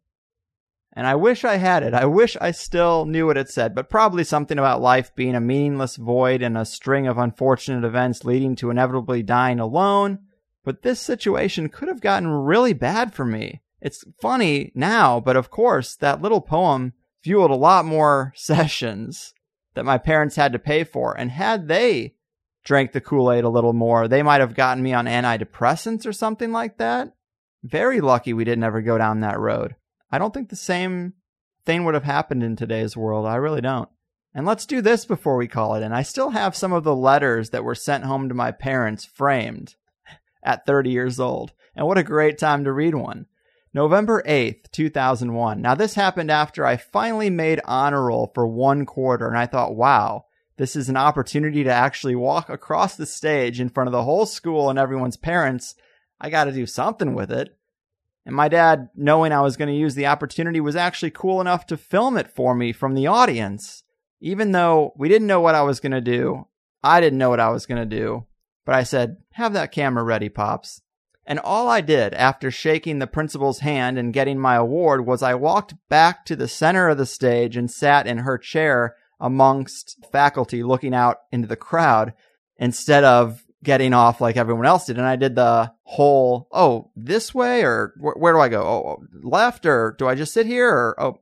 And I wish I had it. I wish I still knew what it said, but probably something about life being a meaningless void and a string of unfortunate events leading to inevitably dying alone. But this situation could have gotten really bad for me. It's funny now, but of course, that little poem fueled a lot more sessions that my parents had to pay for. And had they drank the Kool-Aid a little more, they might have gotten me on antidepressants or something like that. Very lucky we didn't ever go down that road. I don't think the same thing would have happened in today's world. I really don't. And let's do this before we call it in. I still have some of the letters that were sent home to my parents framed at 30 years old. And what a great time to read one. November 8th, 2001. Now this happened after I finally made honor roll for one quarter. And I thought, wow, this is an opportunity to actually walk across the stage in front of the whole school and everyone's parents. I got to do something with it. And my dad, knowing I was going to use the opportunity, was actually cool enough to film it for me from the audience. Even though we didn't know what I was going to do, I didn't know what I was going to do. But I said, have that camera ready, Pops. And all I did after shaking the principal's hand and getting my award was I walked back to the center of the stage and sat in her chair amongst faculty looking out into the crowd instead of getting off like everyone else did. And I did the whole, this way, or where do I go? Oh, left, or do I just sit here? Or,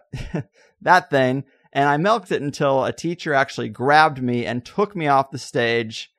that thing. And I milked it until a teacher actually grabbed me and took me off the stage.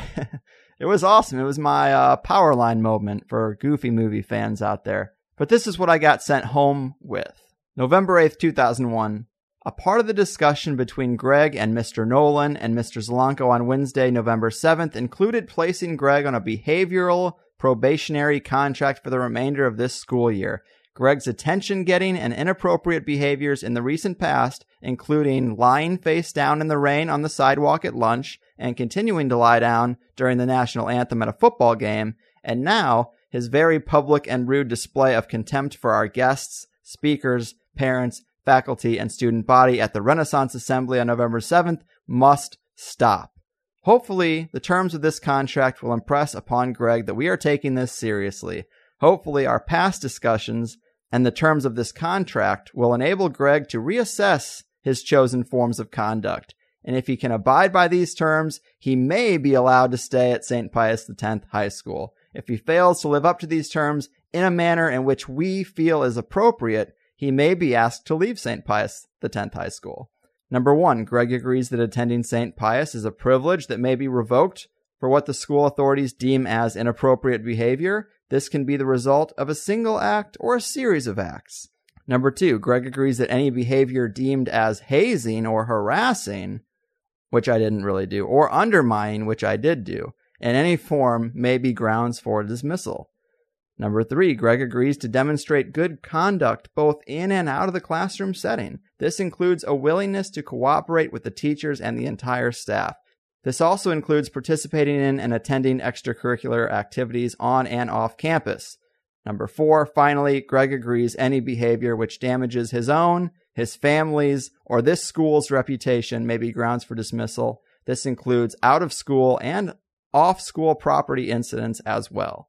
It was awesome. It was my Powerline moment for Goofy movie fans out there. But this is what I got sent home with. November 8th, 2001. A part of the discussion between Greg and Mr. Nolan and Mr. Zelenko on Wednesday, November 7th, included placing Greg on a behavioral probationary contract for the remainder of this school year. Greg's attention-getting and inappropriate behaviors in the recent past, including lying face down in the rain on the sidewalk at lunch and continuing to lie down during the national anthem at a football game, and now his very public and rude display of contempt for our guests, speakers, parents, faculty, and student body at the Renaissance Assembly on November 7th must stop. Hopefully, the terms of this contract will impress upon Greg that we are taking this seriously. Hopefully, our past discussions and the terms of this contract will enable Greg to reassess his chosen forms of conduct. And if he can abide by these terms, he may be allowed to stay at St. Pius X High School. If he fails to live up to these terms in a manner in which we feel is appropriate, he may be asked to leave St. Pius X High School. Number 1, Greg agrees that attending St. Pius is a privilege that may be revoked for what the school authorities deem as inappropriate behavior. This can be the result of a single act or a series of acts. Number 2, Greg agrees that any behavior deemed as hazing or harassing, which I didn't really do, or undermining, which I did do, in any form may be grounds for dismissal. Number 3, Greg agrees to demonstrate good conduct both in and out of the classroom setting. This includes a willingness to cooperate with the teachers and the entire staff. This also includes participating in and attending extracurricular activities on and off campus. Number 4, finally, Greg agrees any behavior which damages his own, his family's, or this school's reputation may be grounds for dismissal. This includes out-of-school and off-school property incidents as well.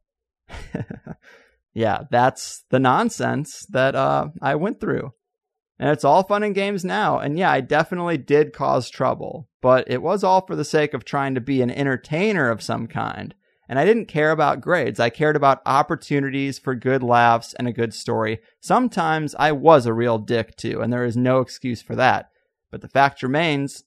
Yeah, that's the nonsense that I went through. And it's all fun and games now. And yeah, I definitely did cause trouble. But it was all for the sake of trying to be an entertainer of some kind. And I didn't care about grades. I cared about opportunities for good laughs and a good story. Sometimes I was a real dick too, and there is no excuse for that. But the fact remains,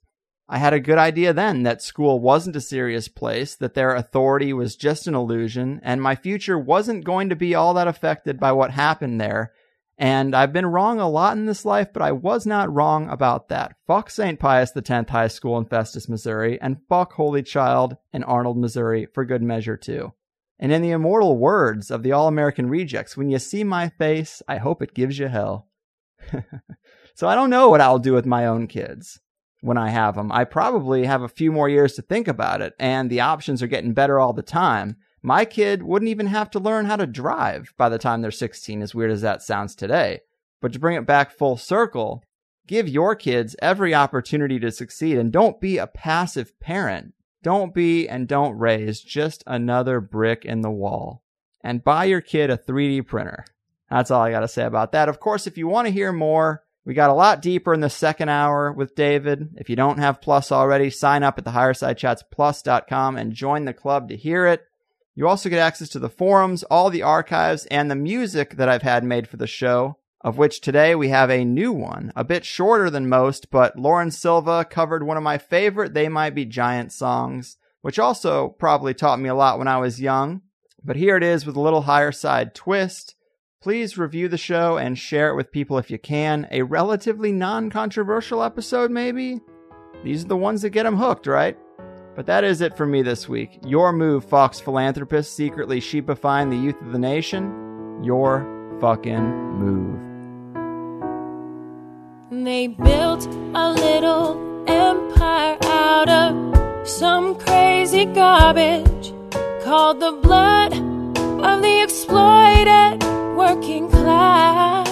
I had a good idea then that school wasn't a serious place, that their authority was just an illusion, and my future wasn't going to be all that affected by what happened there. And I've been wrong a lot in this life, but I was not wrong about that. Fuck St. Pius X High School in Festus, Missouri, and fuck Holy Child in Arnold, Missouri, for good measure too. And in the immortal words of the All-American Rejects, when you see my face, I hope it gives you hell. So I don't know what I'll do with my own kids when I have them. I probably have a few more years to think about it, and the options are getting better all the time. My kid wouldn't even have to learn how to drive by the time they're 16, as weird as that sounds today. But to bring it back full circle, give your kids every opportunity to succeed, and don't be a passive parent. Don't be and don't raise just another brick in the wall. And buy your kid a 3D printer. That's all I got to say about that. Of course, if you want to hear more, we got a lot deeper in the second hour with David. If you don't have Plus already, sign up at thehighersidechatsplus.com and join the club to hear it. You also get access to the forums, all the archives, and the music that I've had made for the show, of which today we have a new one, a bit shorter than most, but Lauren Silva covered one of my favorite They Might Be Giant songs, which also probably taught me a lot when I was young. But here it is with a little higher side twist. Please review the show and share it with people if you can. A relatively non-controversial episode, maybe? These are the ones that get them hooked, right? But that is it for me this week. Your move, Fox philanthropist, secretly sheepifying the youth of the nation. Your fucking move. They built a little empire out of some crazy garbage called the blood of the exploited working class.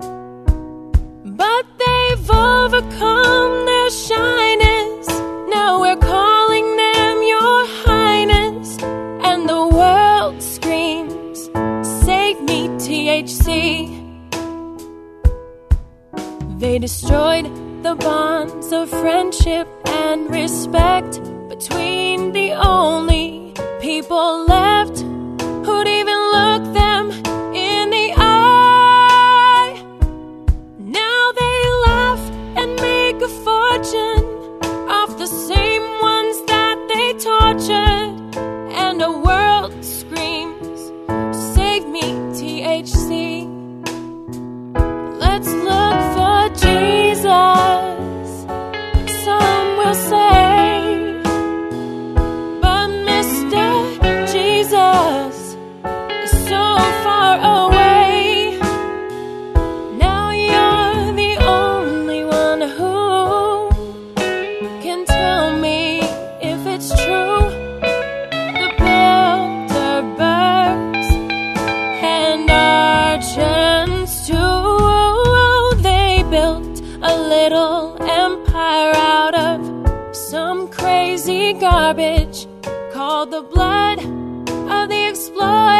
But they've overcome their shyness. Now we're calling them Your Highness. And the world screams, save me, THC. They destroyed the bonds of friendship and respect between the only people left who'd even look them in the eye. Now they laugh and make a fortune off the same ones that they tortured. And a world screams, save me, THC. Let's look for Jesus, some will say. But Mr. Jesus is so far away. Now you're the only one who can tell me if it's true. The Bilderbergs and Argents too. They built a little empire out of some crazy garbage called the blood of the exploited